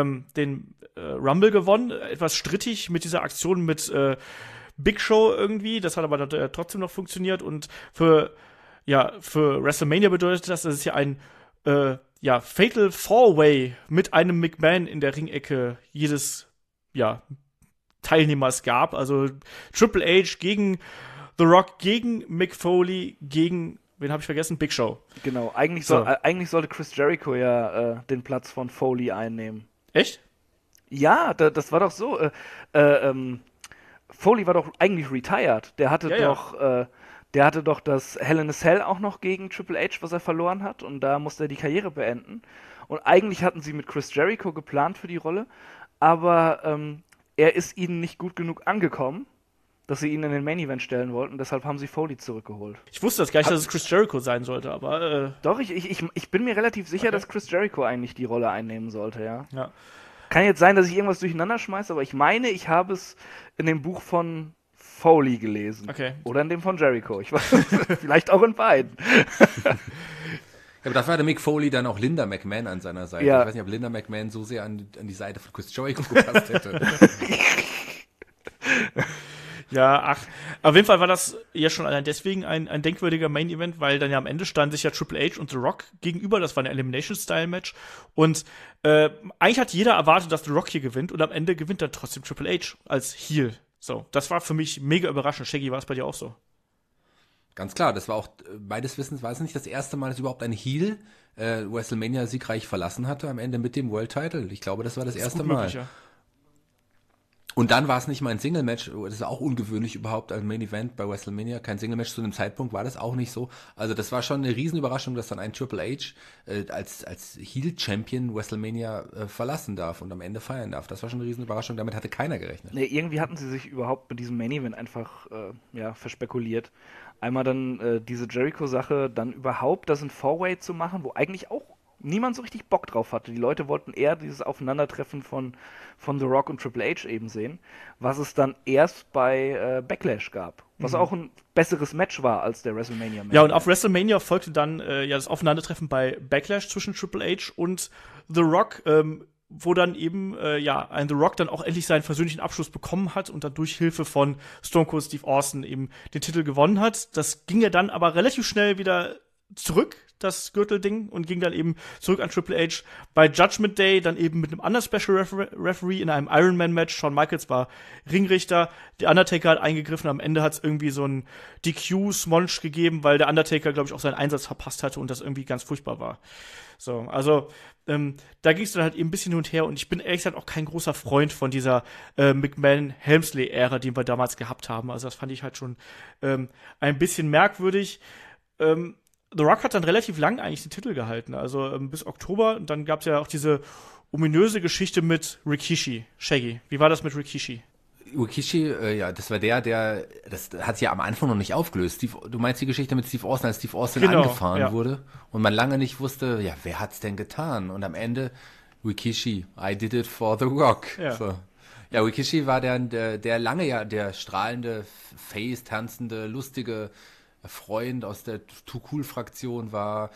Rumble gewonnen. Etwas strittig mit dieser Aktion mit Big Show irgendwie. Das hat aber trotzdem noch funktioniert. Und für ja, für WrestleMania bedeutet das, dass es ja ein Fatal 4-Way mit einem McMahon in der Ringecke jedes Teilnehmers gab. Also Triple H gegen The Rock, gegen Mick Foley, gegen, wen habe ich vergessen? Big Show. Genau, eigentlich sollte Chris Jericho ja den Platz von Foley einnehmen. Echt? Ja, das war doch so. Foley war doch eigentlich retired. Der hatte doch das Hell in a Cell auch noch gegen Triple H, was er verloren hat. Und da musste er die Karriere beenden. Und eigentlich hatten sie mit Chris Jericho geplant für die Rolle. Aber er ist ihnen nicht gut genug angekommen, dass sie ihn in den Main Event stellen wollten. Deshalb haben sie Foley zurückgeholt. Ich wusste das gar nicht, dass es Chris Jericho sein sollte, aber Doch, ich bin mir relativ sicher, dass Chris Jericho eigentlich die Rolle einnehmen sollte, ja. Ja. Kann jetzt sein, dass ich irgendwas durcheinander schmeiße, aber ich meine, ich habe es in dem Buch von Foley gelesen. Okay. Oder in dem von Jericho. Ich weiß, vielleicht auch in beiden. Ja, aber dafür hatte Mick Foley dann auch Linda McMahon an seiner Seite. Ja. Ich weiß nicht, ob Linda McMahon so sehr an die Seite von Chris Jericho gepasst hätte. Ja, auf jeden Fall war das ja schon allein deswegen ein denkwürdiger Main-Event, weil dann ja am Ende standen sich ja Triple H und The Rock gegenüber, das war ein Elimination-Style-Match und eigentlich hat jeder erwartet, dass The Rock hier gewinnt und am Ende gewinnt dann trotzdem Triple H als Heel. So, das war für mich mega überraschend. Shaggy, war es bei dir auch so? Ganz klar, das war auch, meines Wissens war es nicht das erste Mal, dass überhaupt ein Heel WrestleMania siegreich verlassen hatte, am Ende mit dem World Title. Ich glaube, das war das erste Mal. Möglich, ja. Und dann war es nicht mal ein Single-Match, das ist auch ungewöhnlich überhaupt als Main-Event bei WrestleMania, kein Single-Match zu einem Zeitpunkt war das auch nicht so. Also das war schon eine Riesenüberraschung, dass dann ein Triple H als Heel-Champion WrestleMania verlassen darf und am Ende feiern darf. Das war schon eine Riesenüberraschung, damit hatte keiner gerechnet. Nee, irgendwie hatten sie sich überhaupt mit diesem Main-Event einfach verspekuliert. Einmal dann diese Jericho-Sache, dann überhaupt das in Four-Way zu machen, wo eigentlich auch niemand so richtig Bock drauf hatte. Die Leute wollten eher dieses Aufeinandertreffen von The Rock und Triple H eben sehen, was es dann erst bei Backlash gab. Was auch ein besseres Match war als der WrestleMania-Match. Ja, und auf WrestleMania folgte dann das Aufeinandertreffen bei Backlash zwischen Triple H und The Rock, wo dann eben ein The Rock dann auch endlich seinen persönlichen Abschluss bekommen hat und dann durch Hilfe von Stone Cold Steve Austin eben den Titel gewonnen hat. Das ging ja dann aber relativ schnell wieder zurück, das Gürtelding, und ging dann eben zurück an Triple H bei Judgment Day, dann eben mit einem anderen Special Referee in einem Ironman-Match. Shawn Michaels war Ringrichter, der Undertaker hat eingegriffen, am Ende hat es irgendwie so ein DQ-Smonch gegeben, weil der Undertaker, glaube ich, auch seinen Einsatz verpasst hatte und das irgendwie ganz furchtbar war. So, also da ging es dann halt eben ein bisschen hin und her und ich bin ehrlich gesagt auch kein großer Freund von dieser McMahon-Helmsley-Ära, die wir damals gehabt haben. Also das fand ich halt schon ein bisschen merkwürdig. The Rock hat dann relativ lang eigentlich den Titel gehalten, also bis Oktober. Und dann gab es ja auch diese ominöse Geschichte mit Rikishi. Shaggy, wie war das mit Rikishi? Rikishi, das war das hat sich ja am Anfang noch nicht aufgelöst. Du meinst die Geschichte mit Steve Austin, als Steve Austin angefahren wurde und man lange nicht wusste, ja, wer hat's denn getan? Und am Ende, Rikishi, I did it for The Rock. Ja. So. Ja, Rikishi war der lange ja der strahlende, face, tanzende, lustige Freund aus der Too Cool-Fraktion war,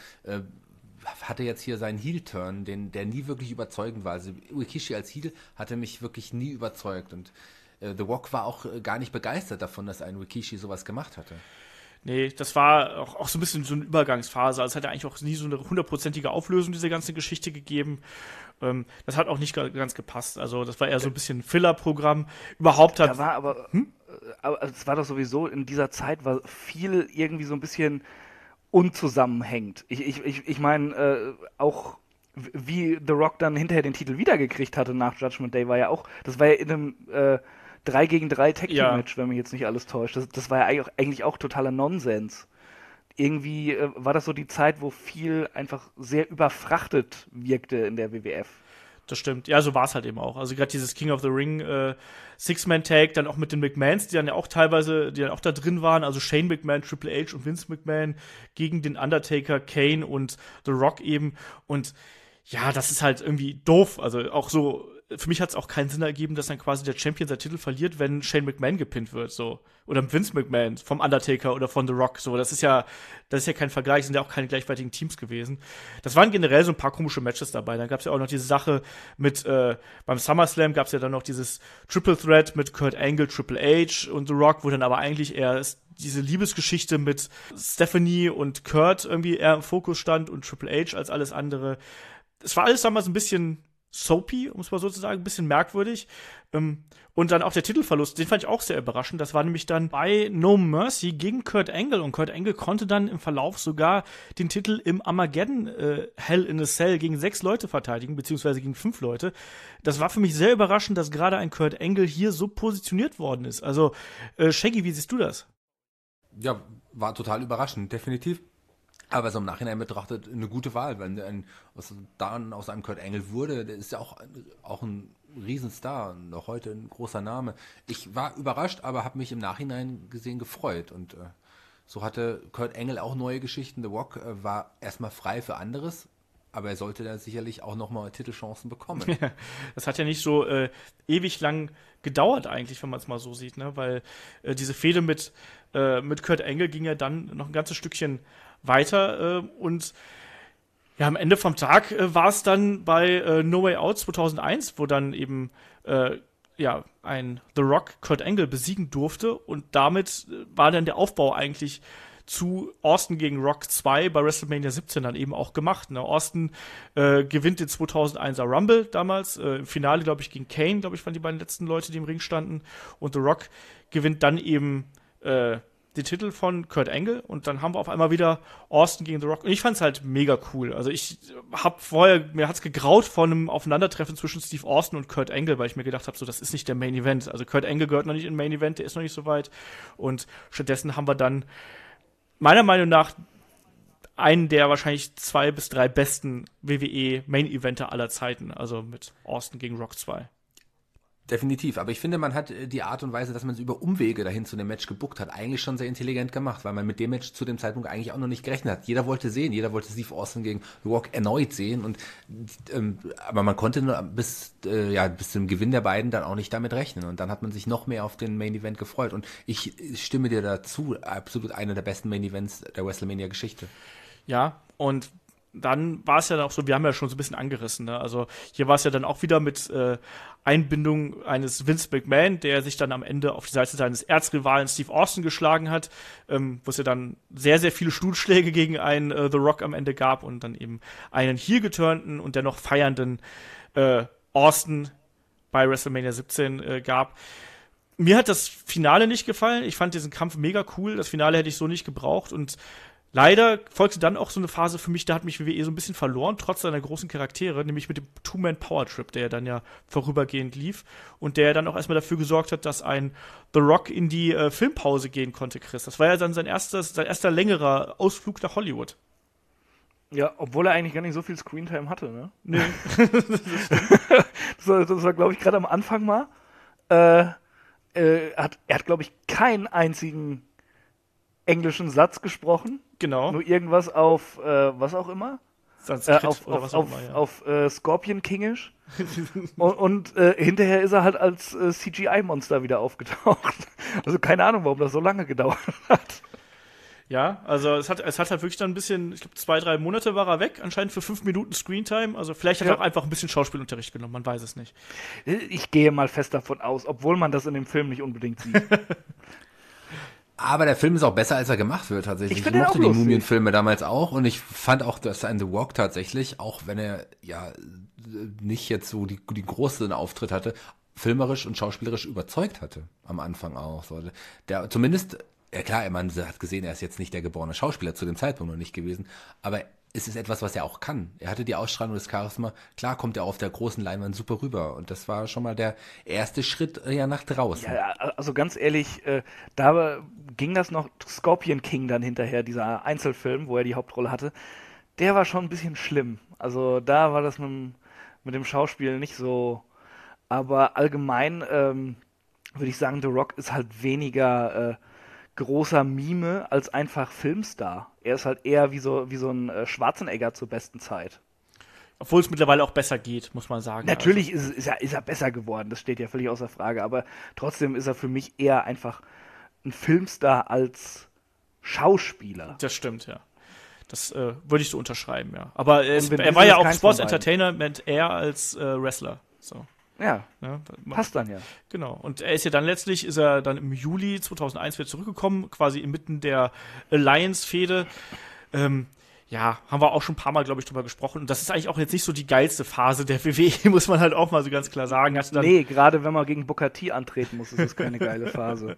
hatte jetzt hier seinen Heel-Turn, der nie wirklich überzeugend war. Also Rikishi als Heel hatte mich wirklich nie überzeugt und The Rock war auch gar nicht begeistert davon, dass ein Rikishi sowas gemacht hatte. Nee, das war auch so ein bisschen so eine Übergangsphase. Also es hat ja eigentlich auch nie so eine 100%ige Auflösung dieser ganzen Geschichte gegeben. Das hat auch nicht ganz gepasst. Also das war eher so ein bisschen Filler-Programm. Überhaupt hat... Da war aber es war doch sowieso, in dieser Zeit war viel irgendwie so ein bisschen unzusammenhängend. Ich meine, auch wie The Rock dann hinterher den Titel wiedergekriegt hatte nach Judgment Day, das war ja in einem 3-gegen-3 Tag-Team-Match, wenn mich jetzt nicht alles täuscht. Das war ja eigentlich auch totaler Nonsens. Irgendwie war das so die Zeit, wo viel einfach sehr überfrachtet wirkte in der WWF. Das stimmt. Ja, so war es halt eben auch. Also gerade dieses King of the Ring Six-Man-Tag, dann auch mit den McMahons, die dann ja auch teilweise, die dann auch da drin waren, also Shane McMahon, Triple H und Vince McMahon gegen den Undertaker, Kane und The Rock eben. Und ja, das ist halt irgendwie doof. Also auch so für mich hat es auch keinen Sinn ergeben, dass dann quasi der Champion seinen Titel verliert, wenn Shane McMahon gepinnt wird, so. Oder Vince McMahon vom Undertaker oder von The Rock, so. Das ist ja kein Vergleich, sind ja auch keine gleichwertigen Teams gewesen. Das waren generell so ein paar komische Matches dabei. Dann gab es ja auch noch diese Sache mit, beim SummerSlam gab es ja dann noch dieses Triple Threat mit Kurt Angle, Triple H und The Rock, wo dann aber eigentlich eher diese Liebesgeschichte mit Stephanie und Kurt irgendwie eher im Fokus stand und Triple H als alles andere. Es war alles damals ein bisschen soapy, um es mal so zu sagen, ein bisschen merkwürdig. Und dann auch der Titelverlust, den fand ich auch sehr überraschend. Das war nämlich dann bei No Mercy gegen Kurt Angle. Und Kurt Angle konnte dann im Verlauf sogar den Titel im Armageddon Hell in a Cell gegen 6 Leute verteidigen, beziehungsweise gegen 5 Leute. Das war für mich sehr überraschend, dass gerade ein Kurt Angle hier so positioniert worden ist. Also, Shaggy, wie siehst du das? Ja, war total überraschend, definitiv. Aber so im Nachhinein betrachtet eine gute Wahl, wenn aus einem Kurt Angle wurde, der ist ja auch ein Riesenstar und noch heute ein großer Name. Ich war überrascht, aber habe mich im Nachhinein gesehen gefreut und so hatte Kurt Angle auch neue Geschichten. The Rock war erstmal frei für anderes, aber er sollte da sicherlich auch nochmal Titelchancen bekommen. Ja, das hat ja nicht so ewig lang gedauert eigentlich, wenn man es mal so sieht, ne? Weil diese Fehde mit Kurt Angle ging ja dann noch ein ganzes Stückchen weiter und ja, am Ende vom Tag war es dann bei No Way Out 2001, wo dann eben ein The Rock Kurt Angle besiegen durfte und damit war dann der Aufbau eigentlich zu Austin gegen Rock 2 bei WrestleMania 17 dann eben auch gemacht. Ne? Austin gewinnt den 2001er Rumble damals, im Finale, glaube ich, gegen Kane, glaube ich, waren die beiden letzten Leute, die im Ring standen, und The Rock gewinnt dann eben den Titel von Kurt Angle und dann haben wir auf einmal wieder Austin gegen The Rock und ich fand's halt mega cool. Also mir hat's gegraut von einem Aufeinandertreffen zwischen Steve Austin und Kurt Angle, weil ich mir gedacht habe, so, das ist nicht der Main Event. Also Kurt Angle gehört noch nicht in den Main Event, der ist noch nicht so weit und stattdessen haben wir dann meiner Meinung nach einen der wahrscheinlich 2 bis 3 besten WWE Main Eventer aller Zeiten, also mit Austin gegen Rock 2. Definitiv, aber ich finde, man hat die Art und Weise, dass man es über Umwege dahin zu dem Match gebuckt hat, eigentlich schon sehr intelligent gemacht, weil man mit dem Match zu dem Zeitpunkt eigentlich auch noch nicht gerechnet hat. Jeder wollte Steve Austin gegen The Rock erneut sehen, und aber man konnte nur bis zum Gewinn der beiden dann auch nicht damit rechnen, und dann hat man sich noch mehr auf den Main Event gefreut, und ich stimme dir dazu, absolut einer der besten Main Events der WrestleMania-Geschichte. Ja, und dann war es ja auch so, wir haben ja schon so ein bisschen angerissen, ne? Also hier war es ja dann auch wieder mit Einbindung eines Vince McMahon, der sich dann am Ende auf die Seite seines Erzrivalen Steve Austin geschlagen hat, wo es ja dann sehr, sehr viele Stuhlschläge gegen einen The Rock am Ende gab und dann eben einen hier geturnten und dennoch feiernden Austin bei WrestleMania 17 gab. Mir hat das Finale nicht gefallen. Ich fand diesen Kampf mega cool. Das Finale hätte ich so nicht gebraucht, und leider folgte dann auch so eine Phase für mich, da hat mich WWE so ein bisschen verloren, trotz seiner großen Charaktere, nämlich mit dem Two-Man-Power-Trip, der dann ja vorübergehend lief und der dann auch erstmal dafür gesorgt hat, dass ein The Rock in die Filmpause gehen konnte, Chris. Das war ja dann sein erster längerer Ausflug nach Hollywood. Ja, obwohl er eigentlich gar nicht so viel Screentime hatte, ne? Nee. das war glaube ich, gerade am Anfang mal. Er hat, glaube ich, keinen einzigen englischen Satz gesprochen. Genau. Nur irgendwas auf, was auch immer. Auf Scorpion Kingish. und hinterher ist er halt als CGI-Monster wieder aufgetaucht. Also keine Ahnung, warum das so lange gedauert hat. Ja, also es hat halt wirklich dann ein bisschen, ich glaube 2-3 Monate war er weg, anscheinend für 5 Minuten Screentime. Also vielleicht hat er auch einfach ein bisschen Schauspielunterricht genommen, man weiß es nicht. Ich gehe mal fest davon aus, obwohl man das in dem Film nicht unbedingt sieht. Aber der Film ist auch besser, als er gemacht wird, tatsächlich. Ich mochte die Mumienfilme damals auch, und ich fand auch, dass ein The Rock tatsächlich, auch wenn er ja nicht jetzt so die großen Auftritt hatte, filmerisch und schauspielerisch überzeugt hatte. Am Anfang auch. So. Der zumindest, ja klar, man hat gesehen, er ist jetzt nicht der geborene Schauspieler zu dem Zeitpunkt noch nicht gewesen, aber es ist etwas, was er auch kann. Er hatte die Ausstrahlung, das Charisma. Klar kommt er auf der großen Leinwand super rüber. Und das war schon mal der erste Schritt nach draußen. Ja, also ganz ehrlich, da ging das noch Scorpion King dann hinterher, dieser Einzelfilm, wo er die Hauptrolle hatte. Der war schon ein bisschen schlimm. Also da war das mit dem Schauspiel nicht so. Aber allgemein würde ich sagen, The Rock ist halt weniger großer Mime als einfach Filmstar. Er ist halt eher wie so ein Schwarzenegger zur besten Zeit. Obwohl es mittlerweile auch besser geht, muss man sagen. Natürlich ist er besser geworden, das steht ja völlig außer Frage, aber trotzdem ist er für mich eher einfach ein Filmstar als Schauspieler. Das stimmt, ja. Das würde ich so unterschreiben, ja. Aber er war ja auch Sports Entertainment eher als Wrestler. So. Ja, passt dann ja. Genau. Und ist er dann im Juli 2001 wieder zurückgekommen, quasi inmitten der Alliance-Fehde. Ja, haben wir auch schon ein paar Mal, glaube ich, drüber gesprochen. Und das ist eigentlich auch jetzt nicht so die geilste Phase der WWE, muss man halt auch mal so ganz klar sagen. Nee, gerade wenn man gegen Booker T antreten muss, ist das keine geile Phase.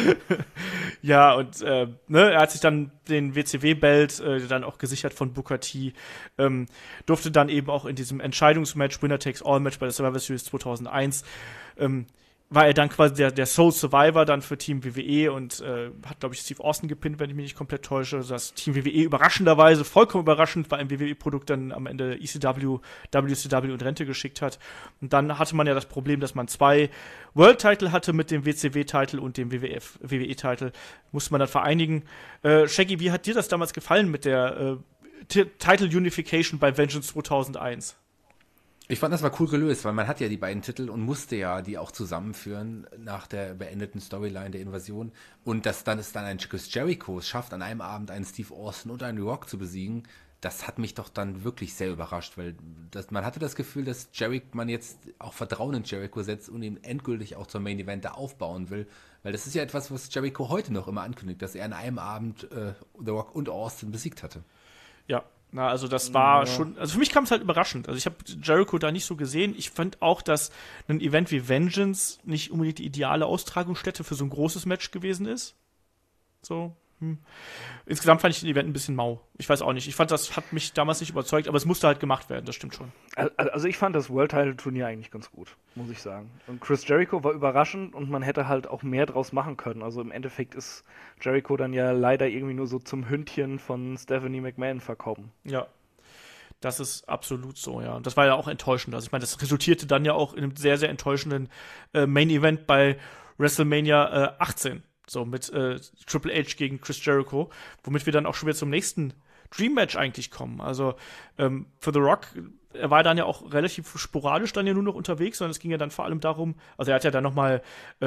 Ja, und er hat sich dann den WCW-Belt dann auch gesichert von Booker T. Durfte dann eben auch in diesem Entscheidungsmatch, Winner-Takes-All-Match bei der Survivor Series 2001, war er dann quasi der Sole Survivor dann für Team WWE und hat, glaube ich, Steve Austin gepinnt, wenn ich mich nicht komplett täusche. Das Team WWE überraschenderweise, vollkommen überraschend, bei einem WWE-Produkt dann am Ende ECW, WCW und Rente geschickt hat. Und dann hatte man ja das Problem, dass man 2 World-Title hatte mit dem WCW-Title und dem WWE-Title. Musste man dann vereinigen. Shaggy, wie hat dir das damals gefallen mit der Title Unification bei Vengeance 2001? Ich fand, das war cool gelöst, weil man hat ja die beiden Titel und musste ja die auch zusammenführen nach der beendeten Storyline der Invasion. Und dass dann ein Chris Jericho es schafft, an einem Abend einen Steve Austin und einen Rock zu besiegen, das hat mich doch dann wirklich sehr überrascht, weil man hatte das Gefühl, dass man jetzt auch Vertrauen in Jericho setzt und ihn endgültig auch zum Main Event da aufbauen will. Weil das ist ja etwas, was Jericho heute noch immer ankündigt, dass er an einem Abend The Rock und Austin besiegt hatte. Ja. Na, also das war schon, also für mich kam es halt überraschend. Also ich habe Jericho da nicht so gesehen. Ich fand auch, dass ein Event wie Vengeance nicht unbedingt die ideale Austragungsstätte für so ein großes Match gewesen ist. So. Insgesamt fand ich das Event ein bisschen mau. Ich weiß auch nicht. Ich fand, das hat mich damals nicht überzeugt, aber es musste halt gemacht werden, das stimmt schon. Also ich fand das World Title Turnier eigentlich ganz gut, muss ich sagen. Und Chris Jericho war überraschend und man hätte halt auch mehr draus machen können. Also im Endeffekt ist Jericho dann ja leider irgendwie nur so zum Hündchen von Stephanie McMahon verkommen. Ja. Das ist absolut so, ja. Und das war ja auch enttäuschend. Also ich meine, das resultierte dann ja auch in einem sehr, sehr enttäuschenden Main Event bei WrestleMania 18. So mit Triple H gegen Chris Jericho, womit wir dann auch schon wieder zum nächsten Dream Match eigentlich kommen. Also für The Rock, er war dann ja auch relativ sporadisch dann ja nur noch unterwegs, sondern es ging ja dann vor allem darum, also er hat ja dann nochmal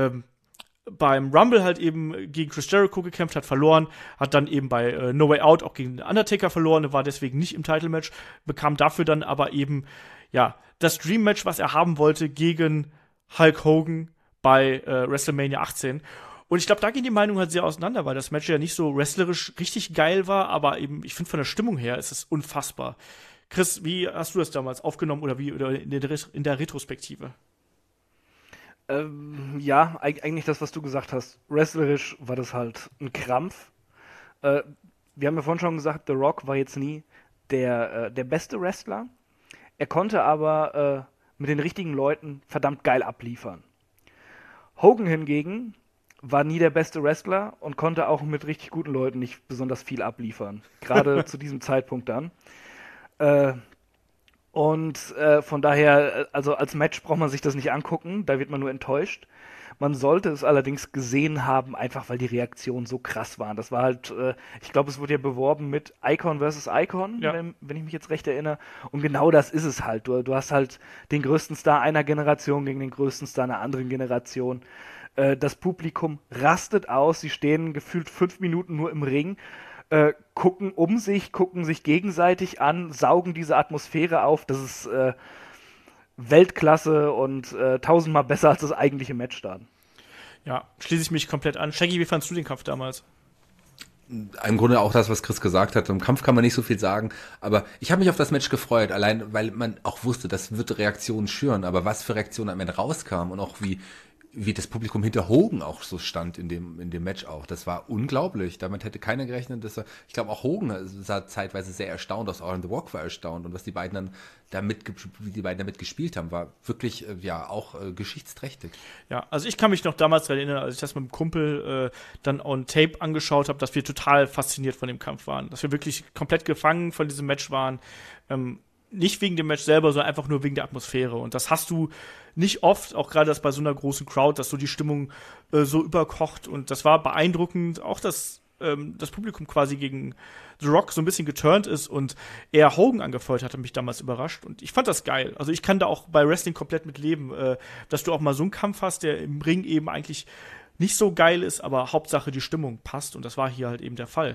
beim Rumble halt eben gegen Chris Jericho gekämpft, hat verloren, hat dann eben bei No Way Out auch gegen Undertaker verloren, war deswegen nicht im Title-Match, bekam dafür dann aber eben, ja, das Dream-Match, was er haben wollte, gegen Hulk Hogan bei WrestleMania 18. Und ich glaube, da gehen die Meinungen halt sehr auseinander, weil das Match ja nicht so wrestlerisch richtig geil war, aber eben, ich finde, von der Stimmung her ist es unfassbar. Chris, wie hast du das damals aufgenommen oder in der Retrospektive? Ja, eigentlich das, was du gesagt hast. Wrestlerisch war das halt ein Krampf. Wir haben ja vorhin schon gesagt, The Rock war jetzt nie der beste Wrestler. Er konnte aber mit den richtigen Leuten verdammt geil abliefern. Hogan hingegen war nie der beste Wrestler und konnte auch mit richtig guten Leuten nicht besonders viel abliefern. Gerade zu diesem Zeitpunkt dann. Von daher, also als Match braucht man sich das nicht angucken, da wird man nur enttäuscht. Man sollte es allerdings gesehen haben, einfach weil die Reaktionen so krass waren. Das war halt, ich glaube, es wurde ja beworben mit Icon versus Icon, ja, wenn ich mich jetzt recht erinnere. Und genau das ist es halt. Du hast halt den größten Star einer Generation gegen den größten Star einer anderen Generation. Das Publikum rastet aus, sie stehen gefühlt 5 Minuten nur im Ring, gucken um sich, gucken sich gegenseitig an, saugen diese Atmosphäre auf. Das ist Weltklasse und 1000-mal besser als das eigentliche Match dann. Ja, schließe ich mich komplett an. Shaggy, wie fandst du den Kampf damals? Im Grunde auch das, was Chris gesagt hat. Im Kampf kann man nicht so viel sagen, aber ich habe mich auf das Match gefreut, allein weil man auch wusste, das wird Reaktionen schüren, aber was für Reaktionen am Ende rauskamen und auch wie das Publikum hinter Hogan auch so stand in dem Match auch. Das war unglaublich. Damit hätte keiner gerechnet, ich glaube auch Hogan sah zeitweise sehr erstaunt aus, auch The Rock war erstaunt und was die beiden damit gespielt haben, war wirklich auch geschichtsträchtig. Ja, also ich kann mich noch damals daran erinnern, als ich das mit dem Kumpel dann on Tape angeschaut habe, dass wir total fasziniert von dem Kampf waren. Dass wir wirklich komplett gefangen von diesem Match waren. Nicht wegen dem Match selber, sondern einfach nur wegen der Atmosphäre. Und das hast du nicht oft, auch gerade das bei so einer großen Crowd, dass so die Stimmung so überkocht. Und das war beeindruckend. Auch das das Publikum quasi gegen The Rock so ein bisschen geturnt ist und er Hogan angefeuert hat, hat mich damals überrascht. Und ich fand das geil. Also ich kann da auch bei Wrestling komplett mit leben, dass du auch mal so einen Kampf hast, der im Ring eben eigentlich nicht so geil ist, aber Hauptsache die Stimmung passt. Und das war hier halt eben der Fall.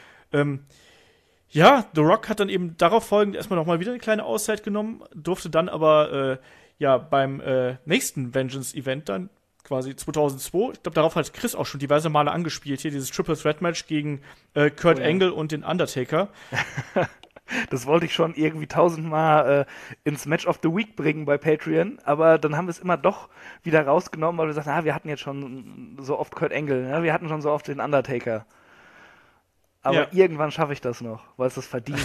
Ja, The Rock hat dann eben darauf folgend erstmal nochmal wieder eine kleine Auszeit genommen, durfte dann aber beim nächsten Vengeance-Event dann quasi 2002, ich glaube, darauf hat Chris auch schon diverse Male angespielt, hier dieses Triple Threat Match gegen Kurt Angle und den Undertaker. Das wollte ich schon irgendwie 1000-mal ins Match of the Week bringen bei Patreon, aber dann haben wir es immer doch wieder rausgenommen, weil wir sagten, wir hatten jetzt schon so oft Kurt Angle, ne? Wir hatten schon so oft den Undertaker. Aber irgendwann schaffe ich das noch, weil es das verdient.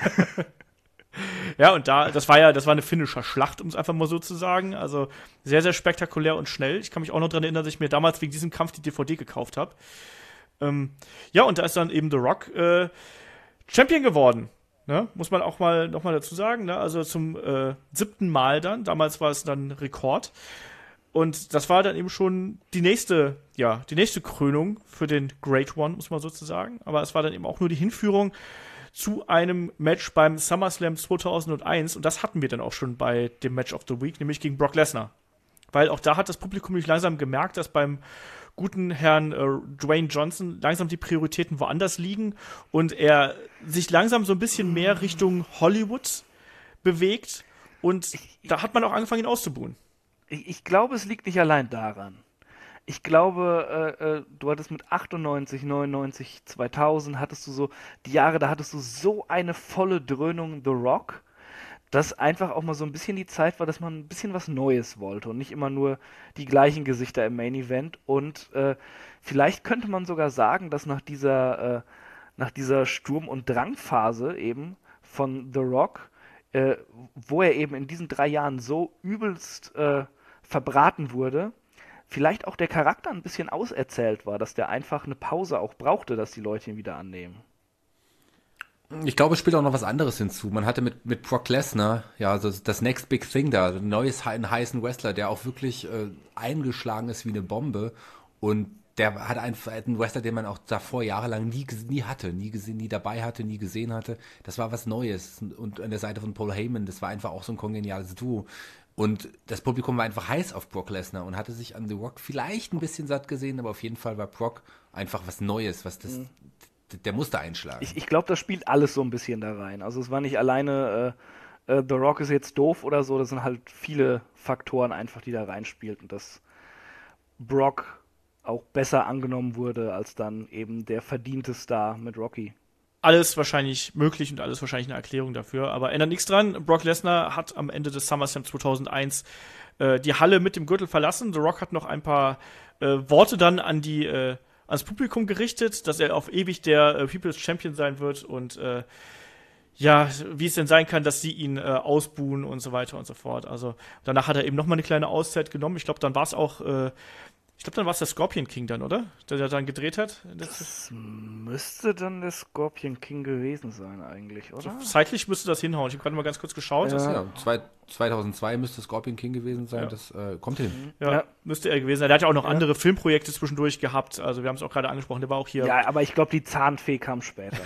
Ja, und das war eine finnische Schlacht, um es einfach mal so zu sagen. Also sehr, sehr spektakulär und schnell. Ich kann mich auch noch daran erinnern, dass ich mir damals wegen diesem Kampf die DVD gekauft habe. Und da ist dann eben The Rock Champion geworden. Ne? Muss man auch mal nochmal dazu sagen. Ne? Also zum 7. Mal dann. Damals war es dann Rekord. Und das war dann eben schon die nächste Krönung für den Great One, muss man sozusagen. Aber es war dann eben auch nur die Hinführung zu einem Match beim SummerSlam 2001. Und das hatten wir dann auch schon bei dem Match of the Week, nämlich gegen Brock Lesnar. Weil auch da hat das Publikum nämlich langsam gemerkt, dass beim guten Herrn Dwayne Johnson langsam die Prioritäten woanders liegen und er sich langsam so ein bisschen mehr Richtung Hollywood bewegt. Und da hat man auch angefangen, ihn auszubuhen. Ich glaube, es liegt nicht allein daran. Ich glaube, du hattest mit 98, 99, 2000 hattest du so die Jahre, da hattest du so eine volle Dröhnung The Rock, dass einfach auch mal so ein bisschen die Zeit war, dass man ein bisschen was Neues wollte und nicht immer nur die gleichen Gesichter im Main Event. Und vielleicht könnte man sogar sagen, dass nach dieser Sturm- und Drangphase eben von The Rock, wo er eben in diesen 3 Jahren so übelst verbraten wurde, vielleicht auch der Charakter ein bisschen auserzählt war, dass der einfach eine Pause auch brauchte, dass die Leute ihn wieder annehmen. Ich glaube, es spielt auch noch was anderes hinzu. Man hatte mit Brock Lesnar, also das Next Big Thing da, einen heißen Wrestler, der auch wirklich eingeschlagen ist wie eine Bombe. Und der hat einen Wrestler, den man auch davor jahrelang nie hatte, nie gesehen, nie dabei hatte, nie gesehen hatte. Das war was Neues. Und an der Seite von Paul Heyman, das war einfach auch so ein kongeniales Duo. Und das Publikum war einfach heiß auf Brock Lesnar und hatte sich an The Rock vielleicht ein bisschen satt gesehen, aber auf jeden Fall war Brock einfach was Neues, der musste einschlagen. Ich glaube, das spielt alles so ein bisschen da rein. Also es war nicht alleine The Rock ist jetzt doof oder so, das sind halt viele Faktoren einfach, die da reinspielten, dass Brock auch besser angenommen wurde als dann eben der verdiente Star mit Rocky. Alles wahrscheinlich möglich und alles wahrscheinlich eine Erklärung dafür. Aber ändert nichts dran. Brock Lesnar hat am Ende des SummerSlam 2001 die Halle mit dem Gürtel verlassen. The Rock hat noch ein paar Worte dann ans Publikum gerichtet, dass er auf ewig der People's Champion sein wird und wie es denn sein kann, dass sie ihn ausbuhen und so weiter und so fort. Also danach hat er eben noch mal eine kleine Auszeit genommen. Ich glaube, dann war es auch dann war es der Scorpion King dann, oder? Der dann gedreht hat. Das müsste dann der Scorpion King gewesen sein eigentlich, oder? So, zeitlich müsste das hinhauen. Ich habe gerade mal ganz kurz geschaut. Ja, 2002 müsste Scorpion King gewesen sein. Ja. Das kommt hin. Ja, müsste er gewesen sein. Der hat ja auch noch andere Filmprojekte zwischendurch gehabt. Also wir haben es auch gerade angesprochen. Der war auch hier. Ja, aber ich glaube, die Zahnfee kam später.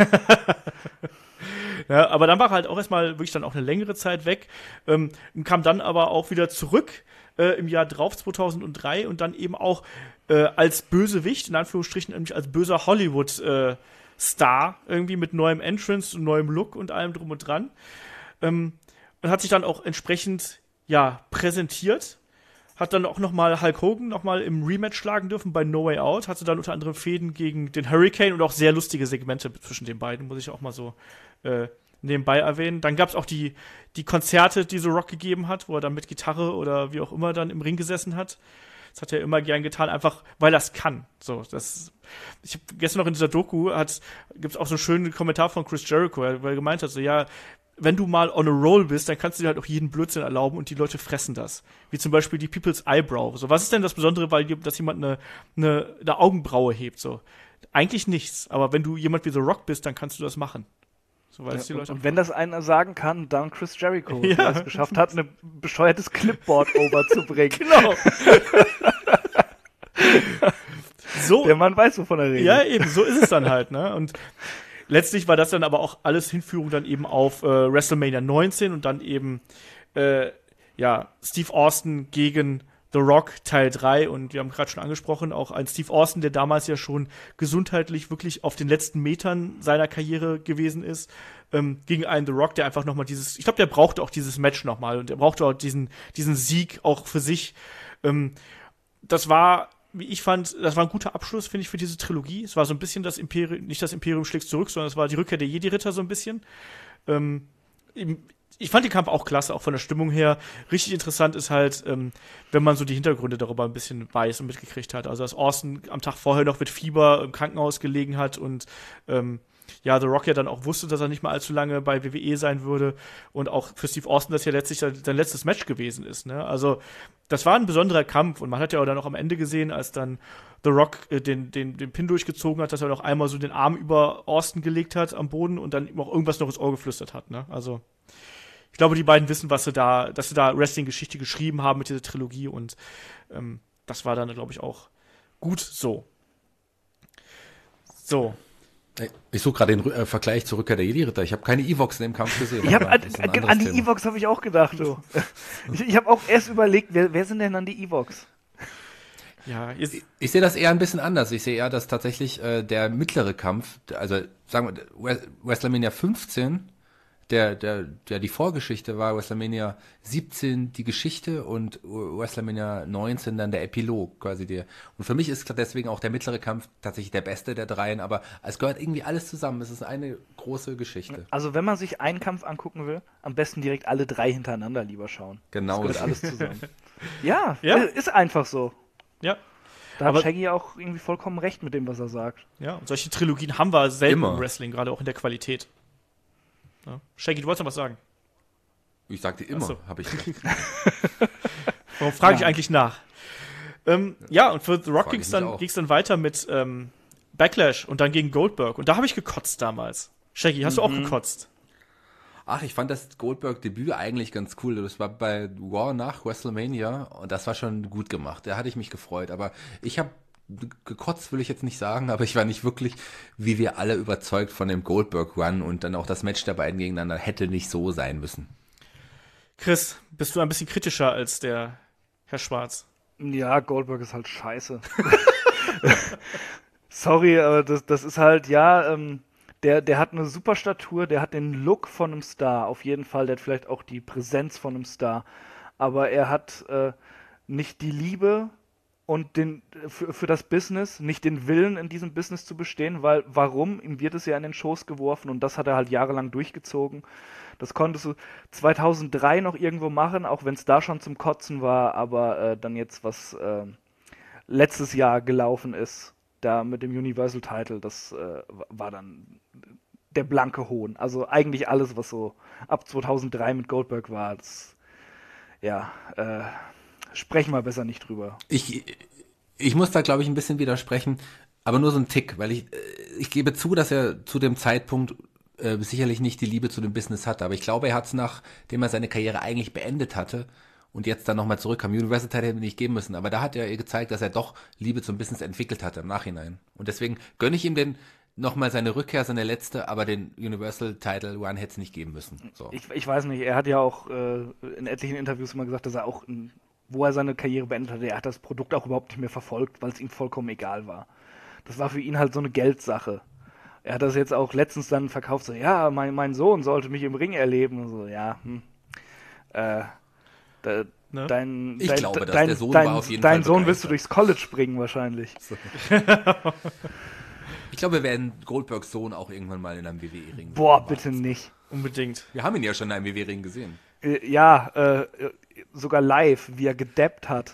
Ja, aber dann war er halt auch erstmal wirklich dann auch eine längere Zeit weg. Kam dann aber auch wieder zurück im Jahr drauf, 2003, und dann eben auch als Bösewicht, in Anführungsstrichen, nämlich als böser Hollywood-Star, irgendwie mit neuem Entrance und neuem Look und allem drum und dran. Und hat sich dann auch entsprechend, präsentiert. Hat dann auch nochmal Hulk Hogan nochmal im Rematch schlagen dürfen bei No Way Out. Hatte dann unter anderem Fäden gegen den Hurricane und auch sehr lustige Segmente zwischen den beiden, muss ich auch mal so nebenbei erwähnen. Dann gab es auch die Konzerte, die The Rock gegeben hat, wo er dann mit Gitarre oder wie auch immer dann im Ring gesessen hat. Das hat er immer gern getan, einfach weil er es kann. So, ich habe gestern noch in dieser Doku gibt's auch so einen schönen Kommentar von Chris Jericho, weil er gemeint hat, so wenn du mal on a roll bist, dann kannst du dir halt auch jeden Blödsinn erlauben und die Leute fressen das. Wie zum Beispiel die People's Eyebrow. So, was ist denn das Besondere, dass jemand eine Augenbraue hebt? So, eigentlich nichts. Aber wenn du jemand wie The Rock bist, dann kannst du das machen. So, weil die Leute und wenn das einer sagen kann, dann Chris Jericho, der es geschafft hat, ein bescheuertes Clipboard overzubringen. Genau. so. Der Mann weiß, wovon er redet. Ja, eben, so ist es dann halt, ne? Und letztlich war das dann aber auch alles Hinführung dann eben auf WrestleMania 19 und dann eben Steve Austin gegen The Rock Teil 3 und wir haben gerade schon angesprochen, auch ein Steve Austin, der damals ja schon gesundheitlich wirklich auf den letzten Metern seiner Karriere gewesen ist, gegen einen The Rock, der einfach nochmal ich glaube, der brauchte auch dieses Match nochmal und er brauchte auch diesen Sieg auch für sich. Das war, wie ich fand, das war ein guter Abschluss, finde ich, für diese Trilogie. Es war so ein bisschen nicht das Imperium schlägt zurück, sondern es war die Rückkehr der Jedi-Ritter so ein bisschen. Ich fand den Kampf auch klasse, auch von der Stimmung her. Richtig interessant ist halt, wenn man so die Hintergründe darüber ein bisschen weiß und mitgekriegt hat. Also, dass Austin am Tag vorher noch mit Fieber im Krankenhaus gelegen hat und The Rock ja dann auch wusste, dass er nicht mal allzu lange bei WWE sein würde und auch für Steve Austin das ja letztlich sein letztes Match gewesen ist. Ne? Also, das war ein besonderer Kampf und man hat ja auch dann auch am Ende gesehen, als dann The Rock den Pin durchgezogen hat, dass er noch einmal so den Arm über Austin gelegt hat am Boden und dann ihm auch irgendwas noch ins Ohr geflüstert hat. Ne? Also, ich glaube, die beiden wissen, dass sie da Wrestling-Geschichte geschrieben haben mit dieser Trilogie und das war dann, glaube ich, auch gut so. So. Ich suche gerade den Vergleich zur Rückkehr der Jedi-Ritter. Ich habe keine Evox in dem Kampf gesehen. An die Evox habe ich auch gedacht. Du. Ich habe auch erst überlegt, wer sind denn dann die Evox? Ja, ich sehe das eher ein bisschen anders. Ich sehe eher, dass tatsächlich der mittlere Kampf, also sagen wir WrestleMania 15, die Vorgeschichte war, WrestleMania 17 die Geschichte und WrestleMania 19 dann der Epilog quasi und für mich ist deswegen auch der mittlere Kampf tatsächlich der beste der dreien, aber es gehört irgendwie alles zusammen, es ist eine große Geschichte. Also wenn man sich einen Kampf angucken will, am besten direkt alle drei hintereinander lieber schauen. Genau. Das gehört alles zusammen. ja, ist einfach so. Ja. Da hat Shaggy auch irgendwie vollkommen recht mit dem, was er sagt. Ja, und solche Trilogien haben wir selten im Wrestling, gerade auch in der Qualität. Ja. Shaggy, du wolltest noch was sagen? Ich sagte immer, habe ich gesagt. Warum frage ich eigentlich nach? Und für The Rock ging es dann weiter mit Backlash und dann gegen Goldberg. Und da habe ich gekotzt damals. Shaggy, hast du auch gekotzt? Ach, ich fand das Goldberg-Debüt eigentlich ganz cool. Das war bei Raw nach WrestleMania und das war schon gut gemacht. Da hatte ich mich gefreut. Aber ich habe gekotzt, will ich jetzt nicht sagen, aber ich war nicht wirklich, wie wir alle, überzeugt von dem Goldberg-Run und dann auch das Match der beiden gegeneinander hätte nicht so sein müssen. Chris, bist du ein bisschen kritischer als der Herr Schwarz? Ja, Goldberg ist halt scheiße. Sorry, aber das ist halt, der hat eine super Statur, der hat den Look von einem Star, auf jeden Fall, der hat vielleicht auch die Präsenz von einem Star, aber er hat nicht die Liebe und für das Business, nicht den Willen, in diesem Business zu bestehen, weil warum? Ihm wird es ja in den Schoß geworfen und das hat er halt jahrelang durchgezogen. Das konntest du 2003 noch irgendwo machen, auch wenn es da schon zum Kotzen war, aber dann jetzt, was letztes Jahr gelaufen ist, da mit dem Universal Title, das war dann der blanke Hohn. Also eigentlich alles, was so ab 2003 mit Goldberg war, sprechen wir besser nicht drüber. Ich muss da, glaube ich, ein bisschen widersprechen, aber nur so ein Tick, weil ich gebe zu, dass er zu dem Zeitpunkt sicherlich nicht die Liebe zu dem Business hatte, aber ich glaube, er hat es, nachdem er seine Karriere eigentlich beendet hatte und jetzt dann nochmal zurückkam, Universal Title hätte nicht geben müssen, aber da hat er gezeigt, dass er doch Liebe zum Business entwickelt hatte im Nachhinein. Und deswegen gönne ich ihm nochmal seine Rückkehr, seine letzte, aber den Universal Title Run hätte es nicht geben müssen. So. Ich weiß nicht, er hat ja auch in etlichen Interviews immer gesagt, dass er auch, wo er seine Karriere beendet hatte, er hat das Produkt auch überhaupt nicht mehr verfolgt, weil es ihm vollkommen egal war. Das war für ihn halt so eine Geldsache. Er hat das jetzt auch letztens dann verkauft, so, ja, mein Sohn sollte mich im Ring erleben. Und so, dein Sohn willst du durchs College bringen wahrscheinlich. So. Ich glaube, wir werden Goldbergs Sohn auch irgendwann mal in einem WWE-Ring sehen. Boah, bitte nicht. Unbedingt. Wir haben ihn ja schon in einem WWE-Ring gesehen. Sogar live, wie er gedappt hat.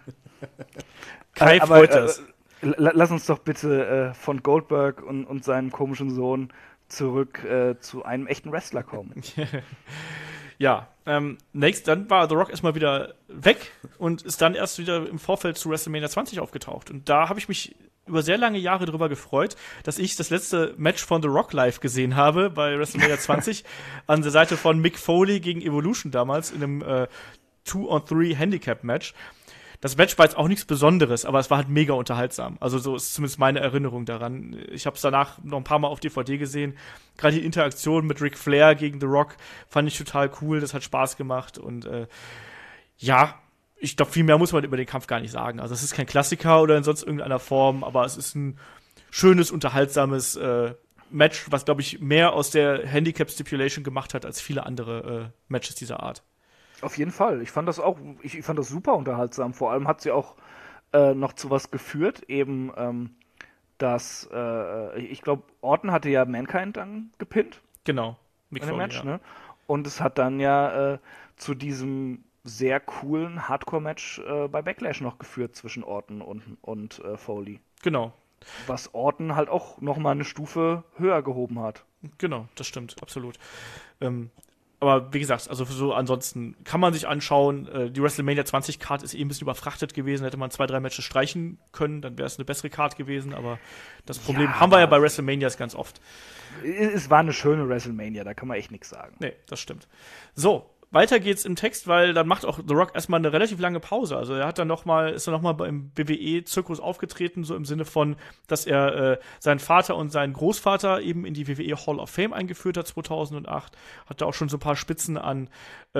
Kai freut das. Lass uns doch bitte von Goldberg und seinem komischen Sohn zurück zu einem echten Wrestler kommen. Ja, dann war The Rock erstmal wieder weg und ist dann erst wieder im Vorfeld zu WrestleMania 20 aufgetaucht. Und da habe ich mich über sehr lange Jahre darüber gefreut, dass ich das letzte Match von The Rock live gesehen habe bei WrestleMania 20 an der Seite von Mick Foley gegen Evolution damals in einem 2-on-3 Handicap-Match. das Match war jetzt auch nichts Besonderes, aber es war halt mega unterhaltsam. Also so ist zumindest meine Erinnerung daran. Ich habe es danach noch ein paar Mal auf DVD gesehen. Gerade die Interaktion mit Ric Flair gegen The Rock fand ich total cool. Das hat Spaß gemacht. Und ja, ich glaube, viel mehr muss man über den Kampf gar nicht sagen. Also es ist kein Klassiker oder in sonst irgendeiner Form, aber es ist ein schönes, unterhaltsames Match, was, glaube ich, mehr aus der Handicap-Stipulation gemacht hat als viele andere Matches dieser Art. Auf jeden Fall. Ich fand das super unterhaltsam. Vor allem hat sie auch noch zu was geführt, eben, dass ich glaube, Orton hatte ja Mankind dann gepinnt. Genau. In dem Match, ja. Ne? Und es hat dann ja zu diesem sehr coolen Hardcore-Match bei Backlash noch geführt zwischen Orton und Foley. Genau. Was Orton halt auch nochmal eine Stufe höher gehoben hat. Genau, das stimmt, absolut. Aber wie gesagt, also so ansonsten kann man sich anschauen, die WrestleMania 20 Card ist ein bisschen überfrachtet gewesen, hätte man 2-3 Matches streichen können, dann wäre es eine bessere Card gewesen, aber das Problem haben wir ja bei WrestleManias ganz oft. Es war eine schöne WrestleMania, da kann man echt nichts sagen. Nee, das stimmt. So, weiter geht's im Text, weil dann macht auch The Rock erstmal eine relativ lange Pause. Also er hat dann ist dann nochmal beim WWE-Zirkus aufgetreten, so im Sinne von, dass er seinen Vater und seinen Großvater eben in die WWE Hall of Fame eingeführt hat 2008. Hat da auch schon so ein paar Spitzen an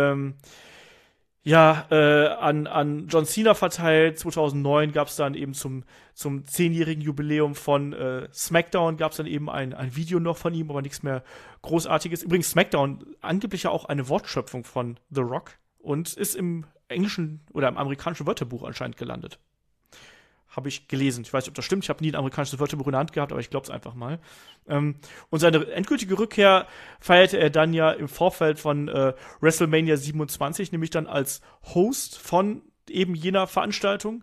John Cena verteilt. 2009 gab es dann eben zum 10-jährigen Jubiläum von SmackDown gab es dann eben ein Video noch von ihm, aber nichts mehr Großartiges. Übrigens SmackDown angeblich ja auch eine Wortschöpfung von The Rock und ist im englischen oder im amerikanischen Wörterbuch anscheinend gelandet. Habe ich gelesen. Ich weiß nicht, ob das stimmt. Ich habe nie ein amerikanisches Wörterbuch in der Hand gehabt, aber ich glaube es einfach mal. Und seine endgültige Rückkehr feierte er dann ja im Vorfeld von WrestleMania 27, nämlich dann als Host von eben jener Veranstaltung.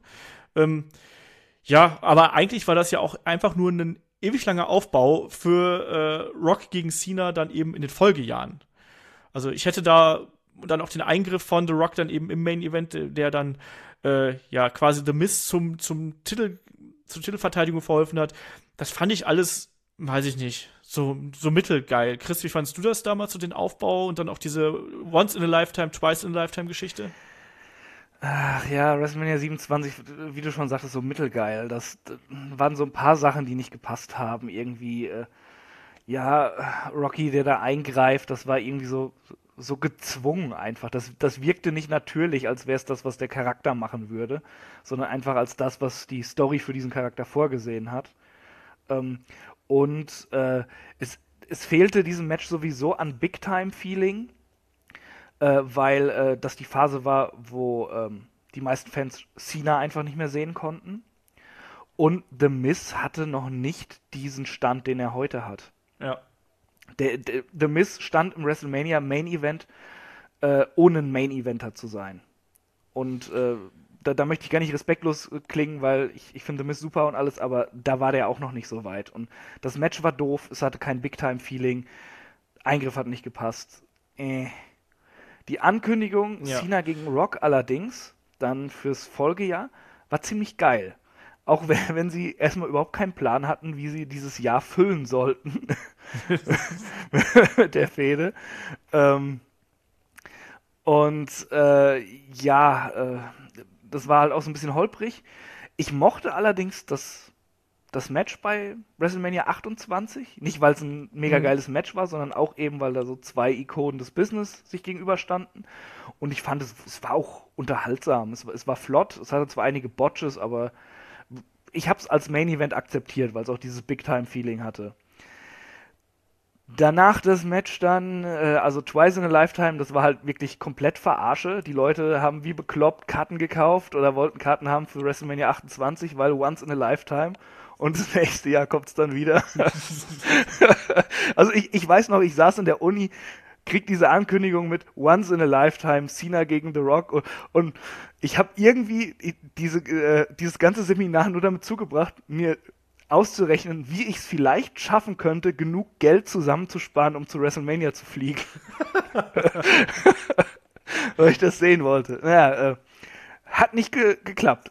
Aber eigentlich war das ja auch einfach nur ein ewig langer Aufbau für Rock gegen Cena dann eben in den Folgejahren. Also ich hätte da dann auch den Eingriff von The Rock dann eben im Main Event, der dann quasi The Miz zur Titelverteidigung verholfen hat. Das fand ich alles, weiß ich nicht, so mittelgeil. Chris, wie fandst du das damals, so den Aufbau und dann auch diese Once in a Lifetime, Twice in a Lifetime Geschichte? Ach ja, WrestleMania 27, wie du schon sagtest, so mittelgeil. Das waren so ein paar Sachen, die nicht gepasst haben. Irgendwie, Rocky, der da eingreift, das war irgendwie so gezwungen einfach. Das wirkte nicht natürlich, als wäre es das, was der Charakter machen würde, sondern einfach als das, was die Story für diesen Charakter vorgesehen hat. Es fehlte diesem Match sowieso an Big-Time-Feeling, weil das die Phase war, wo die meisten Fans Cena einfach nicht mehr sehen konnten. Und The Miz hatte noch nicht diesen Stand, den er heute hat. Ja. The Miz stand im WrestleMania Main Event, ohne ein Main Eventer zu sein. Und da möchte ich gar nicht respektlos klingen, weil ich finde The Miz super und alles, aber da war der auch noch nicht so weit. Und das Match war doof, es hatte kein Big-Time-Feeling, Eingriff hat nicht gepasst. Die Ankündigung Cena gegen Rock allerdings, dann fürs Folgejahr, war ziemlich geil. Auch wenn sie erstmal überhaupt keinen Plan hatten, wie sie dieses Jahr füllen sollten mit der Fehde. Das war halt auch so ein bisschen holprig. Ich mochte allerdings das Match bei WrestleMania 28. Nicht, weil es ein mega geiles Match war, sondern auch eben, weil da so zwei Ikonen des Business sich gegenüberstanden. Und ich fand, es war auch unterhaltsam. Es war flott. Es hatte zwar einige Botches, aber ich habe es als Main Event akzeptiert, weil es auch dieses Big-Time-Feeling hatte. Danach das Match dann, also Twice in a Lifetime, das war halt wirklich komplett Verarsche. Die Leute haben wie bekloppt Karten gekauft oder wollten Karten haben für WrestleMania 28, weil Once in a Lifetime. Und das nächste Jahr kommt es dann wieder. Also ich weiß noch, ich saß in der Uni, krieg diese Ankündigung mit Once in a Lifetime, Cena gegen The Rock und ich habe irgendwie dieses ganze Seminar nur damit zugebracht, mir auszurechnen, wie ich es vielleicht schaffen könnte, genug Geld zusammenzusparen, um zu WrestleMania zu fliegen. Weil ich das sehen wollte. Naja, hat nicht geklappt.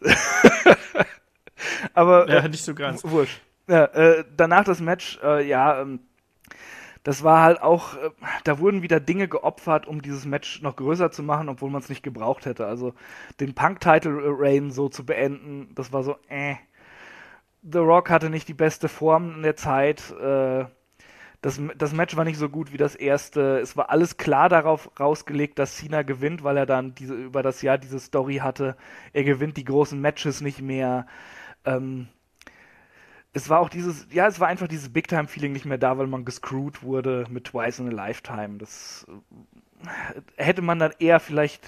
Aber nicht so ganz. Wurscht. Ja, danach das Match, das war halt auch, da wurden wieder Dinge geopfert, um dieses Match noch größer zu machen, obwohl man es nicht gebraucht hätte. Also den Punk-Title-Reign so zu beenden, das war so, The Rock hatte nicht die beste Form in der Zeit. Das Match war nicht so gut wie das erste. Es war alles klar darauf rausgelegt, dass Cena gewinnt, weil er dann über das Jahr diese Story hatte. Er gewinnt die großen Matches nicht mehr. Es war auch es war einfach dieses Big-Time-Feeling nicht mehr da, weil man gescrewt wurde mit Twice in a Lifetime. Das hätte man dann eher vielleicht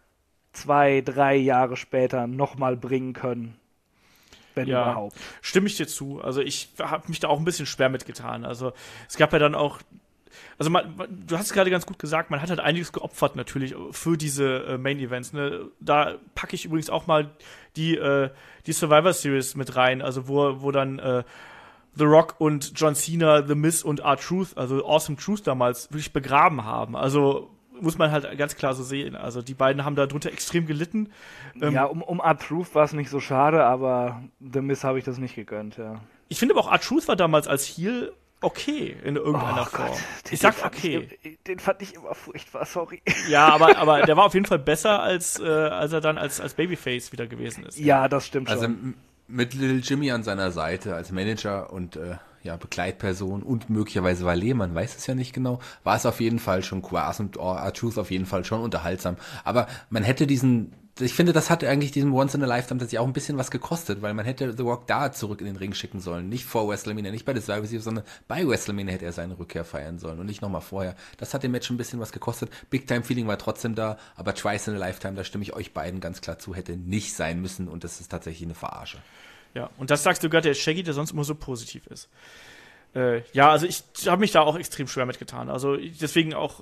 2-3 Jahre später nochmal bringen können. Wenn überhaupt. Stimme ich dir zu. Also ich habe mich da auch ein bisschen schwer mitgetan. Also es gab ja dann auch, also du hast es gerade ganz gut gesagt, man hat halt einiges geopfert natürlich für diese Main-Events. Ne? Da packe ich übrigens auch mal die Survivor Series mit rein, also wo dann The Rock und John Cena, The Miz und R-Truth, also Awesome Truth damals, wirklich begraben haben. Also muss man halt ganz klar so sehen. Also die beiden haben darunter extrem gelitten. Ja, um R-Truth war es nicht so schade, aber The Miz habe ich das nicht gegönnt, ja. Ich finde aber auch R-Truth war damals als Heel okay in irgendeiner Form. Ich sag okay. Den fand ich immer furchtbar, sorry. Ja, aber der war auf jeden Fall besser, als er dann als Babyface wieder gewesen ist. Ja, das stimmt schon. Also mit Little Jimmy an seiner Seite als Manager und Begleitperson und möglicherweise Valet, man weiß es ja nicht genau, war es auf jeden Fall schon Quas und R-Truth auf jeden Fall schon unterhaltsam. Aber man hätte ich finde, das hat eigentlich diesen Once in a Lifetime tatsächlich auch ein bisschen was gekostet, weil man hätte The Rock da zurück in den Ring schicken sollen. Nicht vor WrestleMania, nicht bei der Survivor Series, sondern bei WrestleMania hätte er seine Rückkehr feiern sollen und nicht nochmal vorher. Das hat dem Match ein bisschen was gekostet. Big Time Feeling war trotzdem da, aber Twice in a Lifetime, da stimme ich euch beiden ganz klar zu, hätte nicht sein müssen und das ist tatsächlich eine Verarsche. Ja, und das sagst sogar der Shaggy, der sonst immer so positiv ist. Also ich habe mich da auch extrem schwer mitgetan. Also deswegen auch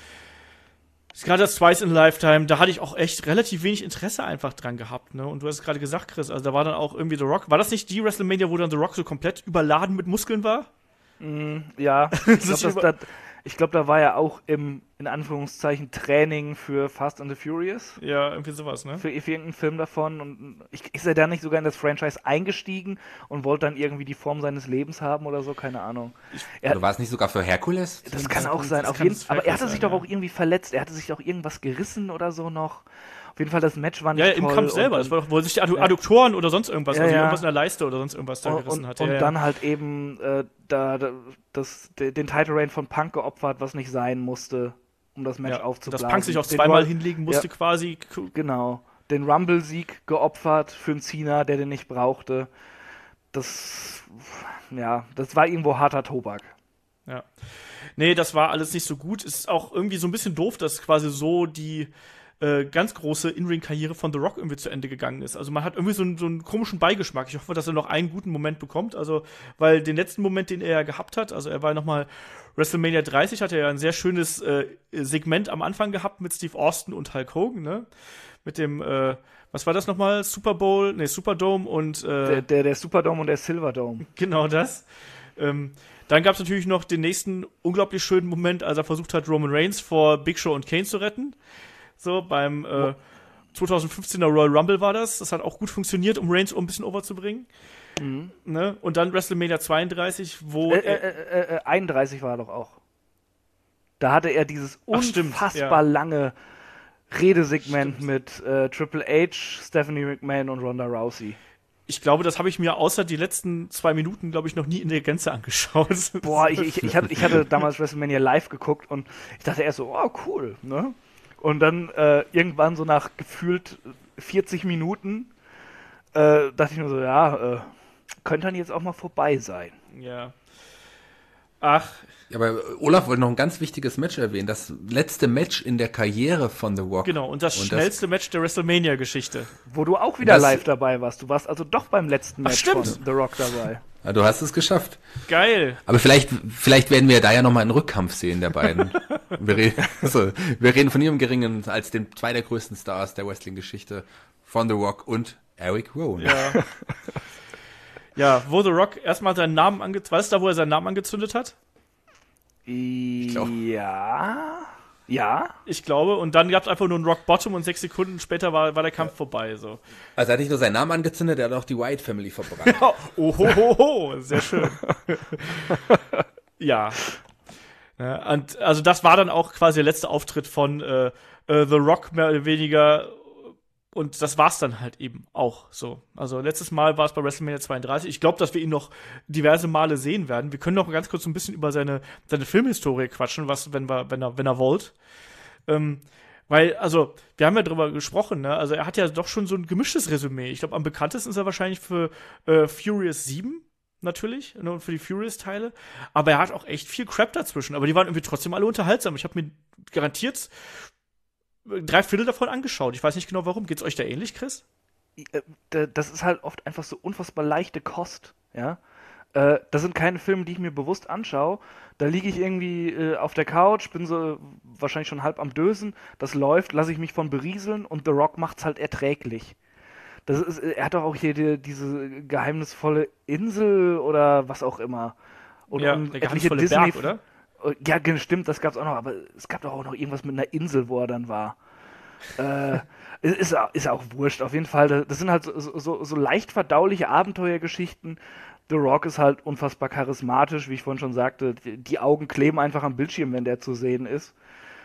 gerade das Twice in a Lifetime, da hatte ich auch echt relativ wenig Interesse einfach dran gehabt, ne? Und du hast es gerade gesagt, Chris, also da war dann auch irgendwie The Rock. War das nicht die WrestleMania, wo dann The Rock so komplett überladen mit Muskeln war? Ja, ich glaube, da war ja auch im, in Anführungszeichen, Training für Fast and the Furious. Ja, irgendwie sowas, ne? Für irgendeinen Film davon. Und ist er da nicht sogar in das Franchise eingestiegen und wollte dann irgendwie die Form seines Lebens haben oder so? Keine Ahnung. Oder war es nicht sogar für Herkules? Das kann auch sein. Aber er hatte sich doch auch irgendwie verletzt. Er hatte sich doch irgendwas gerissen oder so noch. Auf jeden Fall, das Match war nicht toll. Ja, im Kampf selber. Das war doch, wo sich die Adduktoren oder sonst irgendwas, also irgendwas in der Leiste oder sonst irgendwas da gerissen hat. Und dann halt eben den Title Reign von Punk geopfert, was nicht sein musste, um das Match aufzublasen. Dass Punk sich auch zweimal hinlegen musste quasi. Genau. Den Rumble-Sieg geopfert für einen Cena, der den nicht brauchte. Das war irgendwo harter Tobak. Ja. Nee, das war alles nicht so gut. Ist auch irgendwie so ein bisschen doof, dass quasi so die ganz große In-Ring-Karriere von The Rock irgendwie zu Ende gegangen ist. Also man hat irgendwie so einen komischen Beigeschmack. Ich hoffe, dass er noch einen guten Moment bekommt. Also, weil den letzten Moment, den er ja gehabt hat, also er war nochmal WrestleMania 30, hat er ja ein sehr schönes Segment am Anfang gehabt mit Steve Austin und Hulk Hogan, ne? Mit dem, was war das nochmal? Superdome und der Superdome und der Silverdome. Genau das. Dann gab es natürlich noch den nächsten unglaublich schönen Moment, als er versucht hat, Roman Reigns vor Big Show und Kane zu retten. So, beim 2015er Royal Rumble war das. Das hat auch gut funktioniert, um Reigns ein bisschen overzubringen. Mhm. Ne? Und dann WrestleMania 32, wo 31 war er doch auch. Da hatte er dieses unfassbar lange Redesegment mit Triple H, Stephanie McMahon und Ronda Rousey. Ich glaube, das habe ich mir außer die letzten 2 Minuten, glaube ich, noch nie in der Gänze angeschaut. Boah, ich hatte damals WrestleMania live geguckt und ich dachte erst so, oh, cool, ne? Und dann irgendwann so nach gefühlt 40 Minuten dachte ich mir so, könnte dann jetzt auch mal vorbei sein. Ja. Ach. Ja, aber Olaf wollte noch ein ganz wichtiges Match erwähnen. Das letzte Match in der Karriere von The Rock. Genau, und das schnellste Match der WrestleMania-Geschichte. Wo du auch wieder live dabei warst. Du warst also doch beim letzten Match von The Rock dabei. Ja, du hast es geschafft. Geil. Aber vielleicht werden wir da ja nochmal einen Rückkampf sehen, der beiden. Wir reden von ihrem Geringen als zwei der größten Stars der Wrestling-Geschichte von The Rock und Eric Rowan. Ja. Ja, wo The Rock erstmal seinen Namen weißt du da, wo er seinen Namen angezündet hat? Ja. Ich glaube, und dann gab es einfach nur einen Rock Bottom und 6 Sekunden später war der Kampf vorbei. So. Also er hat nicht nur seinen Namen angezündet, er hat auch die Wyatt Family verbrannt. Ohohoho, sehr schön. Ja. Ja, und also das war dann auch quasi der letzte Auftritt von The Rock mehr oder weniger. Und das war's dann halt eben auch so. Also letztes Mal war es bei WrestleMania 32. Ich glaube, dass wir ihn noch diverse Male sehen werden. Wir können noch ganz kurz ein bisschen über seine Filmhistorie quatschen, wenn er wollt. Weil, also, wir haben ja drüber gesprochen, ne? Also er hat ja doch schon so ein gemischtes Resümee. Ich glaube, am bekanntesten ist er wahrscheinlich für Furious 7 natürlich, ne, und für die Furious-Teile. Aber er hat auch echt viel Crap dazwischen. Aber die waren irgendwie trotzdem alle unterhaltsam. Ich habe mir garantiert 3/4 davon angeschaut. Ich weiß nicht genau warum. Geht's euch da ähnlich, Chris? Das ist halt oft einfach so unfassbar leichte Kost, ja. Das sind keine Filme, die ich mir bewusst anschaue. Da liege ich irgendwie auf der Couch, bin so wahrscheinlich schon halb am Dösen. Das läuft, lasse ich mich von berieseln und The Rock macht's halt erträglich. Er hat doch auch hier diese geheimnisvolle Insel oder was auch immer. Und der geheimnisvolle Berg, oder? Ja, stimmt, das gab's auch noch, aber es gab doch auch noch irgendwas mit einer Insel, wo er dann war. Ist auch wurscht, auf jeden Fall. Das sind halt so leicht verdauliche Abenteuergeschichten. The Rock ist halt unfassbar charismatisch, wie ich vorhin schon sagte. Die Augen kleben einfach am Bildschirm, wenn der zu sehen ist.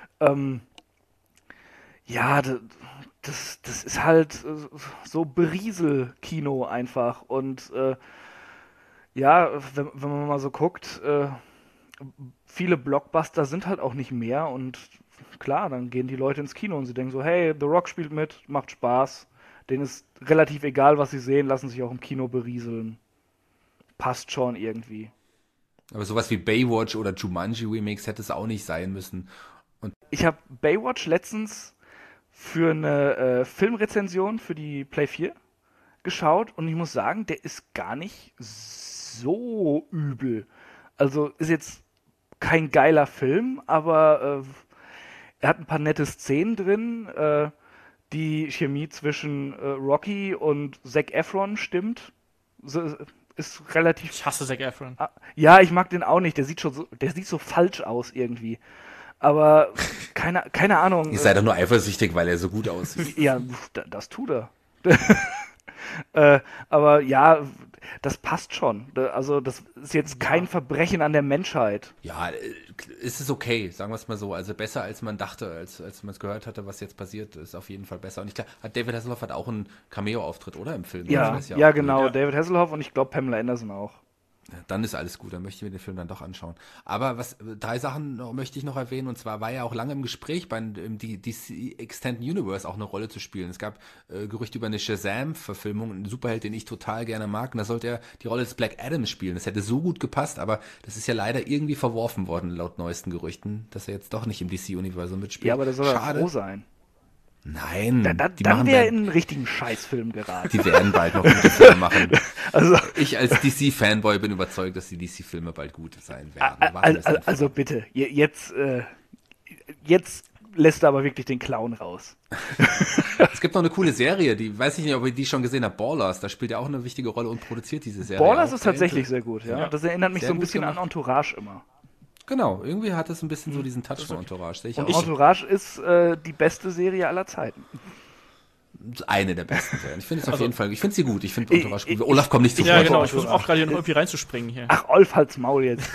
Ja, das ist halt so Berieselkino einfach. Und ja, wenn man mal so guckt, viele Blockbuster sind halt auch nicht mehr und klar, dann gehen die Leute ins Kino und sie denken so, hey, The Rock spielt mit, macht Spaß. Denen ist relativ egal, was sie sehen, lassen sich auch im Kino berieseln. Passt schon irgendwie. Aber sowas wie Baywatch oder Jumanji Remix hätte es auch nicht sein müssen. Und ich habe Baywatch letztens für eine Filmrezension für die Play 4 geschaut und ich muss sagen, der ist gar nicht so übel. Also ist jetzt kein geiler Film, aber er hat ein paar nette Szenen drin. Die Chemie zwischen Rocky und Zac Efron stimmt. Ist relativ. Ich hasse Zac Efron. Ja, ich mag den auch nicht. Der sieht so falsch aus irgendwie. Aber keine Ahnung. Ich sei doch nur eifersüchtig, weil er so gut aussieht. Ja, das tut er. Aber ja, das passt schon. Also das ist jetzt kein Verbrechen an der Menschheit. Ja, es ist okay, sagen wir es mal so. Also besser, als man dachte, als man es gehört hatte, was jetzt passiert, ist auf jeden Fall besser. Und ich glaube, David Hasselhoff hat auch einen Cameo-Auftritt, oder? Im Film. Ja, ja genau. Ja. David Hasselhoff und ich glaube Pamela Anderson auch. Dann ist alles gut, dann möchte ich mir den Film dann doch anschauen. Aber 3 Sachen möchte ich noch erwähnen, und zwar war ja auch lange im Gespräch, im DC Extended Universe auch eine Rolle zu spielen. Es gab Gerüchte über eine Shazam-Verfilmung, einen Superheld, den ich total gerne mag, und da sollte er die Rolle des Black Adam spielen. Das hätte so gut gepasst, aber das ist ja leider irgendwie verworfen worden, laut neuesten Gerüchten, dass er jetzt doch nicht im DC-Universum mitspielt. Ja, aber das soll ja froh sein. Nein. Dann wäre er in einen richtigen Scheißfilm geraten. Die werden bald noch gute Filme machen. Also, ich als DC-Fanboy bin überzeugt, dass die DC-Filme bald gut sein werden. Also bitte, jetzt lässt er aber wirklich den Clown raus. Es gibt noch eine coole Serie, die weiß ich nicht, ob ihr die schon gesehen habt, Ballers, da spielt er auch eine wichtige Rolle und produziert diese Serie. Ballers ist tatsächlich sehr gut, ja. Das erinnert mich so ein bisschen an Entourage immer. Genau, irgendwie hat es ein bisschen so diesen Touch von Entourage. Und Entourage ist die beste Serie aller Zeiten. Eine der besten Serien. Ich finde es auf jeden Fall, ich finde sie gut. Ich finde Entourage gut. Olaf kommt nicht zu Ja, genau, ich versuche auch gerade irgendwie reinzuspringen hier. Ach, Olf, halt's Maul jetzt.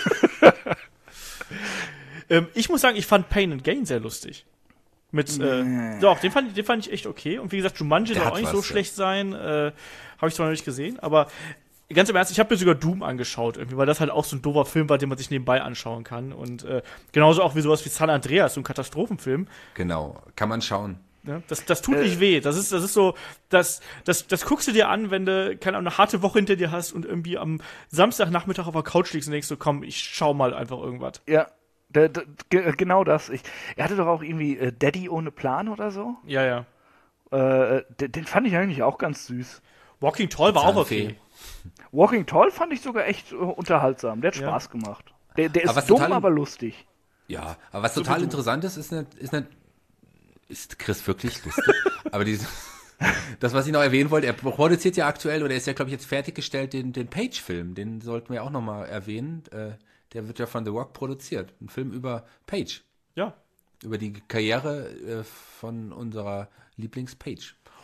Ich muss sagen, ich fand Pain and Gain sehr lustig. Doch, den fand ich echt okay. Und wie gesagt, Jumanji soll auch nicht so schlecht sein. Habe ich zwar noch nicht gesehen, aber ganz im Ernst, ich habe mir sogar Doom angeschaut, irgendwie, weil das halt auch so ein doofer Film war, den man sich nebenbei anschauen kann. Und genauso auch wie sowas wie San Andreas, so ein Katastrophenfilm. Genau, kann man schauen. Ja, das tut nicht weh. Das ist so, das guckst du dir an, wenn du eine harte Woche hinter dir hast und irgendwie am Samstagnachmittag auf der Couch liegst und denkst so, komm, ich schau mal einfach irgendwas. Ja, genau das. Er hatte doch auch irgendwie Daddy ohne Plan oder so. Ja. Den fand ich eigentlich auch ganz süß. Walking Tall war auch okay. Walking Tall fand ich sogar echt unterhaltsam. Der hat Spaß gemacht. Der ist dumm, aber lustig. Ja, aber was total interessant ist Chris wirklich lustig? Aber das, was ich noch erwähnen wollte, er produziert ja aktuell, oder ist ja, glaube ich, jetzt fertiggestellt, den Page-Film. Den sollten wir auch nochmal erwähnen. Der wird ja von The Rock produziert. Ein Film über Page. Ja. Über die Karriere von unserer Lieblings-Page.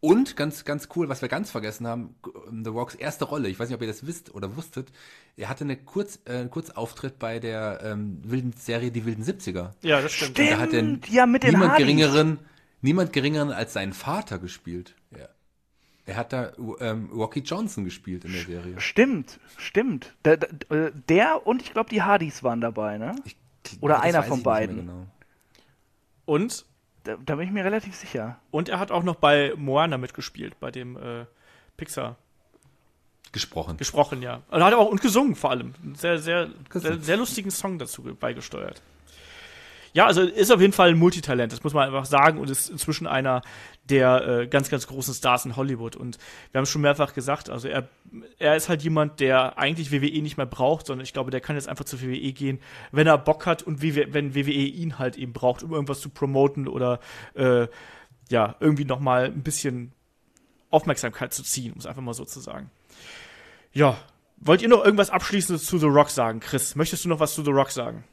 Und ganz, ganz cool, was wir ganz vergessen haben, The Rocks erste Rolle, ich weiß nicht, ob ihr das wisst oder wusstet, er hatte einen Kurzauftritt bei der wilden Serie Die wilden 70er. Ja, das stimmt. Und da hat er ja, mit den niemand geringeren als seinen Vater gespielt. Ja. Er hat da Rocky Johnson gespielt in der Serie. Stimmt. Der und ich glaube, die Hardys waren dabei, ne? Oder einer von beiden. Genau. Und? Da bin ich mir relativ sicher. Und er hat auch noch bei Moana mitgespielt, bei dem Pixar. Gesprochen, ja. Und hat auch und gesungen vor allem. Einen sehr lustigen Song dazu beigesteuert. Ja, also ist auf jeden Fall ein Multitalent, das muss man einfach sagen, und ist inzwischen einer der ganz, ganz großen Stars in Hollywood. Und wir haben es schon mehrfach gesagt, also er ist halt jemand, der eigentlich WWE nicht mehr braucht, sondern ich glaube, der kann jetzt einfach zur WWE gehen, wenn er Bock hat und wenn WWE ihn halt eben braucht, um irgendwas zu promoten oder irgendwie nochmal ein bisschen Aufmerksamkeit zu ziehen, um es einfach mal so zu sagen. Ja, wollt ihr noch irgendwas Abschließendes zu The Rock sagen? Chris, möchtest du noch was zu The Rock sagen?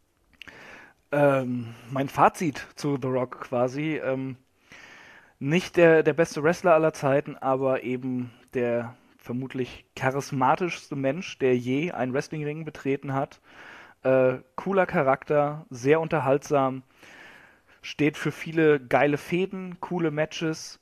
Mein Fazit zu The Rock quasi, nicht der beste Wrestler aller Zeiten, aber eben der vermutlich charismatischste Mensch, der je einen Wrestlingring betreten hat. Cooler Charakter, sehr unterhaltsam, steht für viele geile Fehden, coole Matches,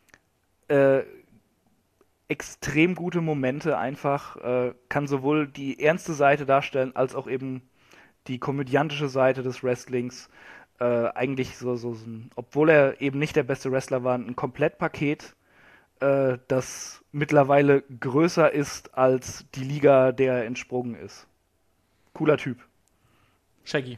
extrem gute Momente einfach, kann sowohl die ernste Seite darstellen, als auch eben die komödiantische Seite des Wrestlings, eigentlich so obwohl er eben nicht der beste Wrestler war, ein Komplettpaket, das mittlerweile größer ist als die Liga, der er entsprungen ist. Cooler Typ. Shaggy.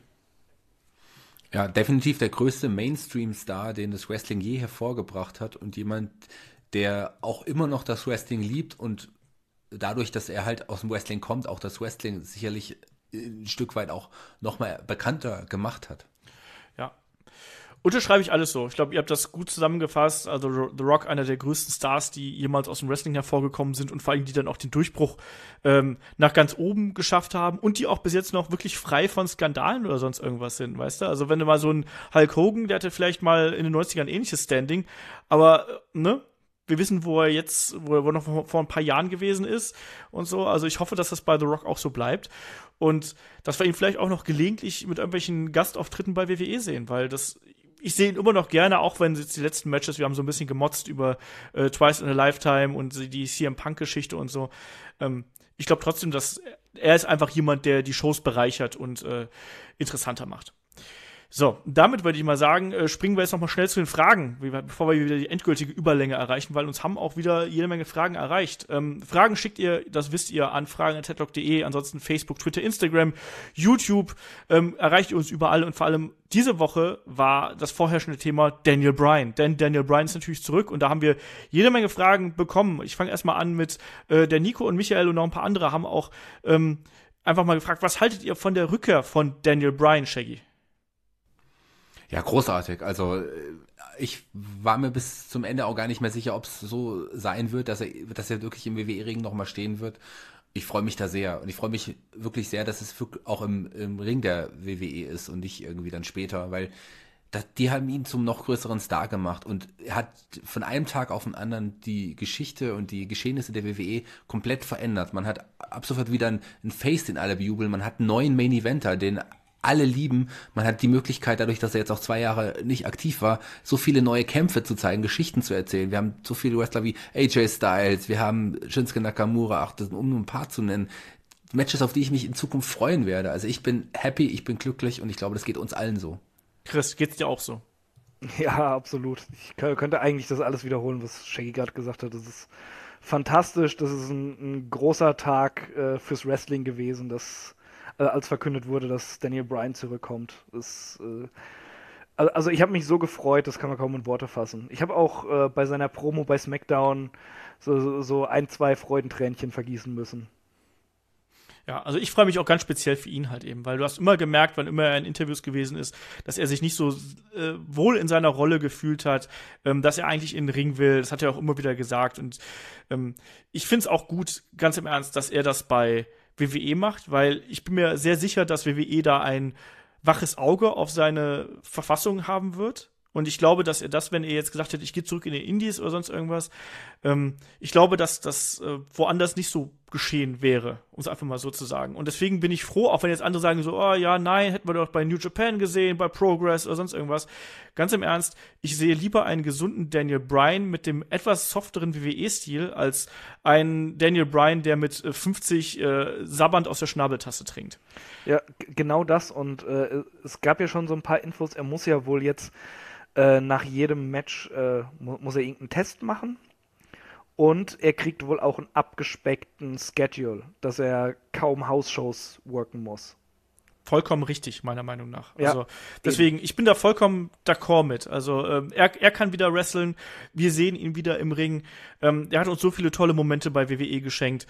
Ja, definitiv der größte Mainstream-Star, den das Wrestling je hervorgebracht hat und jemand, der auch immer noch das Wrestling liebt und dadurch, dass er halt aus dem Wrestling kommt, auch das Wrestling sicherlich ein Stück weit auch nochmal bekannter gemacht hat. Ja. Unterschreibe ich alles so. Ich glaube, ihr habt das gut zusammengefasst. Also The Rock, einer der größten Stars, die jemals aus dem Wrestling hervorgekommen sind und vor allem die dann auch den Durchbruch nach ganz oben geschafft haben und die auch bis jetzt noch wirklich frei von Skandalen oder sonst irgendwas sind, weißt du? Also wenn du mal so ein Hulk Hogan, der hatte vielleicht mal in den 90ern ähnliches Standing, aber wir wissen, wo er noch vor ein paar Jahren gewesen ist und so. Also ich hoffe, dass das bei The Rock auch so bleibt. Und dass wir ihn vielleicht auch noch gelegentlich mit irgendwelchen Gastauftritten bei WWE sehen, weil ich sehe ihn immer noch gerne, auch wenn jetzt die letzten Matches, wir haben so ein bisschen gemotzt über Twice in a Lifetime und die CM Punk-Geschichte und so. Ich glaube trotzdem, dass er ist einfach jemand, der die Shows bereichert und interessanter macht. So, damit würde ich mal sagen, springen wir jetzt noch mal schnell zu den Fragen, bevor wir wieder die endgültige Überlänge erreichen, weil uns haben auch wieder jede Menge Fragen erreicht. Fragen schickt ihr, das wisst ihr, an fragen@headlock.de, ansonsten Facebook, Twitter, Instagram, YouTube, erreicht ihr uns überall und vor allem diese Woche war das vorherrschende Thema Daniel Bryan, denn Daniel Bryan ist natürlich zurück und da haben wir jede Menge Fragen bekommen. Ich fange erstmal an mit der Nico und Michael und noch ein paar andere haben auch einfach mal gefragt, was haltet ihr von der Rückkehr von Daniel Bryan, Shaggy? Ja, großartig. Also ich war mir bis zum Ende auch gar nicht mehr sicher, ob es so sein wird, dass er wirklich im WWE-Ring nochmal stehen wird. Ich freue mich da sehr. Und ich freue mich wirklich sehr, dass es auch im Ring der WWE ist und nicht irgendwie dann später, weil die haben ihn zum noch größeren Star gemacht und er hat von einem Tag auf den anderen die Geschichte und die Geschehnisse der WWE komplett verändert. Man hat ab sofort wieder einen Face, den alle bejubeln. Man hat einen neuen Main-Eventer, den alle lieben. Man hat die Möglichkeit, dadurch, dass er jetzt auch 2 Jahre nicht aktiv war, so viele neue Kämpfe zu zeigen, Geschichten zu erzählen. Wir haben so viele Wrestler wie AJ Styles, wir haben Shinsuke Nakamura, um nur ein paar zu nennen. Matches, auf die ich mich in Zukunft freuen werde. Also ich bin happy, ich bin glücklich und ich glaube, das geht uns allen so. Chris, geht's dir auch so? Ja, absolut. Ich könnte eigentlich das alles wiederholen, was Shaggy gerade gesagt hat. Das ist fantastisch, das ist ein großer Tag fürs Wrestling gewesen, dass als verkündet wurde, dass Daniel Bryan zurückkommt. Also ich habe mich so gefreut, das kann man kaum in Worte fassen. Ich habe auch bei seiner Promo bei SmackDown so 1-2 Freudentränchen vergießen müssen. Ja, also ich freue mich auch ganz speziell für ihn halt eben, weil du hast immer gemerkt, wann immer er in Interviews gewesen ist, dass er sich nicht so wohl in seiner Rolle gefühlt hat, dass er eigentlich in den Ring will. Das hat er auch immer wieder gesagt. Und ich finde es auch gut, ganz im Ernst, dass er das bei WWE macht, weil ich bin mir sehr sicher, dass WWE da ein waches Auge auf seine Verfassung haben wird Und ich glaube, dass er das, wenn er jetzt gesagt hätte, ich gehe zurück in die Indies oder sonst irgendwas, ich glaube, dass das woanders nicht so geschehen wäre, um es einfach mal so zu sagen. Und deswegen bin ich froh, auch wenn jetzt andere sagen so, oh ja, nein, hätten wir doch bei New Japan gesehen, bei Progress oder sonst irgendwas. Ganz im Ernst, ich sehe lieber einen gesunden Daniel Bryan mit dem etwas softeren WWE-Stil als einen Daniel Bryan, der mit 50 sabbernd aus der Schnabeltasse trinkt. Ja, genau das. Und es gab ja schon so ein paar Infos, er muss ja wohl jetzt nach jedem Match muss er irgendeinen Test machen und er kriegt wohl auch einen abgespeckten Schedule, dass er kaum House-Shows worken muss. Vollkommen richtig, meiner Meinung nach. Ja, also deswegen, ich bin da vollkommen d'accord mit. Also er kann wieder wresteln, wir sehen ihn wieder im Ring. Er hat uns so viele tolle Momente bei WWE geschenkt.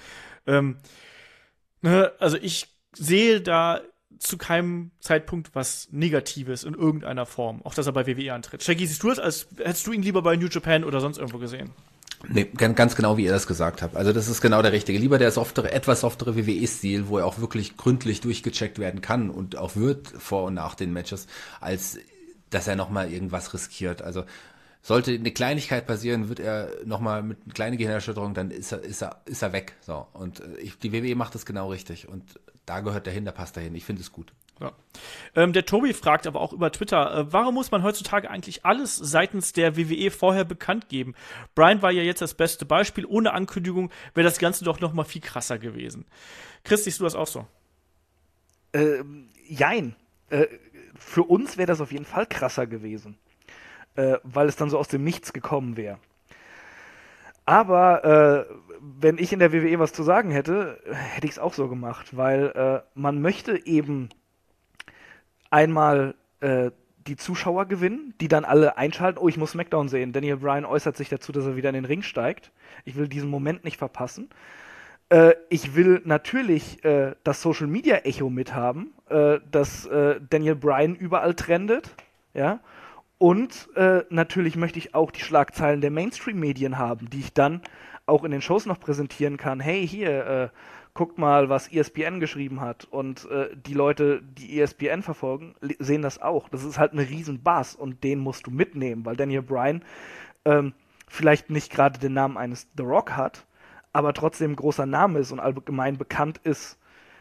Also ich sehe da zu keinem Zeitpunkt was Negatives in irgendeiner Form, auch dass er bei WWE antritt. Shaggy, siehst du das, als hättest du ihn lieber bei New Japan oder sonst irgendwo gesehen? Nee, ganz genau, wie ihr das gesagt habt. Also das ist genau der Richtige. Lieber der etwas softere WWE-Stil, wo er auch wirklich gründlich durchgecheckt werden kann und auch wird vor und nach den Matches, als dass er nochmal irgendwas riskiert. Also sollte eine Kleinigkeit passieren, wird er nochmal mit einer kleinen Gehirnerschütterung, dann ist er weg. So. Und die WWE macht das genau richtig. Und da gehört er hin, da passt er hin. Ich finde es gut. Ja. Der Tobi fragt aber auch über Twitter, warum muss man heutzutage eigentlich alles seitens der WWE vorher bekannt geben? Bryan war ja jetzt das beste Beispiel. Ohne Ankündigung wäre das Ganze doch noch mal viel krasser gewesen. Chris, siehst du das auch so? Jein. Für uns wäre das auf jeden Fall krasser gewesen. Weil es dann so aus dem Nichts gekommen wäre. Aber wenn ich in der WWE was zu sagen hätte, hätte ich es auch so gemacht, weil man möchte eben einmal die Zuschauer gewinnen, die dann alle einschalten, oh, ich muss SmackDown sehen. Daniel Bryan äußert sich dazu, dass er wieder in den Ring steigt. Ich will diesen Moment nicht verpassen. Ich will natürlich das Social-Media-Echo mithaben, dass Daniel Bryan überall trendet, ja. Und natürlich möchte ich auch die Schlagzeilen der Mainstream-Medien haben, die ich dann auch in den Shows noch präsentieren kann. Hey, hier, guckt mal, was ESPN geschrieben hat. Und die Leute, die ESPN verfolgen, sehen das auch. Das ist halt eine riesen Bass und den musst du mitnehmen, weil Daniel Bryan vielleicht nicht gerade den Namen eines The Rock hat, aber trotzdem ein großer Name ist und allgemein bekannt ist,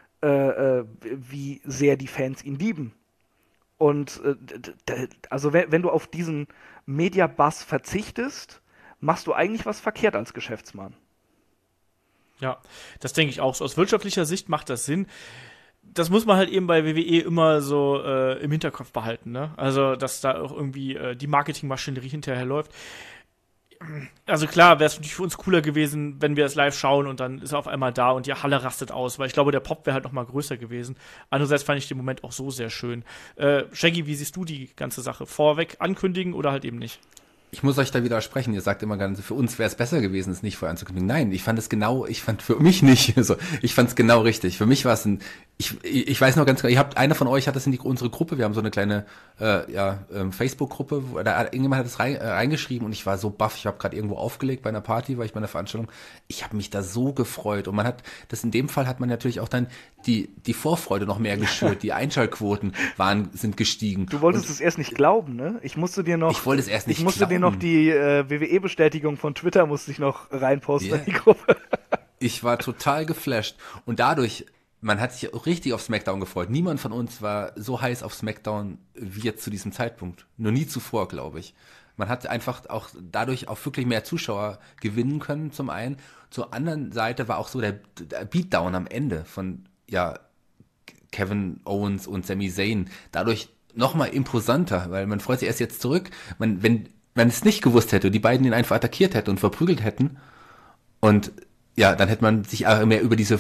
wie sehr die Fans ihn lieben. Und also wenn du auf diesen Media-Buzz verzichtest, machst du eigentlich was verkehrt als Geschäftsmann. Ja, das denke ich auch. So aus wirtschaftlicher Sicht macht das Sinn. Das muss man halt eben bei WWE immer so im Hinterkopf behalten, ne? Also, dass da auch irgendwie die Marketingmaschinerie hinterher läuft. Also klar, wäre es natürlich für uns cooler gewesen, wenn wir es live schauen und dann ist er auf einmal da und die Halle rastet aus, weil ich glaube, der Pop wäre halt noch mal größer gewesen. Andererseits fand ich den Moment auch so sehr schön. Shaggy, wie siehst du die ganze Sache? Vorweg ankündigen oder halt eben nicht? Ich muss euch da widersprechen. Ihr sagt immer ganz, für uns wäre es besser gewesen, es nicht vorher anzukündigen. Nein, ich fand für mich nicht. Also, ich fand es genau richtig. Für mich war es ich weiß noch ganz genau, einer von euch hat das in unsere Gruppe, wir haben so eine kleine Facebook-Gruppe, irgendjemand hat das reingeschrieben und ich war so baff, ich habe gerade irgendwo aufgelegt bei einer Party, war ich bei einer Veranstaltung. Ich habe mich da so gefreut und in dem Fall hat man natürlich auch dann die Vorfreude noch mehr geschürt, die Einschaltquoten sind gestiegen. Du wolltest es erst nicht glauben, ne? Ich musste dir noch die WWE-Bestätigung von Twitter musste ich noch reinposten in die Gruppe. Ich war total geflasht und dadurch, man hat sich richtig auf SmackDown gefreut. Niemand von uns war so heiß auf SmackDown wie jetzt zu diesem Zeitpunkt. Nur nie zuvor, glaube ich. Man hat einfach auch dadurch auch wirklich mehr Zuschauer gewinnen können, zum einen. Zur anderen Seite war auch so der Beatdown am Ende von Kevin Owens und Sami Zayn dadurch nochmal imposanter, weil man freut sich erst jetzt zurück. Wenn man es nicht gewusst hätte, die beiden ihn einfach attackiert hätten und verprügelt hätten und ja, dann hätte man sich auch mehr über diese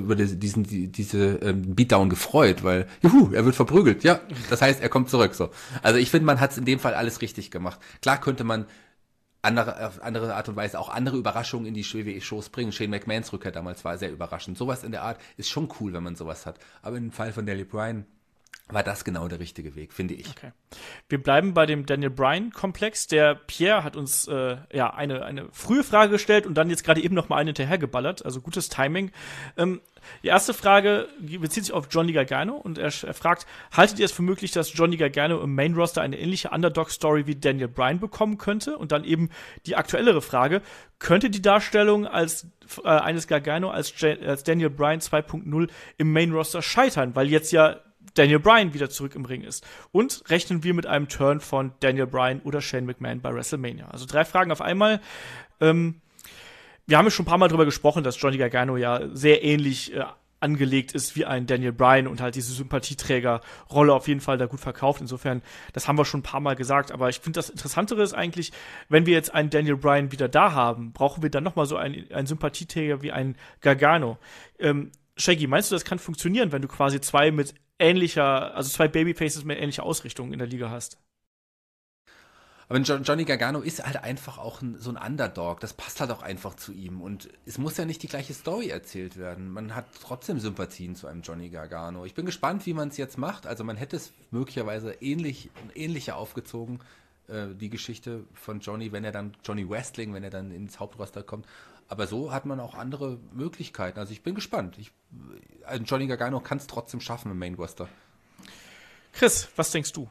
Beatdown gefreut, weil, er wird verprügelt. Ja, das heißt, er kommt zurück, so. Also ich finde, man hat es in dem Fall alles richtig gemacht. Klar könnte man auf andere Art und Weise auch andere Überraschungen in die WWE-Shows bringen. Shane McMahons Rückkehr damals war sehr überraschend. Sowas in der Art ist schon cool, wenn man sowas hat. Aber im Fall von Daniel Bryan war das genau der richtige Weg, finde ich. Okay. Wir bleiben bei dem Daniel Bryan-Komplex. Der Pierre hat uns eine frühe Frage gestellt und dann jetzt gerade eben noch mal eine hinterhergeballert. Also gutes Timing. Die erste Frage bezieht sich auf Johnny Gargano und er fragt, haltet ihr es für möglich, dass Johnny Gargano im Main-Roster eine ähnliche Underdog-Story wie Daniel Bryan bekommen könnte? Und dann eben die aktuellere Frage, könnte die Darstellung eines Gargano als Daniel Bryan 2.0 im Main-Roster scheitern? Weil jetzt ja Daniel Bryan wieder zurück im Ring ist. Und rechnen wir mit einem Turn von Daniel Bryan oder Shane McMahon bei WrestleMania? Also 3 Fragen auf einmal. Wir haben ja schon ein paar Mal drüber gesprochen, dass Johnny Gargano ja sehr ähnlich angelegt ist wie ein Daniel Bryan und halt diese Sympathieträgerrolle auf jeden Fall da gut verkauft. Insofern, das haben wir schon ein paar Mal gesagt. Aber ich finde, das Interessantere ist eigentlich, wenn wir jetzt einen Daniel Bryan wieder da haben, brauchen wir dann noch mal so einen Sympathieträger wie ein Gargano. Shaggy, meinst du, das kann funktionieren, wenn du quasi zwei Babyfaces mit ähnlicher Ausrichtung in der Liga hast? Aber Johnny Gargano ist halt einfach auch so ein Underdog. Das passt halt auch einfach zu ihm. Und es muss ja nicht die gleiche Story erzählt werden. Man hat trotzdem Sympathien zu einem Johnny Gargano. Ich bin gespannt, wie man es jetzt macht. Also man hätte es möglicherweise ähnlicher aufgezogen, die Geschichte von Johnny Wrestling, wenn er dann ins Hauptroster kommt. Aber so hat man auch andere Möglichkeiten. Also ich bin gespannt. Johnny Gargano kann es trotzdem schaffen im Main Roster. Chris, was denkst du?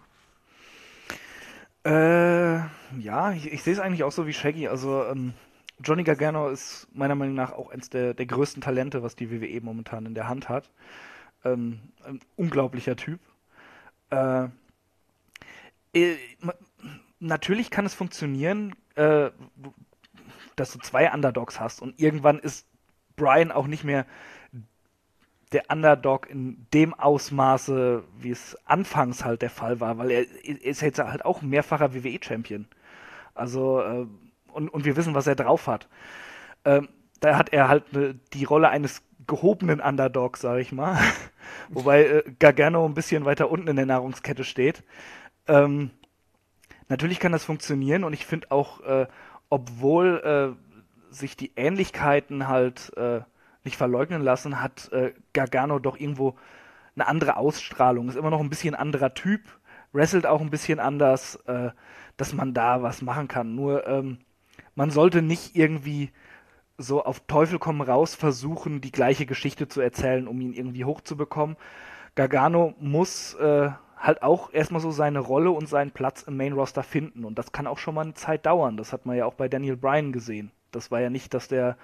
Ja, ich sehe es eigentlich auch so wie Shaggy. Also Johnny Gargano ist meiner Meinung nach auch eines der größten Talente, was die WWE momentan in der Hand hat. Ein unglaublicher Typ. Natürlich kann es funktionieren, dass du 2 Underdogs hast und irgendwann ist Bryan auch nicht mehr der Underdog in dem Ausmaße, wie es anfangs halt der Fall war, weil er ist jetzt halt auch mehrfacher WWE-Champion. Also, und wir wissen, was er drauf hat. Da hat er halt die Rolle eines gehobenen Underdogs, sag ich mal. Wobei Gargano ein bisschen weiter unten in der Nahrungskette steht. Natürlich kann das funktionieren und ich finde auch, obwohl sich die Ähnlichkeiten halt nicht verleugnen lassen, hat Gargano doch irgendwo eine andere Ausstrahlung. Ist immer noch ein bisschen anderer Typ, wrestelt auch ein bisschen anders, dass man da was machen kann. Nur man sollte nicht irgendwie so auf Teufel komm raus versuchen, die gleiche Geschichte zu erzählen, um ihn irgendwie hochzubekommen. Gargano muss halt auch erstmal so seine Rolle und seinen Platz im Main-Roster finden. Und das kann auch schon mal eine Zeit dauern. Das hat man ja auch bei Daniel Bryan gesehen. Das war ja nicht, dass der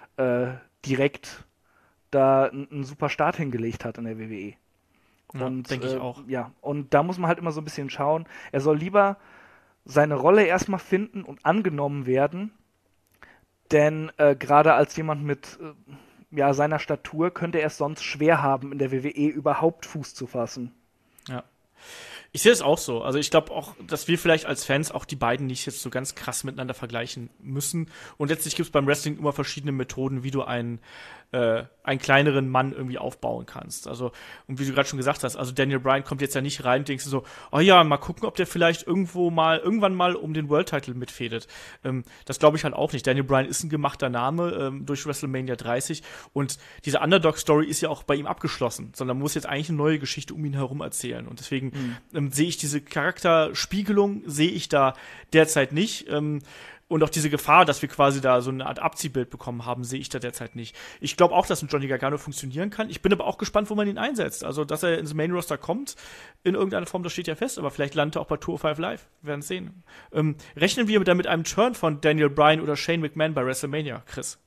direkt da einen super Start hingelegt hat in der WWE. Ja, und denke ich auch. Ja, und da muss man halt immer so ein bisschen schauen. Er soll lieber seine Rolle erstmal finden und angenommen werden, denn gerade als jemand mit seiner Statur könnte er es sonst schwer haben, in der WWE überhaupt Fuß zu fassen. Ja. Ich sehe es auch so. Also ich glaube auch, dass wir vielleicht als Fans auch die beiden nicht jetzt so ganz krass miteinander vergleichen müssen. Und letztlich gibt es beim Wrestling immer verschiedene Methoden, wie du einen kleineren Mann irgendwie aufbauen kannst. Also, und wie du gerade schon gesagt hast, also Daniel Bryan kommt jetzt ja nicht rein und denkst du so, oh ja, mal gucken, ob der vielleicht irgendwann mal um den World Title mitfädet. Das glaube ich halt auch nicht. Daniel Bryan ist ein gemachter Name durch WrestleMania 30 und diese Underdog-Story ist ja auch bei ihm abgeschlossen, sondern man muss jetzt eigentlich eine neue Geschichte um ihn herum erzählen. Und deswegen sehe ich diese Charakterspiegelung, sehe ich da derzeit nicht. Und auch diese Gefahr, dass wir quasi da so eine Art Abziehbild bekommen haben, sehe ich da derzeit nicht. Ich glaube auch, dass ein Johnny Gargano funktionieren kann. Ich bin aber auch gespannt, wo man ihn einsetzt. Also, dass er ins Main Roster kommt, in irgendeiner Form, das steht ja fest. Aber vielleicht landet er auch bei Tour 5 Live. Wir werden es sehen. Rechnen wir da mit einem Turn von Daniel Bryan oder Shane McMahon bei WrestleMania, Chris?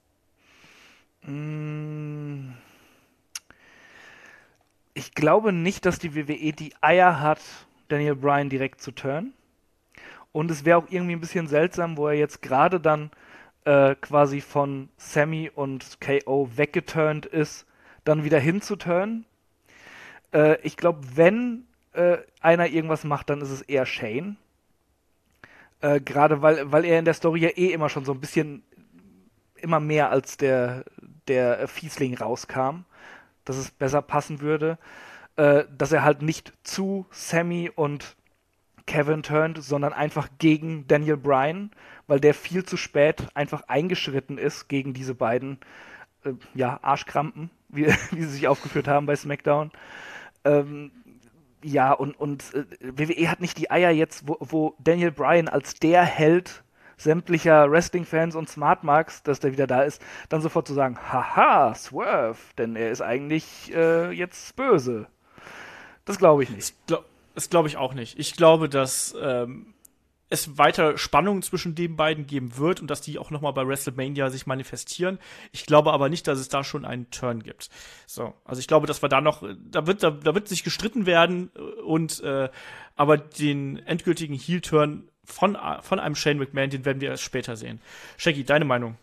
Ich glaube nicht, dass die WWE die Eier hat, Daniel Bryan direkt zu turnen. Und es wäre auch irgendwie ein bisschen seltsam, wo er jetzt gerade dann quasi von Sammy und KO weggeturnt ist, dann wieder hinzuturnen. Ich glaube, wenn einer irgendwas macht, dann ist es eher Shane. Gerade weil er in der Story ja immer schon so ein bisschen immer mehr als der Fiesling rauskam, dass es besser passen würde. Dass er halt nicht zu Sammy und Kevin turnt, sondern einfach gegen Daniel Bryan, weil der viel zu spät einfach eingeschritten ist gegen diese beiden Arschkrampen, wie sie sich aufgeführt haben bei SmackDown. Ja, und WWE hat nicht die Eier jetzt, wo Daniel Bryan als der Held sämtlicher Wrestling-Fans und Smart-Marks, dass der wieder da ist, dann sofort zu sagen, haha, Swerve, denn er ist eigentlich jetzt böse. Das glaube ich nicht. Das glaube ich auch nicht. Ich glaube, dass es weiter Spannungen zwischen den beiden geben wird und dass die auch noch mal bei WrestleMania sich manifestieren. Ich glaube aber nicht, dass es da schon einen Turn gibt. So, also ich glaube, dass wir da noch, da wird sich gestritten werden und aber den endgültigen Heel-Turn von einem Shane McMahon, den werden wir erst später sehen. Shaggy, deine Meinung?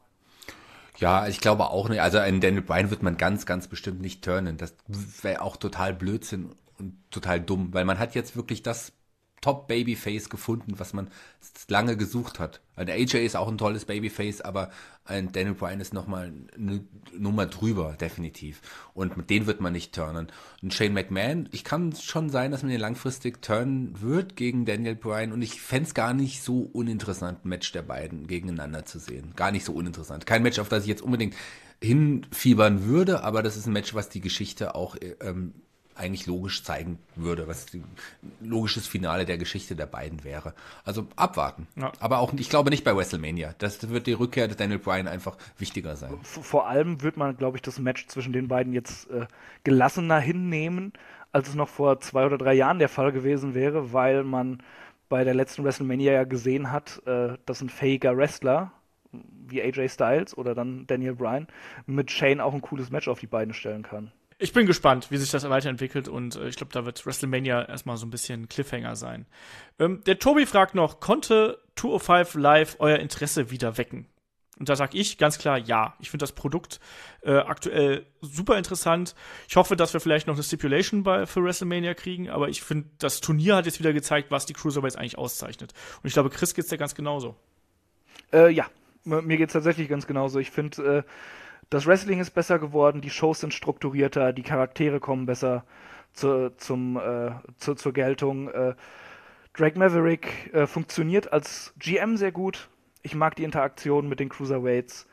Ja, ich glaube auch nicht. Also einen Daniel Bryan wird man ganz, ganz bestimmt nicht turnen. Das wäre auch total Blödsinn und total dumm, weil man hat jetzt wirklich das Top-Babyface gefunden, was man lange gesucht hat. Ein AJ ist auch ein tolles Babyface, aber ein Daniel Bryan ist nochmal eine Nummer drüber, definitiv. Und mit denen wird man nicht turnen. Und Shane McMahon, ich kann schon sein, dass man den langfristig turnen wird gegen Daniel Bryan und ich fände es gar nicht so uninteressant, ein Match der beiden gegeneinander zu sehen. Gar nicht so uninteressant. Kein Match, auf das ich jetzt unbedingt hinfiebern würde, aber das ist ein Match, was die Geschichte auch eigentlich logisch zeigen würde, was ein logisches Finale der Geschichte der beiden wäre. Also abwarten. Ja. Aber auch, ich glaube nicht bei WrestleMania. Das wird die Rückkehr des Daniel Bryan einfach wichtiger sein. Vor allem wird man, glaube ich, das Match zwischen den beiden jetzt gelassener hinnehmen, als es noch vor 2 oder 3 Jahren der Fall gewesen wäre, weil man bei der letzten WrestleMania ja gesehen hat, dass ein fähiger Wrestler wie AJ Styles oder dann Daniel Bryan mit Shane auch ein cooles Match auf die Beine stellen kann. Ich bin gespannt, wie sich das weiterentwickelt und ich glaube, da wird WrestleMania erstmal so ein bisschen Cliffhanger sein. Der Tobi fragt noch, konnte 205 Live euer Interesse wieder wecken? Und da sage ich ganz klar ja. Ich finde das Produkt aktuell super interessant. Ich hoffe, dass wir vielleicht noch eine Stipulation für WrestleMania kriegen, aber ich finde, das Turnier hat jetzt wieder gezeigt, was die Cruiserweights eigentlich auszeichnet. Und ich glaube, Chris geht's ja ganz genauso. Ja, mir geht's tatsächlich ganz genauso. Ich finde, das Wrestling ist besser geworden, die Shows sind strukturierter, die Charaktere kommen besser zur Geltung. Drake Maverick funktioniert als GM sehr gut. Ich mag die Interaktion mit den Cruiserweights.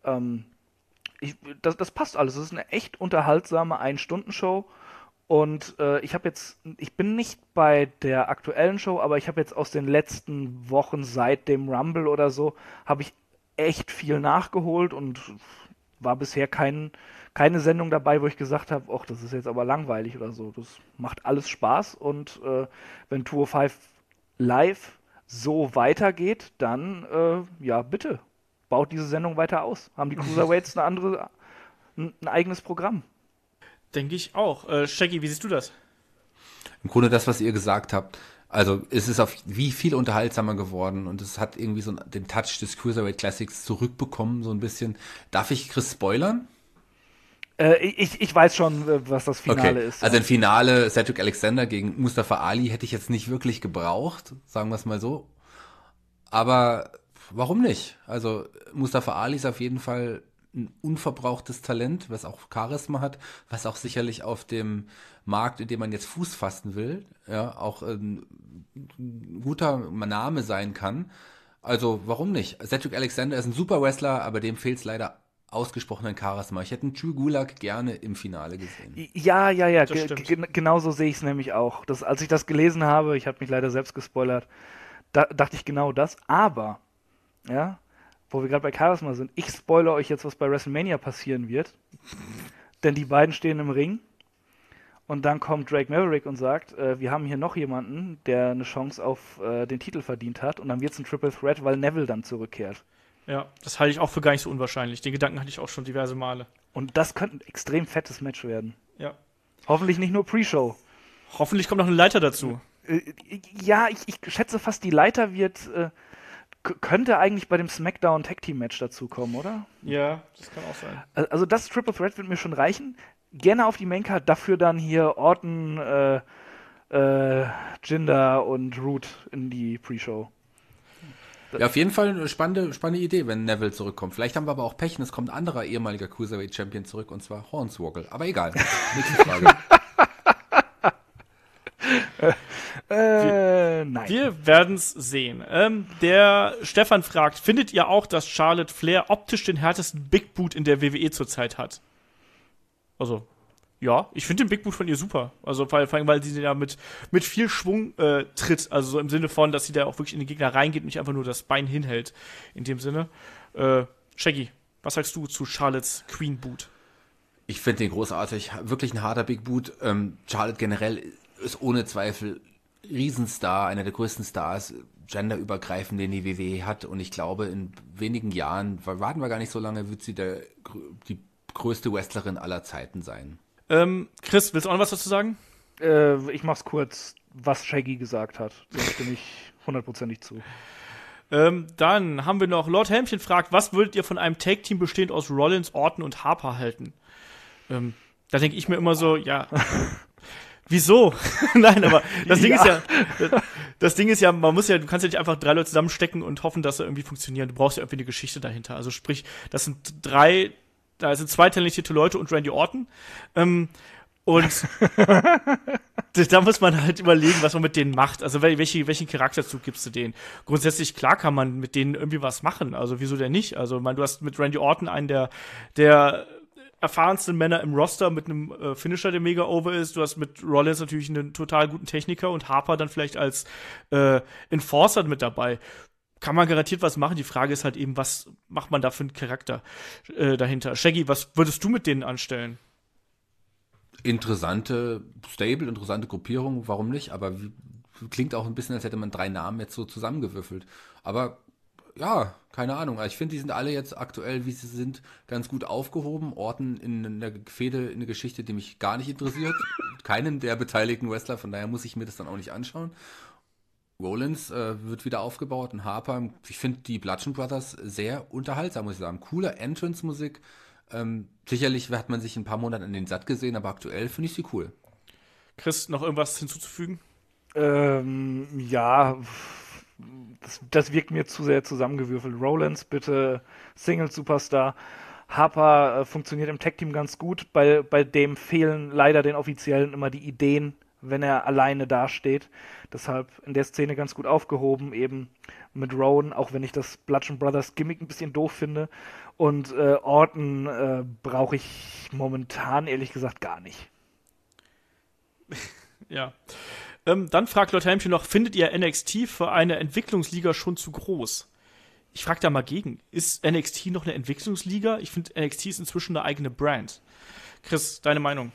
Das passt alles. Es ist eine echt unterhaltsame 1-Stunden-Show. Und ich bin nicht bei der aktuellen Show, aber ich habe jetzt aus den letzten Wochen seit dem Rumble oder so, habe ich echt viel nachgeholt und war bisher keine Sendung dabei, wo ich gesagt habe, ach, das ist jetzt aber langweilig oder so. Das macht alles Spaß und wenn 205 Live so weitergeht, dann ja, bitte, baut diese Sendung weiter aus. Haben die Cruiserweights ein eigenes Programm. Denke ich auch. Shaggy, wie siehst du das? Im Grunde das, was ihr gesagt habt. Also es ist wie viel unterhaltsamer geworden und es hat irgendwie so den Touch des Cruiserweight Classics zurückbekommen, so ein bisschen. Darf ich Chris spoilern? Ich weiß schon, was das Finale ist. Also ein Finale Cedric Alexander gegen Mustafa Ali hätte ich jetzt nicht wirklich gebraucht, sagen wir es mal so. Aber warum nicht? Also Mustafa Ali ist auf jeden Fall ein unverbrauchtes Talent, was auch Charisma hat, was auch sicherlich auf dem Markt, in dem man jetzt Fuß fassen will, ja, auch ein guter Name sein kann. Also warum nicht? Cedric Alexander ist ein super Wrestler, aber dem fehlt es leider ausgesprochen an Charisma. Ich hätte einen Drew Gulak gerne im Finale gesehen. Ja. Genauso sehe ich es nämlich auch. Als ich das gelesen habe, ich habe mich leider selbst gespoilert, dachte ich genau das. Aber, ja, wo wir gerade bei Charisma sind, ich spoilere euch jetzt, was bei WrestleMania passieren wird. Denn die beiden stehen im Ring und dann kommt Drake Maverick und sagt, wir haben hier noch jemanden, der eine Chance auf den Titel verdient hat und dann wird es ein Triple Threat, weil Neville dann zurückkehrt. Ja, das halte ich auch für gar nicht so unwahrscheinlich. Den Gedanken hatte ich auch schon diverse Male. Und das könnte ein extrem fettes Match werden. Ja. Hoffentlich nicht nur Pre-Show. Hoffentlich kommt noch eine Leiter dazu. Ja, ich schätze fast, die Leiter könnte eigentlich bei dem SmackDown Tag Team Match dazukommen, oder? Ja, das kann auch sein. Also das Triple Threat wird mir schon reichen. Gerne auf die Maincard, dafür dann hier Orton, Jinder und Root in die Pre-Show. Ja, auf jeden Fall eine spannende Idee, wenn Neville zurückkommt. Vielleicht haben wir aber auch Pech und es kommt ein anderer ehemaliger Cruiserweight Champion zurück, und zwar Hornswoggle. Aber egal. Nächste Frage. Nein. Wir werden es sehen. Der Stefan fragt, findet ihr auch, dass Charlotte Flair optisch den härtesten Big Boot in der WWE zurzeit hat? Also, Ja, ich finde den Big Boot von ihr super. Also vor allem, weil sie ja mit viel Schwung tritt. Also so im Sinne von, dass sie da auch wirklich in den Gegner reingeht und nicht einfach nur das Bein hinhält. In dem Sinne. Shaggy, was sagst du zu Charlottes Queen Boot? Ich finde den großartig. Wirklich ein harter Big Boot. Charlotte generell ist ohne Zweifel Riesenstar, einer der größten Stars, genderübergreifend, den die WWE hat. Und ich glaube, in wenigen Jahren, warten wir gar nicht so lange, wird sie die größte Wrestlerin aller Zeiten sein. Chris, willst du auch noch was dazu sagen? Ich mach's kurz, was Shaggy gesagt hat. Dem stimme ich 100%ig zu. Dann haben wir noch, Lord Helmchen fragt, was würdet ihr von einem Tag-Team bestehend aus Rollins, Orton und Harper halten? Da denke ich mir immer so, ja, wieso? Nein, aber das Ding ist ja, du kannst ja nicht einfach 3 Leute zusammenstecken und hoffen, dass sie irgendwie funktionieren. Du brauchst ja irgendwie eine Geschichte dahinter. Also sprich, da sind 2 talentierte Leute und Randy Orton. Und da muss man halt überlegen, was man mit denen macht. Also welchen Charakterzug gibst du denen? Grundsätzlich, klar kann man mit denen irgendwie was machen. Also wieso denn nicht? Also du hast mit Randy Orton einen der erfahrensten Männer im Roster mit einem Finisher, der mega over ist. Du hast mit Rollins natürlich einen total guten Techniker und Harper dann vielleicht als Enforcer mit dabei. Kann man garantiert was machen. Die Frage ist halt eben, was macht man da für einen Charakter dahinter? Shaggy, was würdest du mit denen anstellen? Interessante Gruppierung, warum nicht? Aber klingt auch ein bisschen, als hätte man 3 Namen jetzt so zusammengewürfelt. Aber ja, keine Ahnung. Ich finde, die sind alle jetzt aktuell, wie sie sind, ganz gut aufgehoben. Orton in einer Fehde, in eine Geschichte, die mich gar nicht interessiert. Keinen der beteiligten Wrestler, von daher muss ich mir das dann auch nicht anschauen. Rollins wird wieder aufgebaut und Harper. Ich finde die Bludgeon Brothers sehr unterhaltsam, muss ich sagen. Coole Entrance-Musik. Sicherlich hat man sich ein paar Monate an den satt gesehen, aber aktuell finde ich sie cool. Chris, noch irgendwas hinzuzufügen? Ja, das wirkt mir zu sehr zusammengewürfelt. Rollins, bitte Single-Superstar. Harper funktioniert im Tag-Team ganz gut. Bei dem fehlen leider den Offiziellen immer die Ideen, wenn er alleine dasteht. Deshalb in der Szene ganz gut aufgehoben, eben mit Rowan, auch wenn ich das Bludgeon Brothers Gimmick ein bisschen doof finde. Und Orton brauche ich momentan ehrlich gesagt gar nicht. Ja. Dann fragt Lord Helmchen noch, findet ihr NXT für eine Entwicklungsliga schon zu groß? Ich frage da mal gegen. Ist NXT noch eine Entwicklungsliga? Ich finde, NXT ist inzwischen eine eigene Brand. Chris, deine Meinung?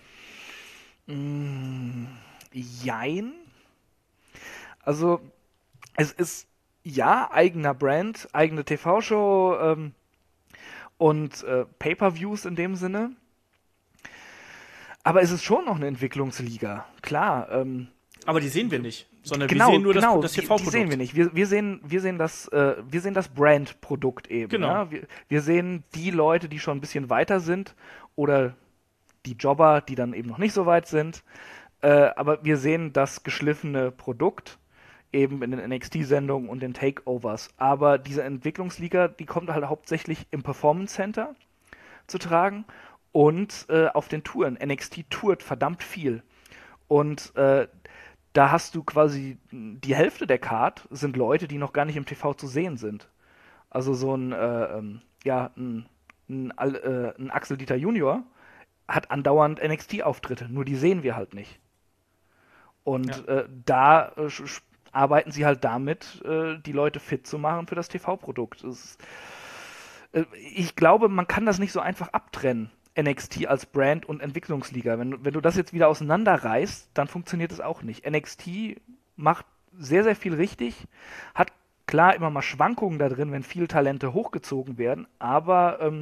Jein. Also, es ist, ja, eigener Brand, eigene TV-Show und Pay-Per-Views in dem Sinne. Aber es ist schon noch eine Entwicklungsliga, klar. Aber die sehen wir nicht, sondern genau, wir sehen nur genau, das TV-Produkt. Die sehen wir nicht. Wir sehen das Brand-Produkt eben. Genau. Ja? Wir sehen die Leute, die schon ein bisschen weiter sind oder die Jobber, die dann eben noch nicht so weit sind. Aber wir sehen das geschliffene Produkt eben in den NXT-Sendungen und den Takeovers. Aber diese Entwicklungsliga, die kommt halt hauptsächlich im Performance Center zu tragen und auf den Touren. NXT tourt verdammt viel. Und da hast du quasi die Hälfte der Card sind Leute, die noch gar nicht im TV zu sehen sind. Also so ein Axel Dieter Junior hat andauernd NXT-Auftritte, nur die sehen wir halt nicht. Und da arbeiten sie halt damit, die Leute fit zu machen für das TV-Produkt. Ich glaube, man kann das nicht so einfach abtrennen. NXT als Brand und Entwicklungsliga. Wenn du das jetzt wieder auseinanderreißt, dann funktioniert es auch nicht. NXT macht sehr, sehr viel richtig, hat klar immer mal Schwankungen da drin, wenn viele Talente hochgezogen werden, aber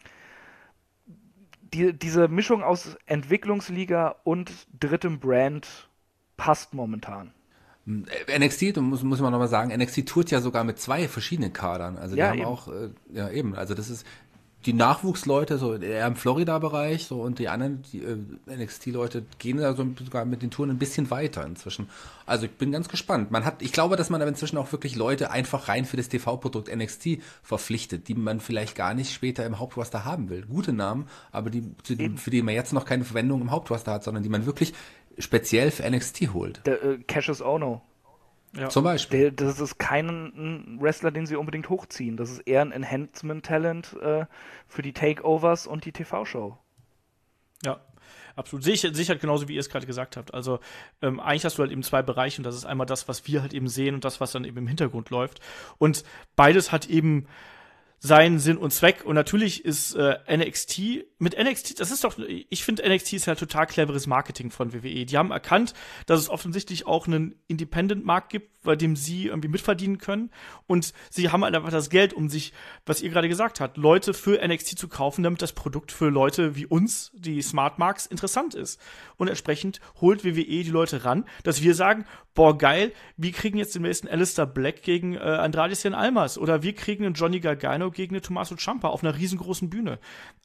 diese Mischung aus Entwicklungsliga und drittem Brand passt momentan. NXT, muss man nochmal sagen, NXT tourt ja sogar mit 2 verschiedenen Kadern. Also die haben eben. auch, also das ist die Nachwuchsleute, so eher im Florida-Bereich, so, und die anderen, die NXT-Leute gehen da sogar mit den Touren ein bisschen weiter inzwischen. Also ich bin ganz gespannt. Ich glaube, dass man aber inzwischen auch wirklich Leute einfach rein für das TV-Produkt NXT verpflichtet, die man vielleicht gar nicht später im Hauptroster haben will. Gute Namen, aber für die man jetzt noch keine Verwendung im Hauptroster hat, sondern die man wirklich speziell für NXT holt. Cassius Ohno. Ja. Zum Beispiel. Das ist kein Wrestler, den sie unbedingt hochziehen. Das ist eher ein Enhancement-Talent für die Takeovers und die TV-Show. Ja. Absolut. Sehe ich halt genauso, wie ihr es gerade gesagt habt. Also eigentlich hast du halt eben zwei Bereiche und das ist einmal das, was wir halt eben sehen und das, was dann eben im Hintergrund läuft. Und beides hat eben seinen Sinn und Zweck. Und natürlich ist NXT, das ist doch, ich finde NXT ist ja total cleveres Marketing von WWE. Die haben erkannt, dass es offensichtlich auch einen Independent-Markt gibt, bei dem sie irgendwie mitverdienen können. Und sie haben halt einfach das Geld, um sich, was ihr gerade gesagt habt, Leute für NXT zu kaufen, damit das Produkt für Leute wie uns, die Smart Marks, interessant ist. Und entsprechend holt WWE die Leute ran, dass wir sagen, boah, geil, wir kriegen jetzt den nächsten Alistair Black gegen Andrade Cien Almas oder wir kriegen einen Johnny Gargano gegen eine Tommaso Ciampa auf einer riesengroßen Bühne.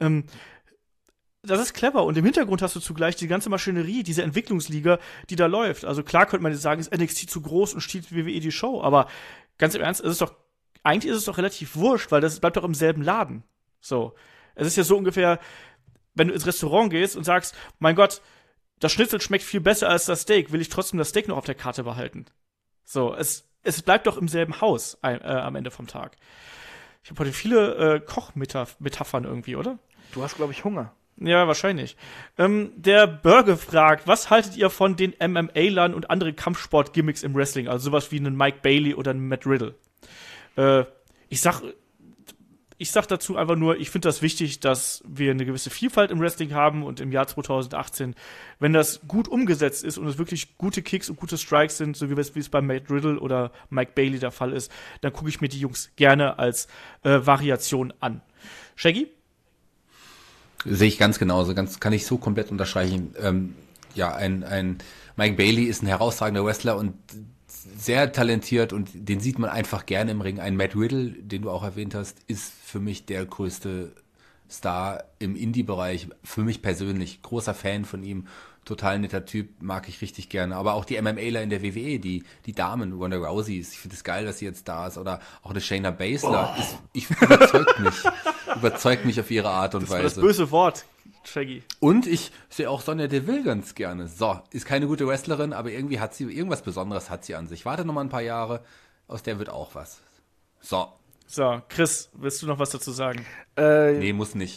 Das ist clever und im Hintergrund hast du zugleich die ganze Maschinerie, diese Entwicklungsliga, die da läuft. Also klar könnte man jetzt sagen, ist NXT zu groß und stiehlt WWE die Show, aber ganz im Ernst, eigentlich ist es doch relativ wurscht, weil das bleibt doch im selben Laden. So. Es ist ja so ungefähr, wenn du ins Restaurant gehst und sagst, mein Gott, das Schnitzel schmeckt viel besser als das Steak, will ich trotzdem das Steak noch auf der Karte behalten. So, es bleibt doch im selben Haus am Ende vom Tag. Ich habe heute viele Kochmetaphern irgendwie, oder? Du hast, glaube ich, Hunger. Ja, wahrscheinlich. Der Burger fragt, was haltet ihr von den MMA-Lern und anderen Kampfsport-Gimmicks im Wrestling? Also sowas wie einen Mike Bailey oder einen Matt Riddle. Ich sag dazu einfach nur, ich finde das wichtig, dass wir eine gewisse Vielfalt im Wrestling haben und im Jahr 2018, wenn das gut umgesetzt ist und es wirklich gute Kicks und gute Strikes sind, so wie es bei Matt Riddle oder Mike Bailey der Fall ist, dann gucke ich mir die Jungs gerne als Variation an. Shaggy? Sehe ich ganz genauso, kann ich so komplett unterstreichen. Ein Mike Bailey ist ein herausragender Wrestler und sehr talentiert und den sieht man einfach gerne im Ring. Ein Matt Riddle, den du auch erwähnt hast, ist für mich der größte Star im Indie-Bereich. Für mich persönlich, großer Fan von ihm, total netter Typ, mag ich richtig gerne. Aber auch die MMAler in der WWE, die Damen, Ronda Rousey, ich finde es geil, dass sie jetzt da ist. Oder auch eine Shayna Baszler, überzeugt mich auf ihre Art und Weise. Das böse Wort, Shaggy. Und ich sehe auch Sonya Deville ganz gerne. So, ist keine gute Wrestlerin, aber irgendwie hat sie, irgendwas Besonderes hat sie an sich. Warte noch mal ein paar Jahre, aus der wird auch was. So. So, Chris, willst du noch was dazu sagen? Nee, muss nicht.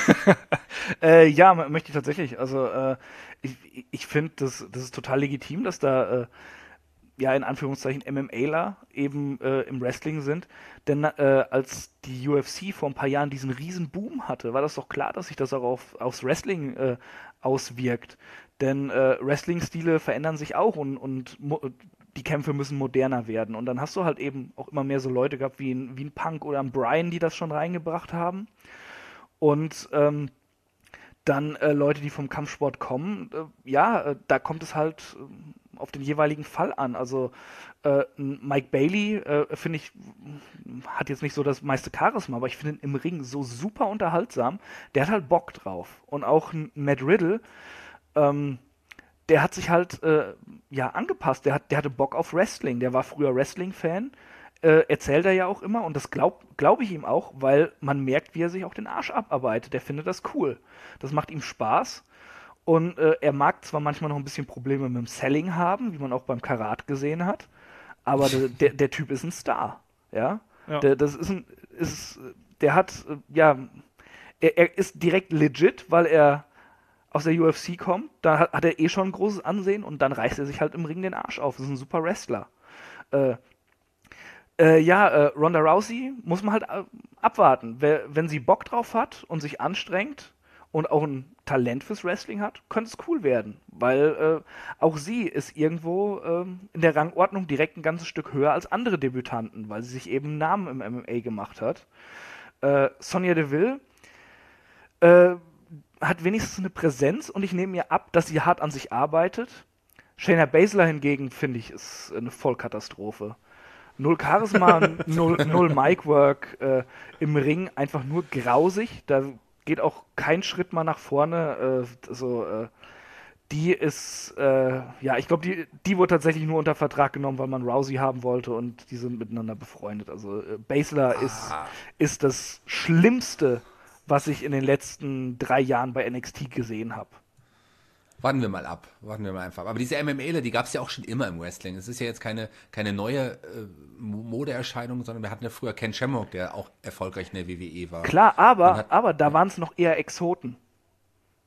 Ja, möchte ich tatsächlich. Also, ich finde, das ist total legitim, dass da, ja, in Anführungszeichen MMAler eben im Wrestling sind. Denn als die UFC vor ein paar Jahren diesen riesen Boom hatte, war das doch klar, dass sich das auch aufs Wrestling auswirkt. Denn Wrestling-Stile verändern sich auch und die Kämpfe müssen moderner werden. Und dann hast du halt eben auch immer mehr so Leute gehabt wie ein Punk oder ein Bryan, die das schon reingebracht haben. Und dann Leute, die vom Kampfsport kommen, da kommt es halt auf den jeweiligen Fall an. Also Mike Bailey, finde ich, hat jetzt nicht so das meiste Charisma, aber ich finde ihn im Ring so super unterhaltsam. Der hat halt Bock drauf. Und auch Matt Riddle, der hat sich halt angepasst. Der hatte Bock auf Wrestling. Der war früher Wrestling-Fan. Erzählt er ja auch immer und das glaub ich ihm auch, weil man merkt, wie er sich auch den Arsch abarbeitet. Der findet das cool. Das macht ihm Spaß und er mag zwar manchmal noch ein bisschen Probleme mit dem Selling haben, wie man auch beim Karat gesehen hat, aber der Typ ist ein Star. Ja? Er ist direkt legit, weil er aus der UFC kommt, da hat er schon ein großes Ansehen und dann reißt er sich halt im Ring den Arsch auf. Das ist ein super Wrestler. Ronda Rousey muss man halt abwarten. Wenn sie Bock drauf hat und sich anstrengt und auch ein Talent fürs Wrestling hat, könnte es cool werden. Weil auch sie ist irgendwo in der Rangordnung direkt ein ganzes Stück höher als andere Debütanten, weil sie sich eben einen Namen im MMA gemacht hat. Sonya Deville hat wenigstens eine Präsenz und ich nehme ihr ab, dass sie hart an sich arbeitet. Shayna Baszler hingegen, finde ich, ist eine Vollkatastrophe. Null Charisma, null Micwork, im Ring einfach nur grausig. Da geht auch kein Schritt mal nach vorne. Die ist, ich glaube, die wurde tatsächlich nur unter Vertrag genommen, weil man Rousey haben wollte und die sind miteinander befreundet. Also Baszler ist das Schlimmste, was ich in den letzten 3 Jahren bei NXT gesehen habe. Warten wir mal einfach ab. Aber diese MMAler, die gab es ja auch schon immer im Wrestling. Es ist ja jetzt keine neue Modeerscheinung, sondern wir hatten ja früher Ken Shamrock, der auch erfolgreich in der WWE war. Klar, aber da waren es noch eher Exoten.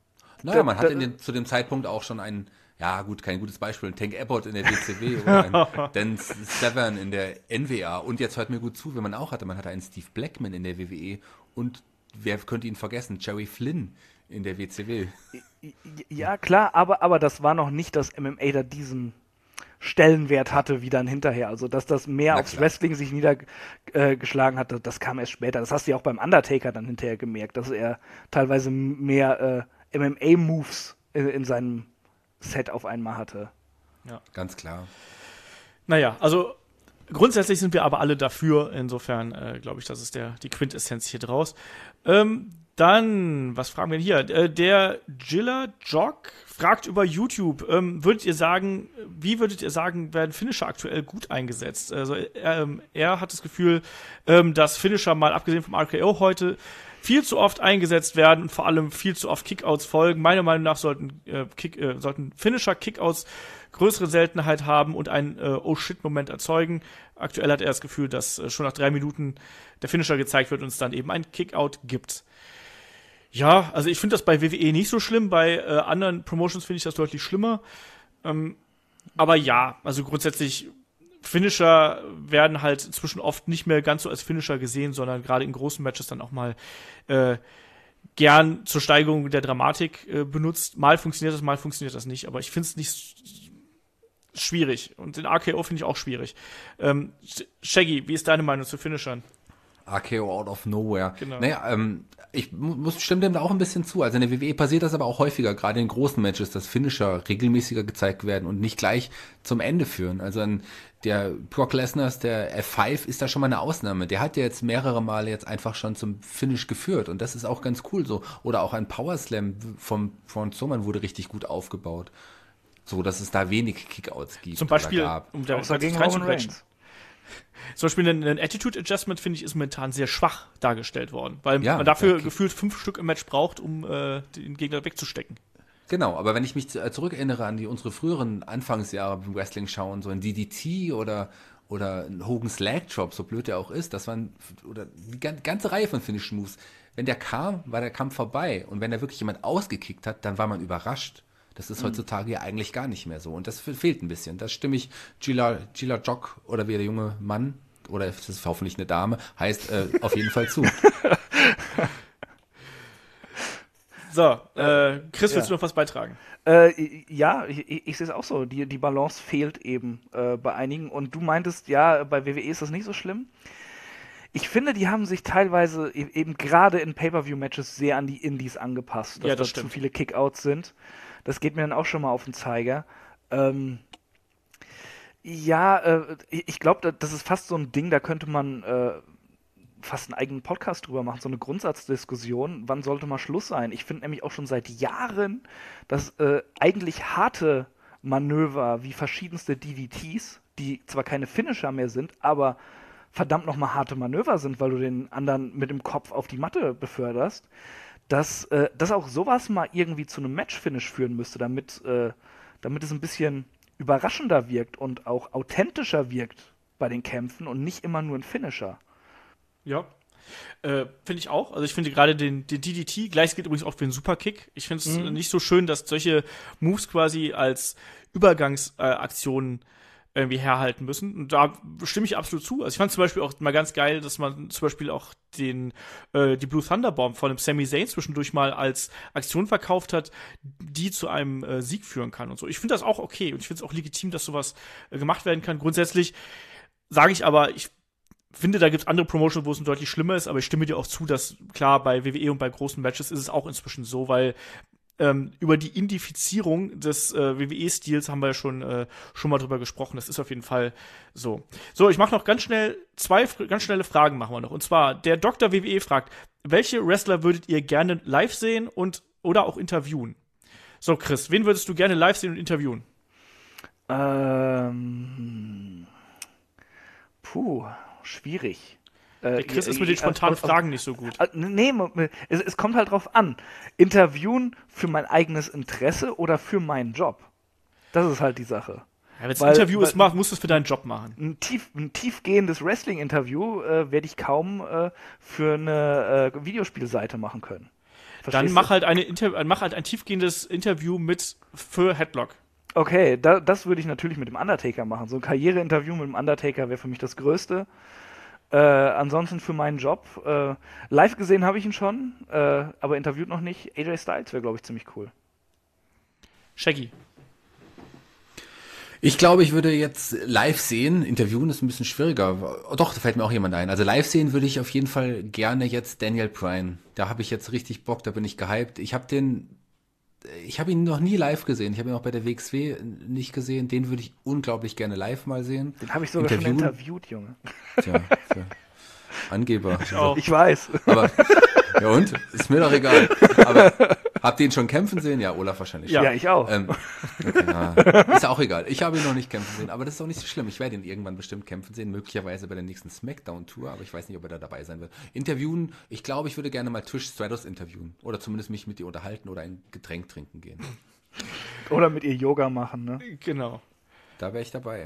Naja, man hat zu dem Zeitpunkt auch schon einen, ja gut, kein gutes Beispiel, einen Tank Abbott in der WCW oder einen Dan Severn in der NWA. Und jetzt hört mir gut zu, wenn man auch hatte, man hatte einen Steve Blackman in der WWE und wer könnte ihn vergessen, Jerry Flynn in der WCW. Ja, klar, aber das war noch nicht, dass MMA da diesen Stellenwert hatte wie dann hinterher. Also, dass das mehr aufs Wrestling sich niedergeschlagen hatte, das kam erst später. Das hast du ja auch beim Undertaker dann hinterher gemerkt, dass er teilweise mehr MMA-Moves in seinem Set auf einmal hatte. Ja. Ganz klar. Naja, also grundsätzlich sind wir aber alle dafür. Insofern glaube ich, das ist die Quintessenz hier draus. Dann, was fragen wir hier? Der Gilla Jog fragt über YouTube. Wie würdet ihr sagen, werden Finisher aktuell gut eingesetzt? Also er hat das Gefühl, dass Finisher, mal abgesehen vom RKO heute, viel zu oft eingesetzt werden und vor allem viel zu oft Kickouts folgen. Meiner Meinung nach sollten Finisher Kickouts größere Seltenheit haben und einen Oh-Shit-Moment erzeugen. Aktuell hat er das Gefühl, dass schon nach 3 Minuten der Finisher gezeigt wird und es dann eben ein Kickout gibt. Ja, also ich finde das bei WWE nicht so schlimm, bei anderen Promotions finde ich das deutlich schlimmer. Aber ja, also grundsätzlich Finisher werden halt inzwischen oft nicht mehr ganz so als Finisher gesehen, sondern gerade in großen Matches dann auch mal gern zur Steigerung der Dramatik benutzt. Mal funktioniert das nicht, aber ich finde es nicht schwierig. Und den RKO finde ich auch schwierig. Shaggy, wie ist deine Meinung zu Finishern? RKO out of nowhere. Genau. Naja, ich stimme dem da auch ein bisschen zu. Also in der WWE passiert das aber auch häufiger, gerade in großen Matches, dass Finisher regelmäßiger gezeigt werden und nicht gleich zum Ende führen. Also der Brock Lesnar's, der F5 ist da schon mal eine Ausnahme. Der hat ja jetzt mehrere Male jetzt einfach schon zum Finish geführt und das ist auch ganz cool so. Oder auch ein Power Slam vom Strowman wurde richtig gut aufgebaut. So, dass es da wenig Kickouts gibt. Zum Beispiel, um da gegen Roman Reigns. Zum Beispiel ein Attitude Adjustment, finde ich, ist momentan sehr schwach dargestellt worden, weil man dafür gefühlt 5 Stück im Match braucht, um den Gegner wegzustecken. Genau, aber wenn ich mich zurückerinnere an unsere früheren Anfangsjahre beim Wrestling schauen, so ein DDT oder ein Hogan's Leg Drop, so blöd der auch ist, das waren oder die ganze Reihe von Finishing Moves. Wenn der kam, war der Kampf vorbei und wenn da wirklich jemand ausgekickt hat, dann war man überrascht. Das ist heutzutage ja eigentlich gar nicht mehr so. Und das fehlt ein bisschen. Das stimme ich Gilla Jog oder wie der junge Mann, oder das ist hoffentlich eine Dame, heißt auf jeden Fall zu. So, Chris, willst du noch was beitragen? Ja, ich sehe es auch so. Die Balance fehlt eben bei einigen. Und du meintest, ja, bei WWE ist das nicht so schlimm. Ich finde, die haben sich teilweise eben gerade in Pay-Per-View-Matches sehr an die Indies angepasst, dass da zu viele Kickouts sind. Das geht mir dann auch schon mal auf den Zeiger. Ich glaube, das ist fast so ein Ding, da könnte man fast einen eigenen Podcast drüber machen, so eine Grundsatzdiskussion. Wann sollte mal Schluss sein? Ich finde nämlich auch schon seit Jahren, dass eigentlich harte Manöver wie verschiedenste DDTs, die zwar keine Finisher mehr sind, aber verdammt nochmal harte Manöver sind, weil du den anderen mit dem Kopf auf die Matte beförderst, dass auch sowas mal irgendwie zu einem Match-Finish führen müsste, damit es ein bisschen überraschender wirkt und auch authentischer wirkt bei den Kämpfen und nicht immer nur ein Finisher. Ja, finde ich auch. Also ich finde gerade den DDT, gleich gilt übrigens auch für den Superkick. Ich finde es nicht so schön, dass solche Moves quasi als Übergangsaktionen irgendwie herhalten müssen. Und da stimme ich absolut zu. Also ich fand zum Beispiel auch mal ganz geil, dass man zum Beispiel auch die Blue Thunder Bomb von dem Sami Zayn zwischendurch mal als Aktion verkauft hat, die zu einem Sieg führen kann und so. Ich finde das auch okay und ich finde es auch legitim, dass sowas gemacht werden kann. Grundsätzlich sage ich aber, ich finde, da gibt es andere Promotions, wo es deutlich schlimmer ist, aber ich stimme dir auch zu, dass klar, bei WWE und bei großen Matches ist es auch inzwischen so, weil über die Indifizierung des WWE-Stils haben wir ja schon mal drüber gesprochen. Das ist auf jeden Fall so. So, ich mache noch ganz schnell 2 ganz schnelle Fragen machen wir noch. Und zwar, der Dr. WWE fragt, welche Wrestler würdet ihr gerne live sehen oder auch interviewen? So, Chris, wen würdest du gerne live sehen und interviewen? Schwierig. Der Chris ist mit den spontanen Fragen nicht so gut. Nee, es kommt halt drauf an. Interviewen für mein eigenes Interesse oder für meinen Job? Das ist halt die Sache. Ja, wenn es ein Interview ist, musst du es für deinen Job machen. Ein tiefgehendes Wrestling-Interview werde ich kaum für eine Videospielseite machen können. Dann mach halt ein tiefgehendes Interview für Headlock. Okay, das würde ich natürlich mit dem Undertaker machen. So ein Karriereinterview mit dem Undertaker wäre für mich das Größte. Ansonsten für meinen Job. Live gesehen habe ich ihn schon, aber interviewt noch nicht. AJ Styles wäre, glaube ich, ziemlich cool. Shaggy. Ich glaube, ich würde jetzt live sehen. Interviewen ist ein bisschen schwieriger. Oh, doch, da fällt mir auch jemand ein. Also live sehen würde ich auf jeden Fall gerne jetzt Daniel Bryan. Da habe ich jetzt richtig Bock, da bin ich gehypt. Ich habe ihn noch nie live gesehen. Ich habe ihn auch bei der WXW nicht gesehen. Den würde ich unglaublich gerne live mal sehen. Den habe ich sogar schon interviewt, Junge. Tja, Angeber. Ich weiß. Aber, ja und? Ist mir doch egal. Aber habt ihr ihn schon kämpfen sehen? Ja, Olaf wahrscheinlich schon. Ja, ich auch. Okay, ja. Ist ja auch egal. Ich habe ihn noch nicht kämpfen sehen, aber das ist auch nicht so schlimm. Ich werde ihn irgendwann bestimmt kämpfen sehen, möglicherweise bei der nächsten Smackdown-Tour, aber ich weiß nicht, ob er da dabei sein wird. Interviewen, ich glaube, ich würde gerne mal Trish Stratus interviewen oder zumindest mich mit ihr unterhalten oder ein Getränk trinken gehen. Oder mit ihr Yoga machen, ne? Genau. Da wäre ich dabei.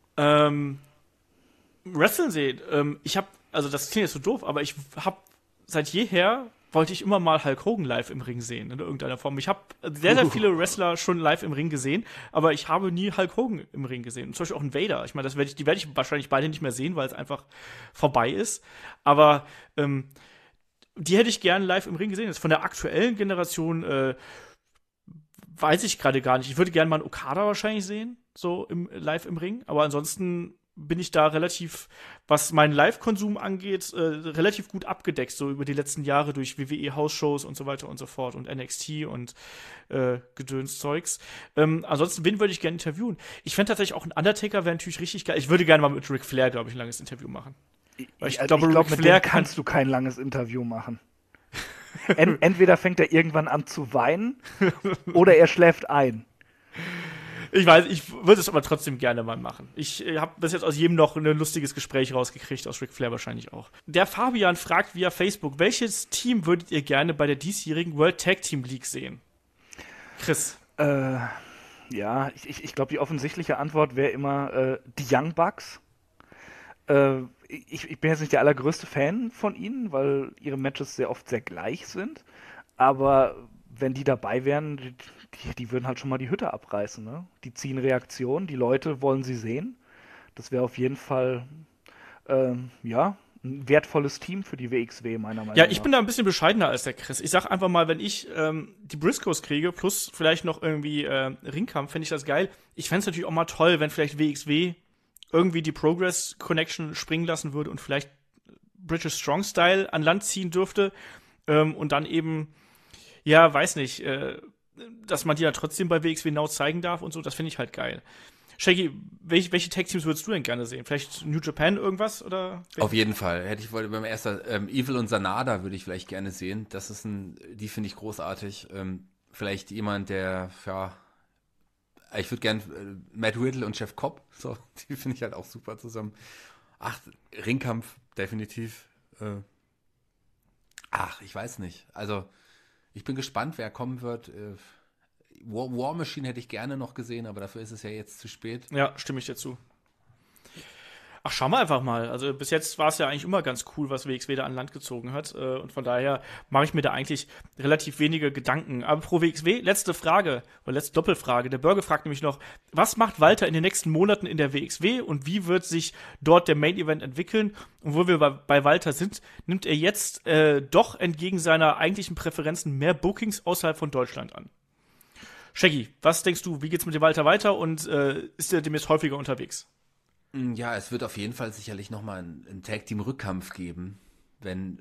Wrestling sehen. Das klingt jetzt so doof, aber ich habe seit jeher wollte ich immer mal Hulk Hogan live im Ring sehen, in irgendeiner Form. Ich habe sehr, sehr viele Wrestler schon live im Ring gesehen, aber ich habe nie Hulk Hogan im Ring gesehen. Zum Beispiel auch einen Vader. Ich meine, die werde ich wahrscheinlich beide nicht mehr sehen, weil es einfach vorbei ist. Aber die hätte ich gerne live im Ring gesehen. Das von der aktuellen Generation weiß ich gerade gar nicht. Ich würde gerne mal einen Okada wahrscheinlich sehen, so live im Ring. Aber ansonsten bin ich da relativ, was meinen Live-Konsum angeht, relativ gut abgedeckt, so über die letzten Jahre durch WWE-Hausshows und so weiter und so fort und NXT und Gedönszeugs. Ansonsten, wen würde ich gerne interviewen? Ich fände tatsächlich auch ein Undertaker wäre natürlich richtig geil. Ich würde gerne mal mit Ric Flair, glaube ich, ein langes Interview machen. Weil ich glaube, mit Flair kannst du kein langes Interview machen. Entweder fängt er irgendwann an zu weinen oder er schläft ein. Ich weiß, ich würde es aber trotzdem gerne mal machen. Ich habe bis jetzt aus jedem noch ein lustiges Gespräch rausgekriegt, aus Ric Flair wahrscheinlich auch. Der Fabian fragt via Facebook, welches Team würdet ihr gerne bei der diesjährigen World Tag Team League sehen? Chris. Ja, ich glaube, die offensichtliche Antwort wäre immer die Young Bucks. Ich bin jetzt nicht der allergrößte Fan von ihnen, weil ihre Matches sehr oft sehr gleich sind. Aber wenn die dabei wären, die würden halt schon mal die Hütte abreißen. Ne? Die ziehen Reaktionen, die Leute wollen sie sehen. Das wäre auf jeden Fall ein wertvolles Team für die WXW, meiner Meinung nach. Ja, ich bin da ein bisschen bescheidener als der Chris. Ich sag einfach mal, wenn ich die Briscoes kriege, plus vielleicht noch irgendwie Ringkampf, fände ich das geil. Ich fände es natürlich auch mal toll, wenn vielleicht WXW irgendwie die Progress Connection springen lassen würde und vielleicht British Strong Style an Land ziehen dürfte und dann eben, ja, weiß nicht, dass man die ja trotzdem bei WXW Now zeigen darf und so, das finde ich halt geil. Shaggy, welche Tag-Teams würdest du denn gerne sehen? Vielleicht New Japan irgendwas? Oder? Auf jeden Fall. Beim ersten Evil und Sanada würde ich vielleicht gerne sehen. Die finde ich großartig. Vielleicht jemand, der, ja, ich würde gerne Matt Riddle und Jeff Cobb, so, die finde ich halt auch super zusammen. Ringkampf, definitiv. Ich weiß nicht. Also, ich bin gespannt, wer kommen wird. War Machine hätte ich gerne noch gesehen, aber dafür ist es ja jetzt zu spät. Ja, stimme ich dir zu. Ach, schauen wir einfach mal. Also bis jetzt war es ja eigentlich immer ganz cool, was WXW da an Land gezogen hat. Und von daher mache ich mir da eigentlich relativ wenige Gedanken. Aber pro WXW, letzte Frage, oder letzte Doppelfrage. Der Bürger fragt nämlich noch, was macht Walter in den nächsten Monaten in der WXW und wie wird sich dort der Main Event entwickeln? Und wo wir bei Walter sind, nimmt er jetzt doch entgegen seiner eigentlichen Präferenzen mehr Bookings außerhalb von Deutschland an. Shaggy, was denkst du, wie geht's mit dem Walter weiter und ist er demnächst häufiger unterwegs? Ja, es wird auf jeden Fall sicherlich nochmal einen Tag-Team-Rückkampf geben, wenn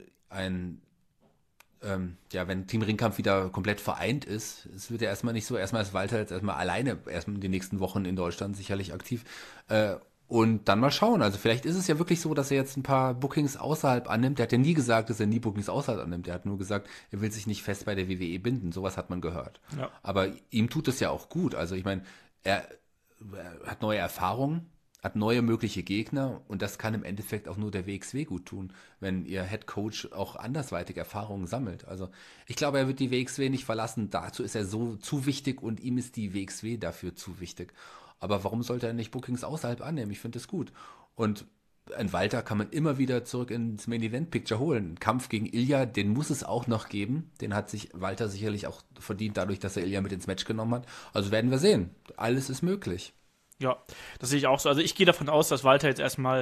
wenn Team Ringkampf wieder komplett vereint ist. Es wird ja erstmal nicht so, erstmal ist Walter jetzt erstmal alleine, erstmal in den nächsten Wochen in Deutschland sicherlich aktiv. Und dann mal schauen. Also vielleicht ist es ja wirklich so, dass er jetzt ein paar Bookings außerhalb annimmt. Der hat ja nie gesagt, dass er nie Bookings außerhalb annimmt. Er hat nur gesagt, er will sich nicht fest bei der WWE binden. Sowas hat man gehört. Ja. Aber ihm tut es ja auch gut. Also ich meine, er hat neue Erfahrungen, hat neue mögliche Gegner und das kann im Endeffekt auch nur der WXW gut tun, wenn ihr Head Coach auch andersweitig Erfahrungen sammelt. Also ich glaube, er wird die WXW nicht verlassen. Dazu ist er so zu wichtig und ihm ist die WXW dafür zu wichtig. Aber warum sollte er nicht Bookings außerhalb annehmen? Ich finde das gut. Und ein Walter kann man immer wieder zurück ins Main-Event-Picture holen. Ein Kampf gegen Ilja, den muss es auch noch geben. Den hat sich Walter sicherlich auch verdient, dadurch, dass er Ilja mit ins Match genommen hat. Also werden wir sehen. Alles ist möglich. Ja, das sehe ich auch so. Also ich gehe davon aus, dass Walter jetzt erstmal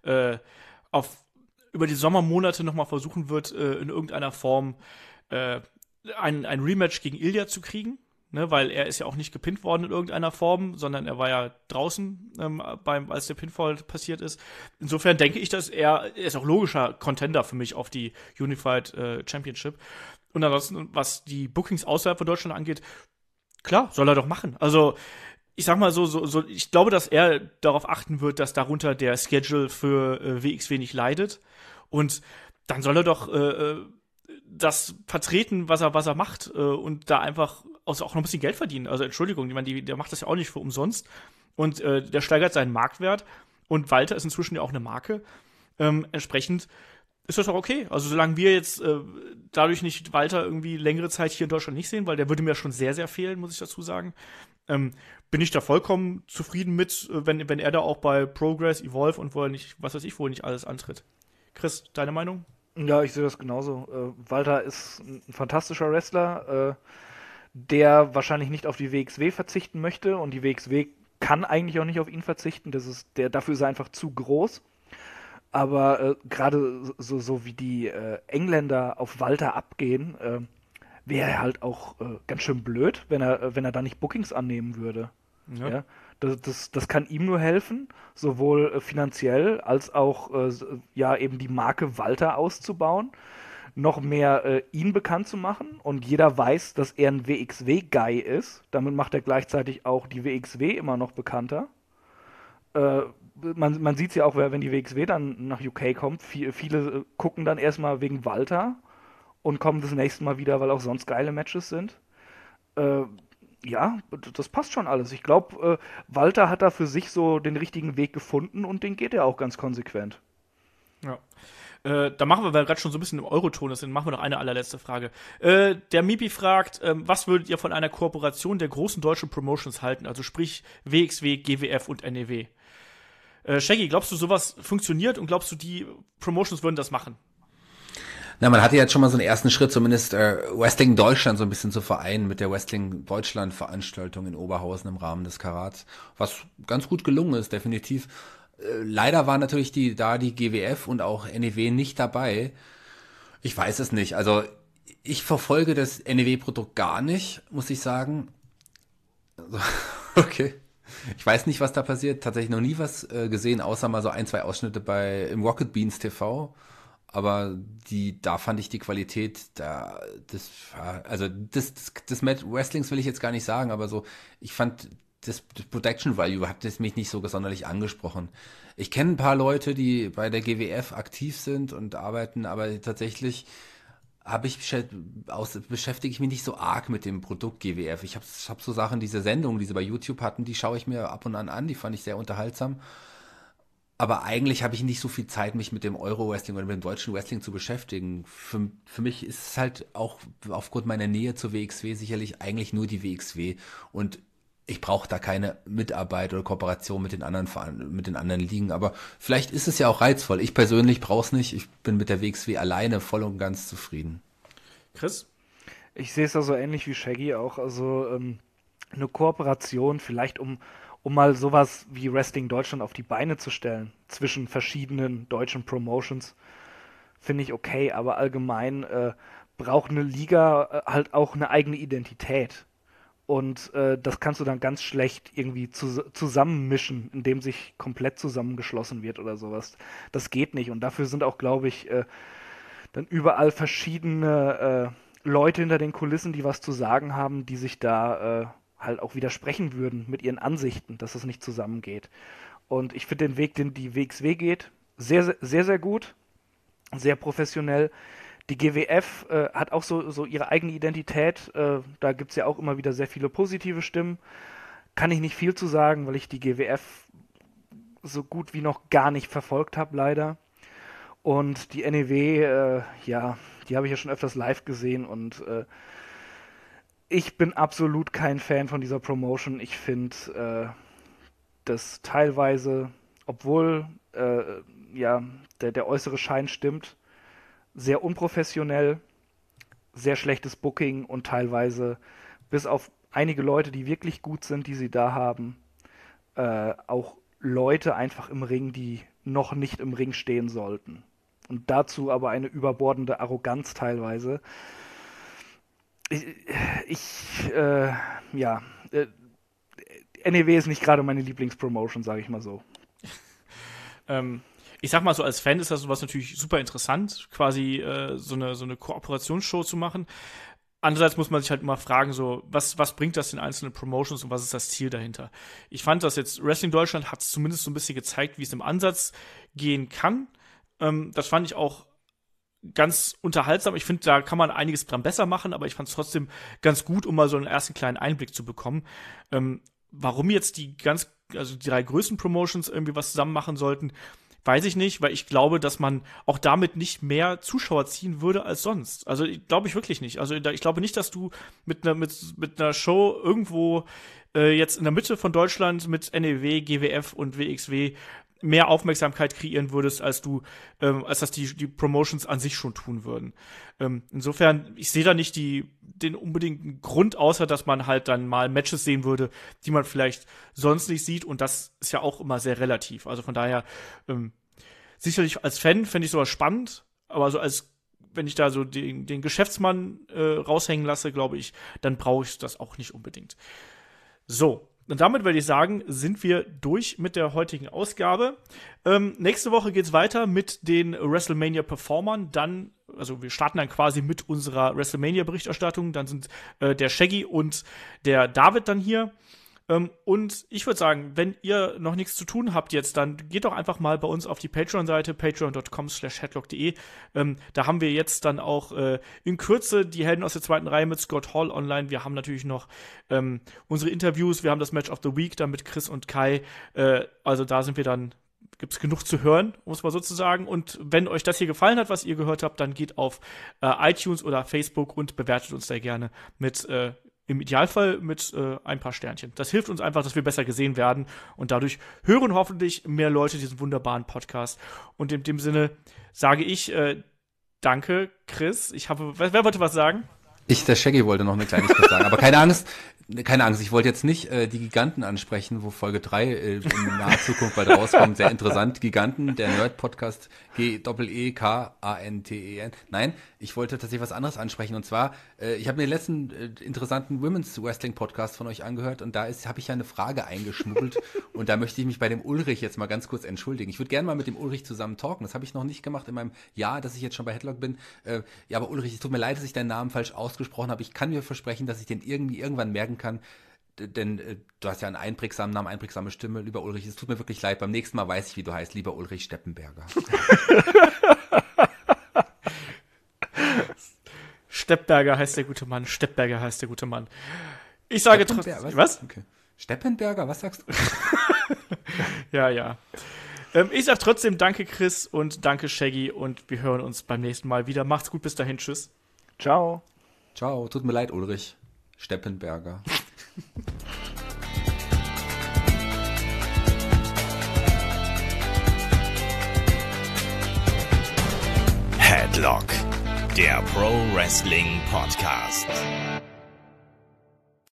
über die Sommermonate nochmal versuchen wird, in irgendeiner Form ein Rematch gegen Ilja zu kriegen. Ne, weil er ist ja auch nicht gepinnt worden in irgendeiner Form, sondern er war ja draußen, als der Pinfall passiert ist. Insofern denke ich, dass er ist auch logischer Contender für mich auf die Unified Championship. Und ansonsten, was die Bookings außerhalb von Deutschland angeht, klar, soll er doch machen. Also ich sag mal so, ich glaube, dass er darauf achten wird, dass darunter der Schedule für WXW nicht leidet. Und dann soll er doch das vertreten, was er macht, und da einfach auch noch ein bisschen Geld verdienen. Also Entschuldigung, ich meine, der macht das ja auch nicht für umsonst. Und der steigert seinen Marktwert. Und Walter ist inzwischen ja auch eine Marke. Entsprechend ist das auch okay. Also solange wir jetzt dadurch nicht Walter irgendwie längere Zeit hier in Deutschland nicht sehen, weil der würde mir schon sehr, sehr fehlen, muss ich dazu sagen, bin ich da vollkommen zufrieden mit, wenn er da auch bei Progress, Evolve und wo er nicht, was weiß ich, wo er nicht alles antritt. Chris, deine Meinung? Ja, ich sehe das genauso. Walter ist ein fantastischer Wrestler, der wahrscheinlich nicht auf die WXW verzichten möchte, und die WXW kann eigentlich auch nicht auf ihn verzichten. Dafür ist er einfach zu groß. Aber gerade so wie die Engländer auf Walter abgehen, wäre er halt auch ganz schön blöd, wenn er da nicht Bookings annehmen würde. Ja. Ja? Das kann ihm nur helfen, sowohl finanziell als auch ja eben die Marke Walter auszubauen, noch mehr ihn bekannt zu machen, und jeder weiß, dass er ein WXW-Guy ist. Damit macht er gleichzeitig auch die WXW immer noch bekannter. Man sieht es ja auch, wenn die WXW dann nach UK kommt, viele gucken dann erstmal wegen Walter und kommen das nächste Mal wieder, weil auch sonst geile Matches sind. Ja, das passt schon alles. Ich glaube, Walter hat da für sich so den richtigen Weg gefunden, und den geht er auch ganz konsequent. Ja. Da machen wir, weil gerade schon so ein bisschen im Euroton sind, machen wir noch eine allerletzte Frage. Der Mipi fragt, was würdet ihr von einer Kooperation der großen deutschen Promotions halten? Also sprich WXW, GWF und NEW. Shaggy, glaubst du, sowas funktioniert, und glaubst du, die Promotions würden das machen? Na, man hatte jetzt schon mal so einen ersten Schritt, zumindest Wrestling Deutschland so ein bisschen zu vereinen mit der Wrestling Deutschland Veranstaltung in Oberhausen im Rahmen des Karats, was ganz gut gelungen ist, definitiv. Leider war natürlich die GWF und auch NEW nicht dabei. Ich weiß es nicht. Also ich verfolge das NEW-Produkt gar nicht, muss ich sagen. Also, okay. Ich weiß nicht, was da passiert. Tatsächlich noch nie was gesehen, außer mal so 1, 2 Ausschnitte im Rocket Beans TV. Aber da fand ich die Qualität, des Wrestlings will ich jetzt gar nicht sagen, aber so, ich fand das Production Value hat das mich nicht so sonderlich angesprochen. Ich kenne ein paar Leute, die bei der GWF aktiv sind und arbeiten, aber tatsächlich beschäftige ich mich nicht so arg mit dem Produkt GWF. Ich hab so Sachen, diese Sendungen, die sie bei YouTube hatten, die schaue ich mir ab und an, die fand ich sehr unterhaltsam. Aber eigentlich habe ich nicht so viel Zeit, mich mit dem Euro-Wrestling oder mit dem deutschen Wrestling zu beschäftigen. Für mich ist es halt auch aufgrund meiner Nähe zur WXW sicherlich eigentlich nur die WXW. Und ich brauche da keine Mitarbeit oder Kooperation mit den anderen Ligen. Aber vielleicht ist es ja auch reizvoll. Ich persönlich brauche es nicht. Ich bin mit der WXW alleine voll und ganz zufrieden. Chris? Ich sehe es da so ähnlich wie Shaggy auch. Also eine Kooperation vielleicht, um mal sowas wie Wrestling Deutschland auf die Beine zu stellen, zwischen verschiedenen deutschen Promotions, finde ich okay, aber allgemein braucht eine Liga halt auch eine eigene Identität. Und das kannst du dann ganz schlecht irgendwie zusammenmischen, indem sich komplett zusammengeschlossen wird oder sowas. Das geht nicht, und dafür sind auch, glaube ich, dann überall verschiedene Leute hinter den Kulissen, die was zu sagen haben, die sich da halt auch widersprechen würden mit ihren Ansichten, dass es nicht zusammengeht. Und ich finde den Weg, den die WXW geht, sehr, sehr, sehr gut, sehr professionell. Die GWF hat auch so ihre eigene Identität. Da gibt es ja auch immer wieder sehr viele positive Stimmen. Kann ich nicht viel zu sagen, weil ich die GWF so gut wie noch gar nicht verfolgt habe, leider. Und die NEW, ja, die habe ich ja schon öfters live gesehen, und ich bin absolut kein Fan von dieser Promotion. Ich finde, dass teilweise, obwohl der äußere Schein stimmt. Sehr unprofessionell, sehr schlechtes Booking und teilweise, bis auf einige Leute, die wirklich gut sind, die sie da haben, auch Leute einfach im Ring, die noch nicht im Ring stehen sollten. Und dazu aber eine überbordende Arroganz teilweise. NEW ist nicht gerade meine Lieblingspromotion, sage ich mal so. Ich sag mal so, als Fan ist das sowas natürlich super interessant, quasi so eine Kooperationsshow zu machen. Andererseits muss man sich halt immer fragen, so, was bringt das den einzelnen Promotions und was ist das Ziel dahinter? Ich fand, dass jetzt Wrestling Deutschland hat es zumindest so ein bisschen gezeigt, wie es im Ansatz gehen kann. Das fand ich auch ganz unterhaltsam. Ich finde, da kann man einiges dran besser machen, aber ich fand es trotzdem ganz gut, um mal so einen ersten kleinen Einblick zu bekommen. Warum jetzt die 3 größten Promotions irgendwie was zusammen machen sollten, weiß ich nicht, weil ich glaube, dass man auch damit nicht mehr Zuschauer ziehen würde als sonst. Also glaube ich wirklich nicht. Also ich glaube nicht, dass du mit einer Show irgendwo jetzt in der Mitte von Deutschland mit NEW, GWF und WXW mehr Aufmerksamkeit kreieren würdest, als das die Promotions an sich schon tun würden. Insofern, ich sehe da nicht den unbedingten Grund, außer dass man halt dann mal Matches sehen würde, die man vielleicht sonst nicht sieht, und das ist ja auch immer sehr relativ. Also von daher, sicherlich als Fan fände ich sowas spannend, aber so wenn ich da so den Geschäftsmann raushängen lasse, glaube ich, dann brauche ich das auch nicht unbedingt. So. Und damit würde ich sagen, sind wir durch mit der heutigen Ausgabe. Nächste Woche geht's weiter mit den WrestleMania-Performern. Also wir starten dann quasi mit unserer WrestleMania-Berichterstattung. Dann sind der Shaggy und der David dann hier. Und ich würde sagen, wenn ihr noch nichts zu tun habt jetzt, dann geht doch einfach mal bei uns auf die Patreon-Seite, patreon.com/headlock.de. Da haben wir jetzt dann auch in Kürze die Helden aus der zweiten Reihe mit Scott Hall online. Wir haben natürlich noch unsere Interviews, wir haben das Match of the Week dann mit Chris und Kai. Also da gibt's genug zu hören, muss man sozusagen. Und wenn euch das hier gefallen hat, was ihr gehört habt, dann geht auf iTunes oder Facebook und bewertet uns da gerne mit im Idealfall mit ein paar Sternchen. Das hilft uns einfach, dass wir besser gesehen werden, und dadurch hören hoffentlich mehr Leute diesen wunderbaren Podcast. Und in dem Sinne sage ich danke, Chris. Wer wollte was sagen? Der Shaggy wollte noch eine Kleinigkeit sagen, aber keine Angst, ich wollte jetzt nicht die Giganten ansprechen, wo Folge 3 in naher Zukunft bald rauskommt. Sehr interessant, Giganten, der Nerd-Podcast, GEKANTEN. Nein, ich wollte tatsächlich was anderes ansprechen, und zwar, ich habe mir den letzten interessanten Women's Wrestling Podcast von euch angehört, und da habe ich ja eine Frage eingeschmuggelt, und da möchte ich mich bei dem Ulrich jetzt mal ganz kurz entschuldigen. Ich würde gerne mal mit dem Ulrich zusammen talken, das habe ich noch nicht gemacht in meinem Jahr, dass ich jetzt schon bei Headlock bin. Ja, aber Ulrich, es tut mir leid, dass ich deinen Namen falsch ausgesprochen habe. Ich kann mir versprechen, dass ich den irgendwann merken kann, denn du hast ja einen einprägsamen Namen, einprägsame Stimme, lieber Ulrich. Es tut mir wirklich leid, beim nächsten Mal weiß ich, wie du heißt, lieber Ulrich Steppenberger. Steppberger heißt der gute Mann. Steppberger heißt der gute Mann. Ich sage trotzdem. Was? Okay. Steppenberger, was sagst du? Ja. Ich sage trotzdem danke, Chris, und danke, Shaggy, und wir hören uns beim nächsten Mal wieder. Macht's gut, bis dahin, tschüss. Ciao. Ciao, tut mir leid, Ulrich Steppenberger. Headlock, der Pro Wrestling Podcast.